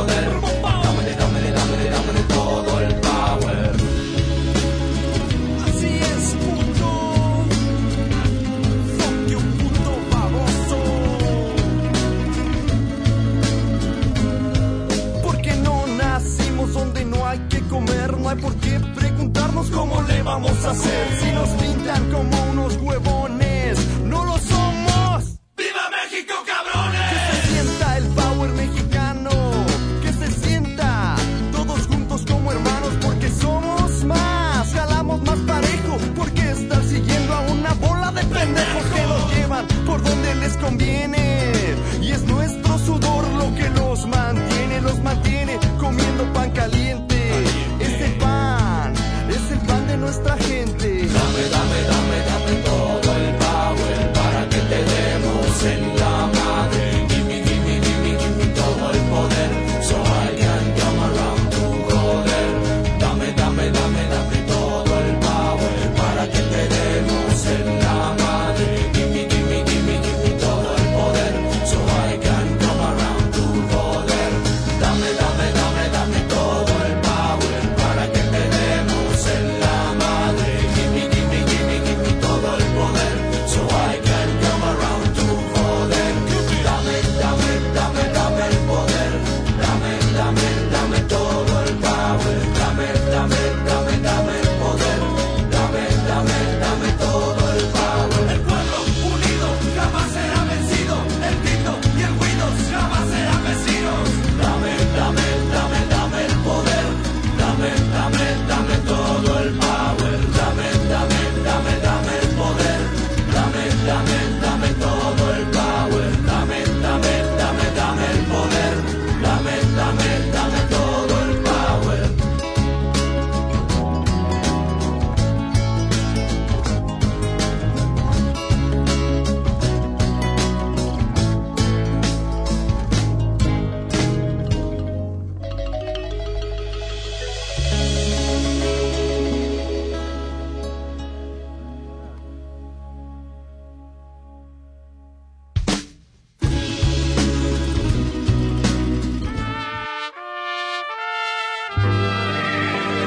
Speaker 7: power.
Speaker 2: Así es, puto. Fuck you, puto baboso. Porque no nacimos donde no hay que comer. No hay por qué preguntarnos cómo le vamos a hacer. Si nos pintan como unos huevones, no lo somos.
Speaker 7: ¡Viva México, cabrones!
Speaker 2: Que se sienta el power mexicano, que se sienta todos juntos como hermanos, porque somos más, jalamos más parejo, porque estar siguiendo a una bola de pendejos que los llevan por donde les conviene. Y es nuestro sudor lo que los mantiene comiendo pan caliente. Es el pan de nuestra gente.
Speaker 7: Dame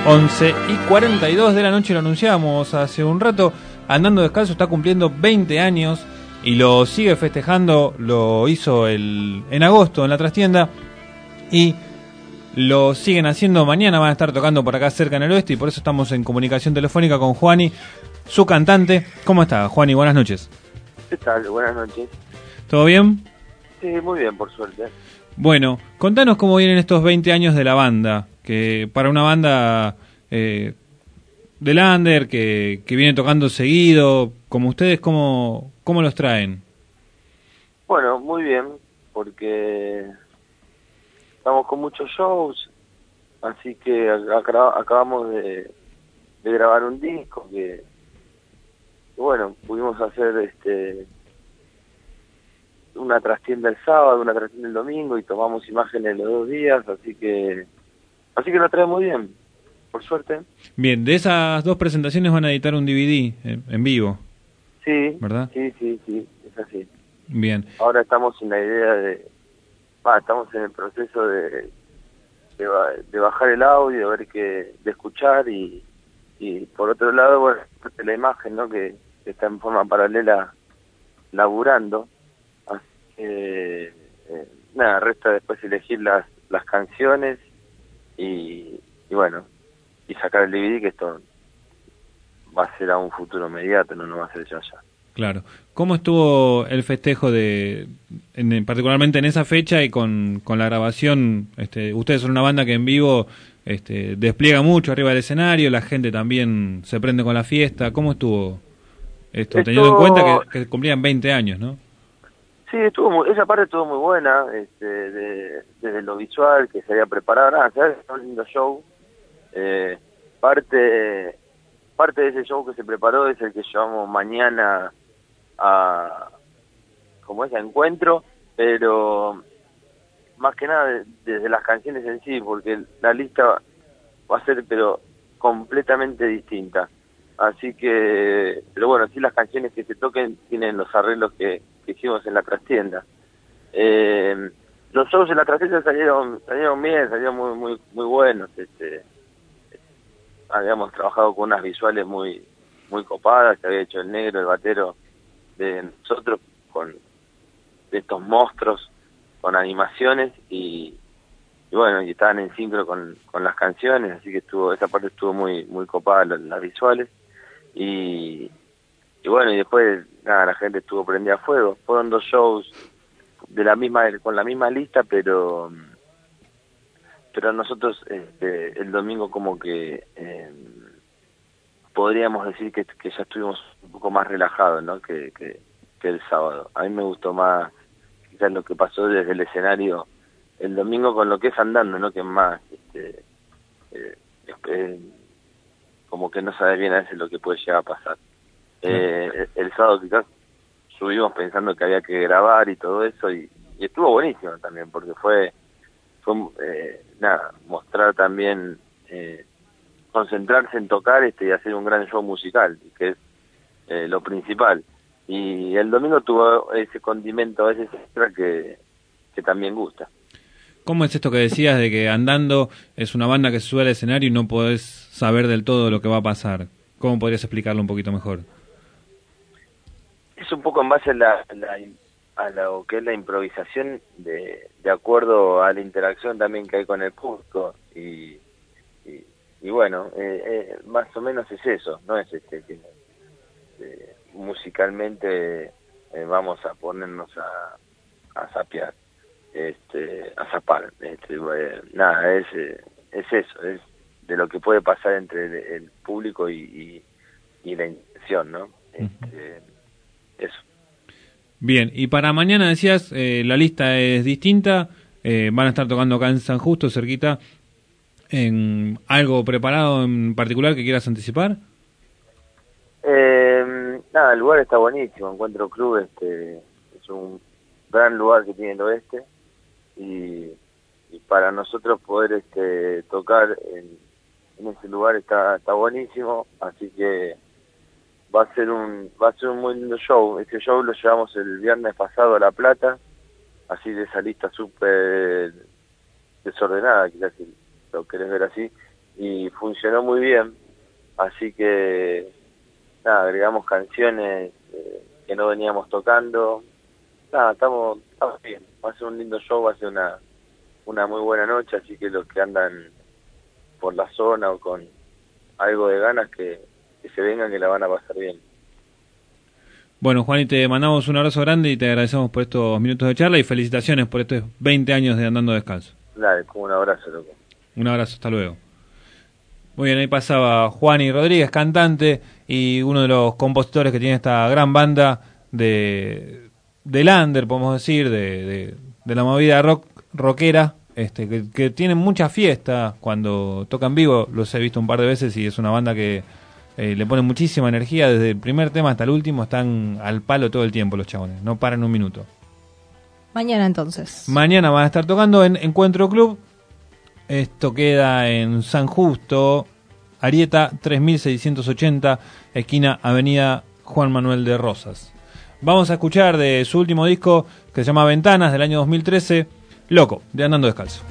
Speaker 1: 11:42 de la noche, lo anunciábamos hace un rato. Andando Descalzo está cumpliendo 20 años y lo sigue festejando. Lo hizo en agosto en la trastienda y lo siguen haciendo. Mañana van a estar tocando por acá cerca en el oeste y por eso estamos en comunicación telefónica con Juani, su cantante. ¿Cómo está, Juani? Buenas noches.
Speaker 5: ¿Qué tal? Buenas noches.
Speaker 1: ¿Todo bien?
Speaker 5: Sí, muy bien, por suerte.
Speaker 1: Bueno, contanos cómo vienen estos 20 años de la banda, que para una banda del under, que viene tocando seguido, como ustedes, ¿cómo los traen?
Speaker 5: Bueno, muy bien, porque estamos con muchos shows, así que acabamos de grabar un disco que bueno, pudimos hacer una trastienda el sábado, una trastienda el domingo y tomamos imágenes los 2 días, así que nos trae muy bien, por suerte.
Speaker 1: Bien, de esas 2 presentaciones van a editar un DVD en vivo.
Speaker 5: Sí,
Speaker 1: ¿verdad?
Speaker 5: Sí, es así.
Speaker 1: Bien.
Speaker 5: Ahora estamos en la idea estamos en el proceso de bajar el audio, de escuchar y por otro lado, bueno, la imagen, ¿no? Que está en forma paralela laburando. Así que, resta después elegir las canciones y bueno, y sacar el DVD, que esto va a ser a un futuro inmediato, no va a ser ya.
Speaker 1: Claro. ¿Cómo estuvo el festejo particularmente en esa fecha y con la grabación? Ustedes son una banda que en vivo despliega mucho arriba del escenario, la gente también se prende con la fiesta. ¿Cómo estuvo esto? Teniendo en cuenta que cumplían 20 años, ¿no?
Speaker 5: Sí, esa parte estuvo muy buena, desde lo visual que se había preparado, ¿sabes? Un lindo show. Parte de ese show que se preparó es el que llevamos mañana a encuentro, pero más que nada desde las canciones en sí, porque la lista va a ser pero completamente distinta. Así que, pero bueno, sí, las canciones que se toquen tienen los arreglos que hicimos en la trastienda. Los shows en la trastienda salieron bien, salieron muy buenos. Habíamos trabajado con unas visuales muy copadas, que había hecho el negro, el batero de nosotros, de estos monstruos, con animaciones y bueno, y estaban en sincro con las canciones, así que esa parte estuvo muy copada, las visuales. Y bueno, y después la gente estuvo prendida a fuego. Fueron 2 shows con la misma lista, pero nosotros el domingo como que podríamos decir que ya estuvimos un poco más relajados, ¿no? que el sábado. A mí me gustó más quizás lo que pasó desde el escenario el domingo con lo que es andando, ¿no? Que es más como que no sabe bien a veces lo que puede llegar a pasar. El sábado quizás subimos pensando que había que grabar y todo eso y estuvo buenísimo también, porque fue mostrar también, concentrarse en tocar y hacer un gran show musical, que es lo principal. Y el domingo tuvo ese condimento, ese extra que también gusta.
Speaker 1: ¿Cómo es esto que decías de que andando es una banda que se sube al escenario y no podés saber del todo lo que va a pasar? ¿Cómo podrías explicarlo un poquito mejor?
Speaker 5: Es un poco en base a lo que es la improvisación de acuerdo a la interacción también que hay con el público y bueno, más o menos es eso, no es que musicalmente vamos a ponernos a zapear, a zapar, nada, es eso, es de lo que puede pasar entre el público y la intención, ¿no? Eso.
Speaker 1: Bien, y para mañana decías, la lista es distinta, van a estar tocando acá en San Justo, cerquita, en algo preparado en particular que quieras anticipar.
Speaker 5: El lugar está buenísimo, Encuentro Club, es un gran lugar que tiene el oeste y para nosotros poder tocar en ese lugar está buenísimo, así que va a ser un muy lindo show. Este show lo llevamos el viernes pasado a La Plata, así de esa lista súper desordenada, quizás si lo querés ver así, y funcionó muy bien, así que nada, agregamos canciones que no veníamos tocando. Nada, estamos bien, va a ser un lindo show, va a ser una muy buena noche, así que los que andan por la zona o con algo de ganas que se vengan, que la van a pasar bien.
Speaker 1: Bueno, Juan, y te mandamos un abrazo grande y te agradecemos por estos minutos de charla y felicitaciones por estos 20 años de Andando Descalzo.
Speaker 5: Dale, un abrazo, loco.
Speaker 1: Un abrazo, hasta luego. Muy bien, ahí pasaba Juani Rodríguez, cantante y uno de los compositores que tiene esta gran banda del under, podemos decir, de la movida rockera, que tienen mucha fiesta cuando tocan vivo. Los he visto un par de veces y es una banda que le ponen muchísima energía. Desde el primer tema hasta el último están al palo todo el tiempo los chabones, no paran un minuto.
Speaker 3: Mañana entonces.
Speaker 1: Mañana van a estar tocando en Encuentro Club. Esto queda en San Justo, Arieta 3680, esquina Avenida Juan Manuel de Rosas. Vamos a escuchar de su último disco, que se llama Ventanas, del año 2013, Loco, de Andando Descalzo.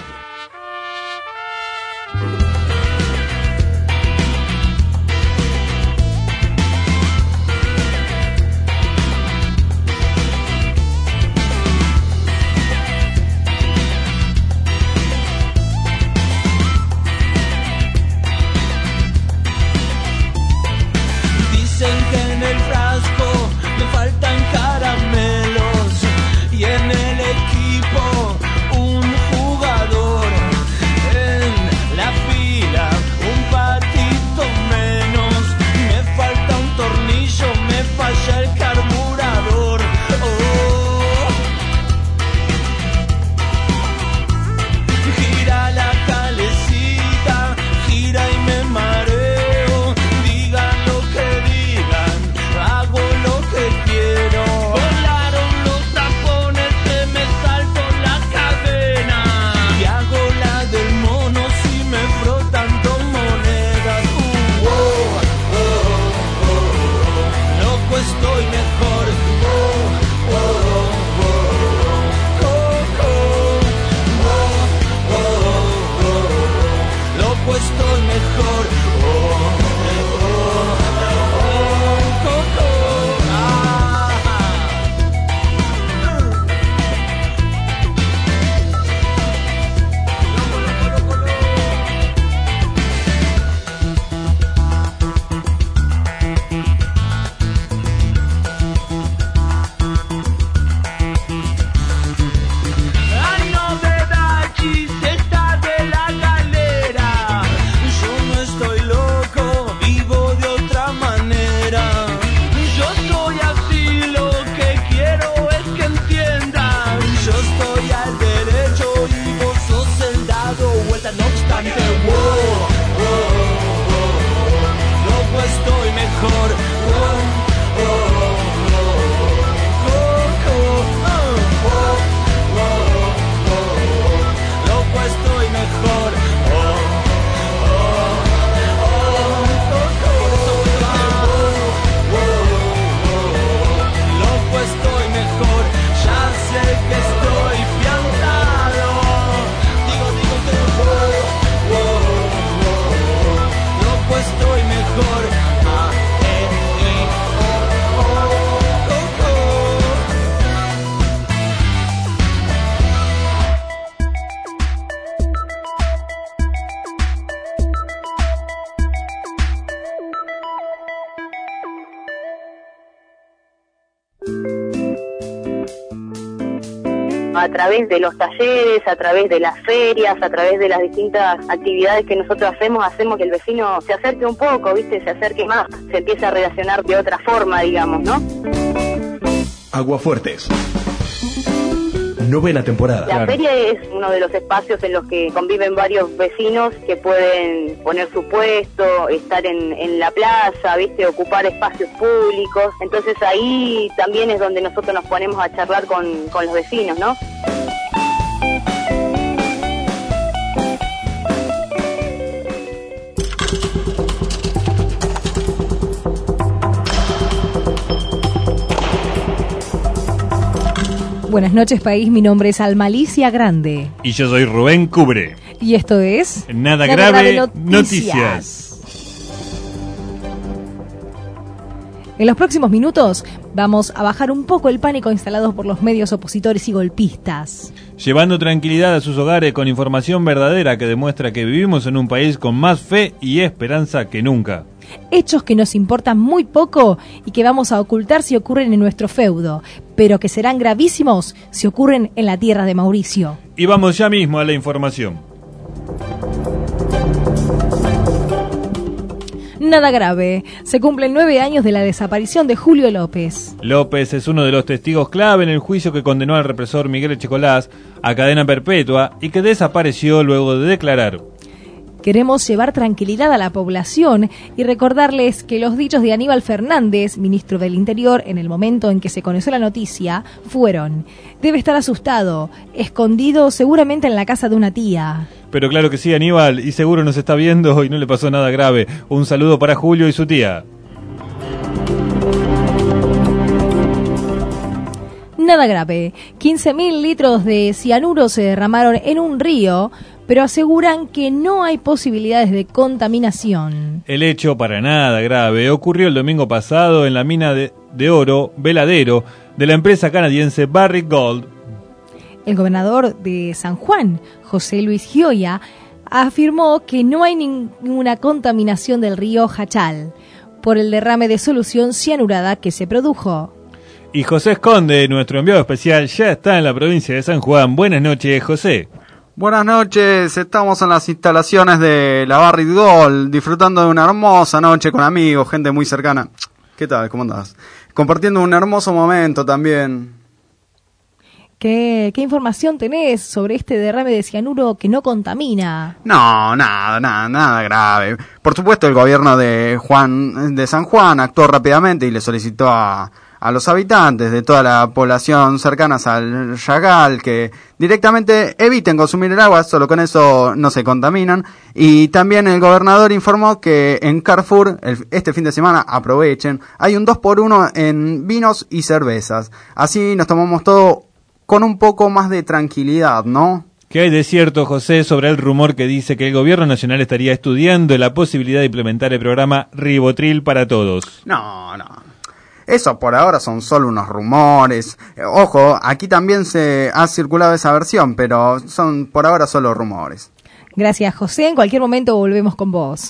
Speaker 6: A través de los talleres, a través de las ferias, a través de las distintas actividades que nosotros hacemos que el vecino se acerque un poco, ¿viste? Se acerque más, se empiece a relacionar de otra forma, digamos, ¿no?
Speaker 13: Aguafuertes. 9ª temporada.
Speaker 6: La feria es uno de los espacios en los que conviven varios vecinos que pueden poner su puesto, estar en la plaza, ¿viste? Ocupar espacios públicos. Entonces ahí también es donde nosotros nos ponemos a charlar con los vecinos, ¿no?
Speaker 11: Buenas noches, país. Mi nombre es Almalicia Grande.
Speaker 1: Y yo soy Rubén Cubre.
Speaker 3: Y esto es...
Speaker 1: Nada grave, noticias.
Speaker 3: En los próximos minutos vamos a bajar un poco el pánico instalado por los medios opositores y golpistas.
Speaker 1: Llevando tranquilidad a sus hogares con información verdadera que demuestra que vivimos en un país con más fe y esperanza que nunca.
Speaker 3: Hechos que nos importan muy poco y que vamos a ocultar si ocurren en nuestro feudo, pero que serán gravísimos si ocurren en la tierra de Mauricio.
Speaker 1: Y vamos ya mismo a la información.
Speaker 3: Nada grave. Se cumplen 9 años de la desaparición de Julio López.
Speaker 1: López es uno de los testigos clave en el juicio que condenó al represor Miguel Echecolás a cadena perpetua y que desapareció luego de declarar.
Speaker 3: Queremos llevar tranquilidad a la población y recordarles que los dichos de Aníbal Fernández, ministro del Interior, en el momento en que se conoció la noticia, fueron: debe estar asustado, escondido seguramente en la casa de una tía.
Speaker 1: Pero claro que sí, Aníbal, y seguro nos está viendo y no le pasó nada grave. Un saludo para Julio y su tía.
Speaker 3: Nada grave. 15.000 litros de cianuro se derramaron en un río, pero aseguran que no hay posibilidades de contaminación.
Speaker 1: El hecho, para nada grave, ocurrió el domingo pasado en la mina de oro Veladero de la empresa canadiense Barrick Gold.
Speaker 3: El gobernador de San Juan, José Luis Gioia, afirmó que no hay ninguna contaminación del río Jachal por el derrame de solución cianurada que se produjo.
Speaker 1: Y José Esconde, nuestro enviado especial, ya está en la provincia de San Juan. Buenas noches, José.
Speaker 18: Buenas noches, estamos en las instalaciones de la Barrick Gold, disfrutando de una hermosa noche con amigos, gente muy cercana. ¿Qué tal? ¿Cómo andás? Compartiendo un hermoso momento también.
Speaker 3: ¿Qué información tenés sobre este derrame de cianuro que no contamina?
Speaker 18: No, nada grave. Por supuesto, el gobierno de San Juan actuó rápidamente y le solicitó a los habitantes de toda la población cercanas al Yagal que directamente eviten consumir el agua, solo con eso no se contaminan. Y también el gobernador informó que en Carrefour este fin de semana aprovechen, hay un 2x1 en vinos y cervezas. Así nos tomamos todo con un poco más de tranquilidad, ¿no?
Speaker 1: ¿Qué hay de cierto, José, sobre el rumor que dice que el gobierno nacional estaría estudiando la posibilidad de implementar el programa Ribotril para todos?
Speaker 18: No. Eso por ahora son solo unos rumores. Ojo, aquí también se ha circulado esa versión, pero son por ahora solo rumores.
Speaker 3: Gracias, José. En cualquier momento volvemos con vos.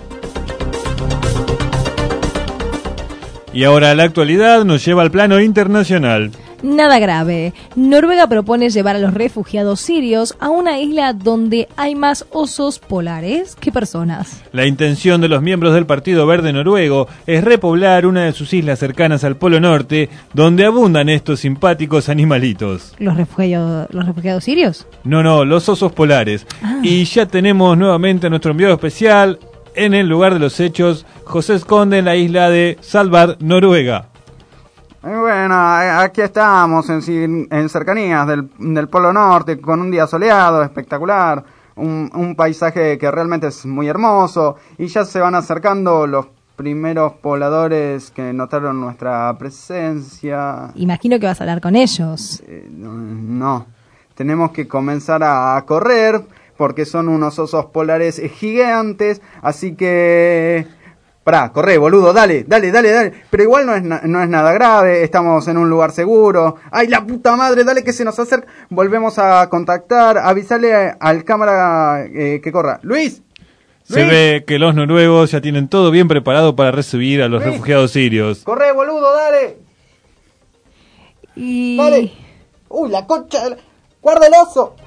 Speaker 1: Y ahora la actualidad nos lleva al plano internacional.
Speaker 3: Nada grave. Noruega propone llevar a los refugiados sirios a una isla donde hay más osos polares que personas.
Speaker 1: La intención de los miembros del Partido Verde noruego es repoblar una de sus islas cercanas al Polo Norte, donde abundan estos simpáticos animalitos.
Speaker 3: ¿Los refugiados sirios?
Speaker 1: No, los osos polares. Y ya tenemos nuevamente a nuestro enviado especial en el lugar de los hechos, José Esconde, en la isla de Svalbard, Noruega.
Speaker 18: Bueno, aquí estamos en cercanías del Polo Norte, con un día soleado, espectacular, un paisaje que realmente es muy hermoso, y ya se van acercando los primeros pobladores que notaron nuestra presencia.
Speaker 3: Imagino que vas a hablar con ellos.
Speaker 18: No, tenemos que comenzar a correr, porque son unos osos polares gigantes, así que... Pará, corre, boludo, dale. Pero igual no es nada grave, estamos en un lugar seguro. ¡Ay, la puta madre! Dale que se nos acerca. Volvemos a contactar, avísale al cámara que corra. ¡Luis!
Speaker 1: Se ve que los noruegos ya tienen todo bien preparado para recibir a los refugiados sirios.
Speaker 18: ¡Corre, boludo, dale! ¡Dale! ¡Uy, la concha! ¡Guarda el oso!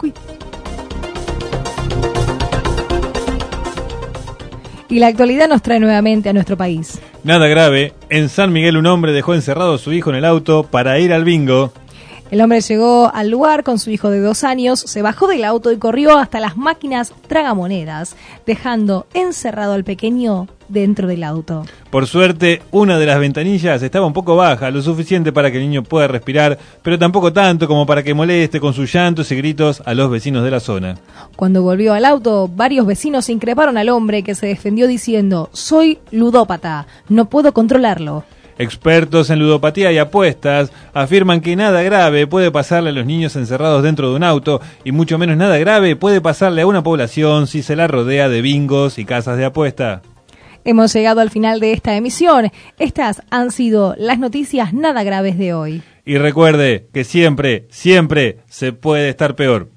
Speaker 3: Y la actualidad nos trae nuevamente a nuestro país.
Speaker 1: Nada grave, en San Miguel un hombre dejó encerrado a su hijo en el auto para ir al bingo.
Speaker 3: El hombre llegó al lugar con su hijo de 2 años, se bajó del auto y corrió hasta las máquinas tragamonedas, dejando encerrado al pequeño dentro del auto.
Speaker 1: Por suerte, una de las ventanillas estaba un poco baja, lo suficiente para que el niño pueda respirar, pero tampoco tanto como para que moleste con sus llantos y gritos a los vecinos de la zona.
Speaker 3: Cuando volvió al auto, varios vecinos increparon al hombre, que se defendió diciendo: soy ludópata, no puedo controlarlo.
Speaker 1: Expertos en ludopatía y apuestas afirman que nada grave puede pasarle a los niños encerrados dentro de un auto y mucho menos nada grave puede pasarle a una población si se la rodea de bingos y casas de apuesta.
Speaker 3: Hemos llegado al final de esta emisión. Estas han sido las noticias nada graves de hoy.
Speaker 1: Y recuerde que siempre, siempre se puede estar peor.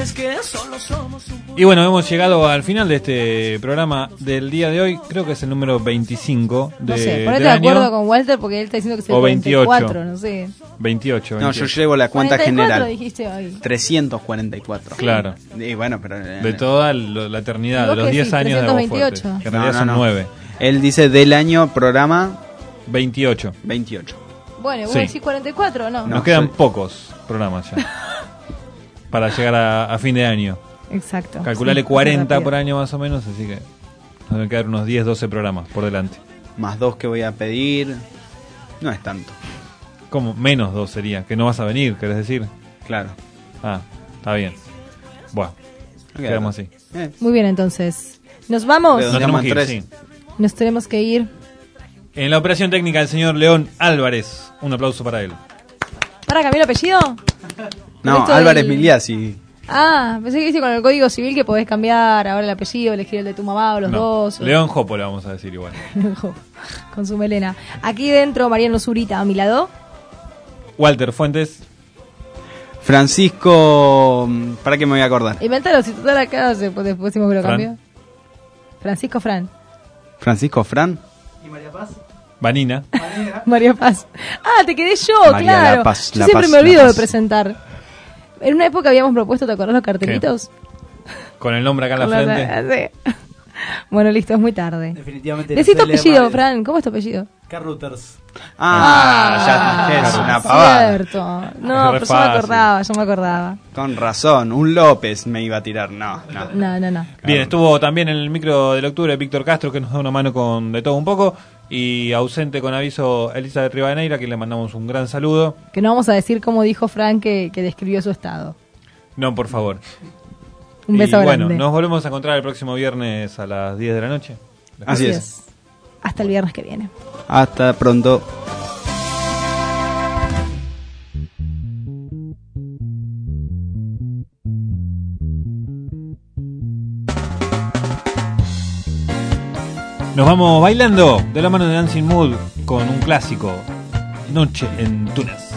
Speaker 2: es que solo somos un...
Speaker 1: Y bueno, hemos llegado al final de este programa del día de hoy. Creo que es el número 25 de,
Speaker 3: No sé,
Speaker 1: del
Speaker 3: ponete de
Speaker 1: año.
Speaker 3: acuerdo con Walter porque él está diciendo que es el
Speaker 1: O
Speaker 3: 44, no sé.
Speaker 1: 28.
Speaker 18: No, yo llevo la cuenta
Speaker 3: 44
Speaker 18: general.
Speaker 3: dijiste hoy.
Speaker 18: 344.
Speaker 1: Claro.
Speaker 18: Y bueno, pero
Speaker 1: De toda la eternidad,
Speaker 3: ¿Y
Speaker 1: de
Speaker 3: vos
Speaker 1: los
Speaker 3: qué
Speaker 1: 10
Speaker 3: decís?
Speaker 1: años de Agua
Speaker 3: 328.
Speaker 1: Fuerte. Que en realidad son 9.
Speaker 18: Él dice del año programa
Speaker 1: 28.
Speaker 18: 28.
Speaker 3: Bueno, ¿vos
Speaker 1: Sí.
Speaker 3: decís 44 o no?
Speaker 1: Nos quedan pocos programas ya. Para llegar a fin de año.
Speaker 3: Exacto.
Speaker 1: Calculale
Speaker 3: Sí,
Speaker 1: 40
Speaker 3: rápido.
Speaker 1: por año más o menos, así que nos van a quedar unos 10, 12 programas por delante.
Speaker 18: Más 2 que voy a pedir. No es tanto.
Speaker 1: ¿Cómo? Menos 2 sería, que no vas a venir, ¿querés decir?
Speaker 18: Claro.
Speaker 1: Ah, está bien. Bueno, quedamos así.
Speaker 3: Muy bien, entonces. ¿Nos vamos?
Speaker 1: Nos tenemos que ir, sí.
Speaker 3: Nos tenemos que ir.
Speaker 1: En la operación técnica el señor León Álvarez. Un aplauso para él.
Speaker 3: ¿Para cambiar el apellido?
Speaker 18: No,
Speaker 3: Esto
Speaker 18: Álvarez
Speaker 3: del-
Speaker 18: Migliasi.
Speaker 3: Ah, pensé que dice con el Código Civil que podés cambiar ahora el apellido, elegir el de tu mamá o los
Speaker 1: No,
Speaker 3: dos. o-
Speaker 1: León Jopo le vamos a decir igual.
Speaker 3: Con su melena. Aquí dentro, Mariano Zurita, a mi lado.
Speaker 1: Walter Fuentes.
Speaker 18: Francisco. ¿Para qué me voy a acordar?
Speaker 3: Inventalo, si total acá después decimos que lo
Speaker 18: Fran.
Speaker 3: cambió. Francisco Fran.
Speaker 18: Francisco Fran.
Speaker 1: Vanina.
Speaker 3: María Paz. Ah, te quedé yo,
Speaker 18: María
Speaker 3: claro.
Speaker 18: La Paz,
Speaker 3: Yo
Speaker 18: La
Speaker 3: siempre
Speaker 18: Paz,
Speaker 3: me olvido
Speaker 18: La
Speaker 3: de
Speaker 18: Paz.
Speaker 3: presentar. En una época habíamos propuesto, ¿te acordás los cartelitos?
Speaker 1: Con el nombre acá en la
Speaker 3: Con
Speaker 1: frente.
Speaker 3: sí. Bueno, listo, es muy tarde.
Speaker 28: Definitivamente.
Speaker 3: Decí tu apellido, Fran. ¿Cómo es tu apellido?
Speaker 28: Carruters.
Speaker 18: Ya es una pavada.
Speaker 3: Cierto. No,
Speaker 18: Es re
Speaker 3: pero
Speaker 18: fácil.
Speaker 3: yo me acordaba.
Speaker 18: Con razón, un López me iba a tirar. No.
Speaker 3: No.
Speaker 1: Bien, estuvo también en el micro del octubre Víctor Castro, que nos da una mano con de todo un poco. Y ausente con aviso Elizabeth Rivadeneira, a quien le mandamos un gran saludo.
Speaker 3: Que no vamos a decir cómo dijo Fran que describió su estado.
Speaker 1: No, por favor.
Speaker 3: Un beso
Speaker 1: y bueno,
Speaker 3: grande.
Speaker 1: nos volvemos a encontrar el próximo viernes a las 10 de la noche.
Speaker 18: Así es.
Speaker 3: Hasta el viernes que viene.
Speaker 18: Hasta pronto.
Speaker 1: Nos vamos bailando de la mano de Dancing Mood con un clásico, Noche en Túnez.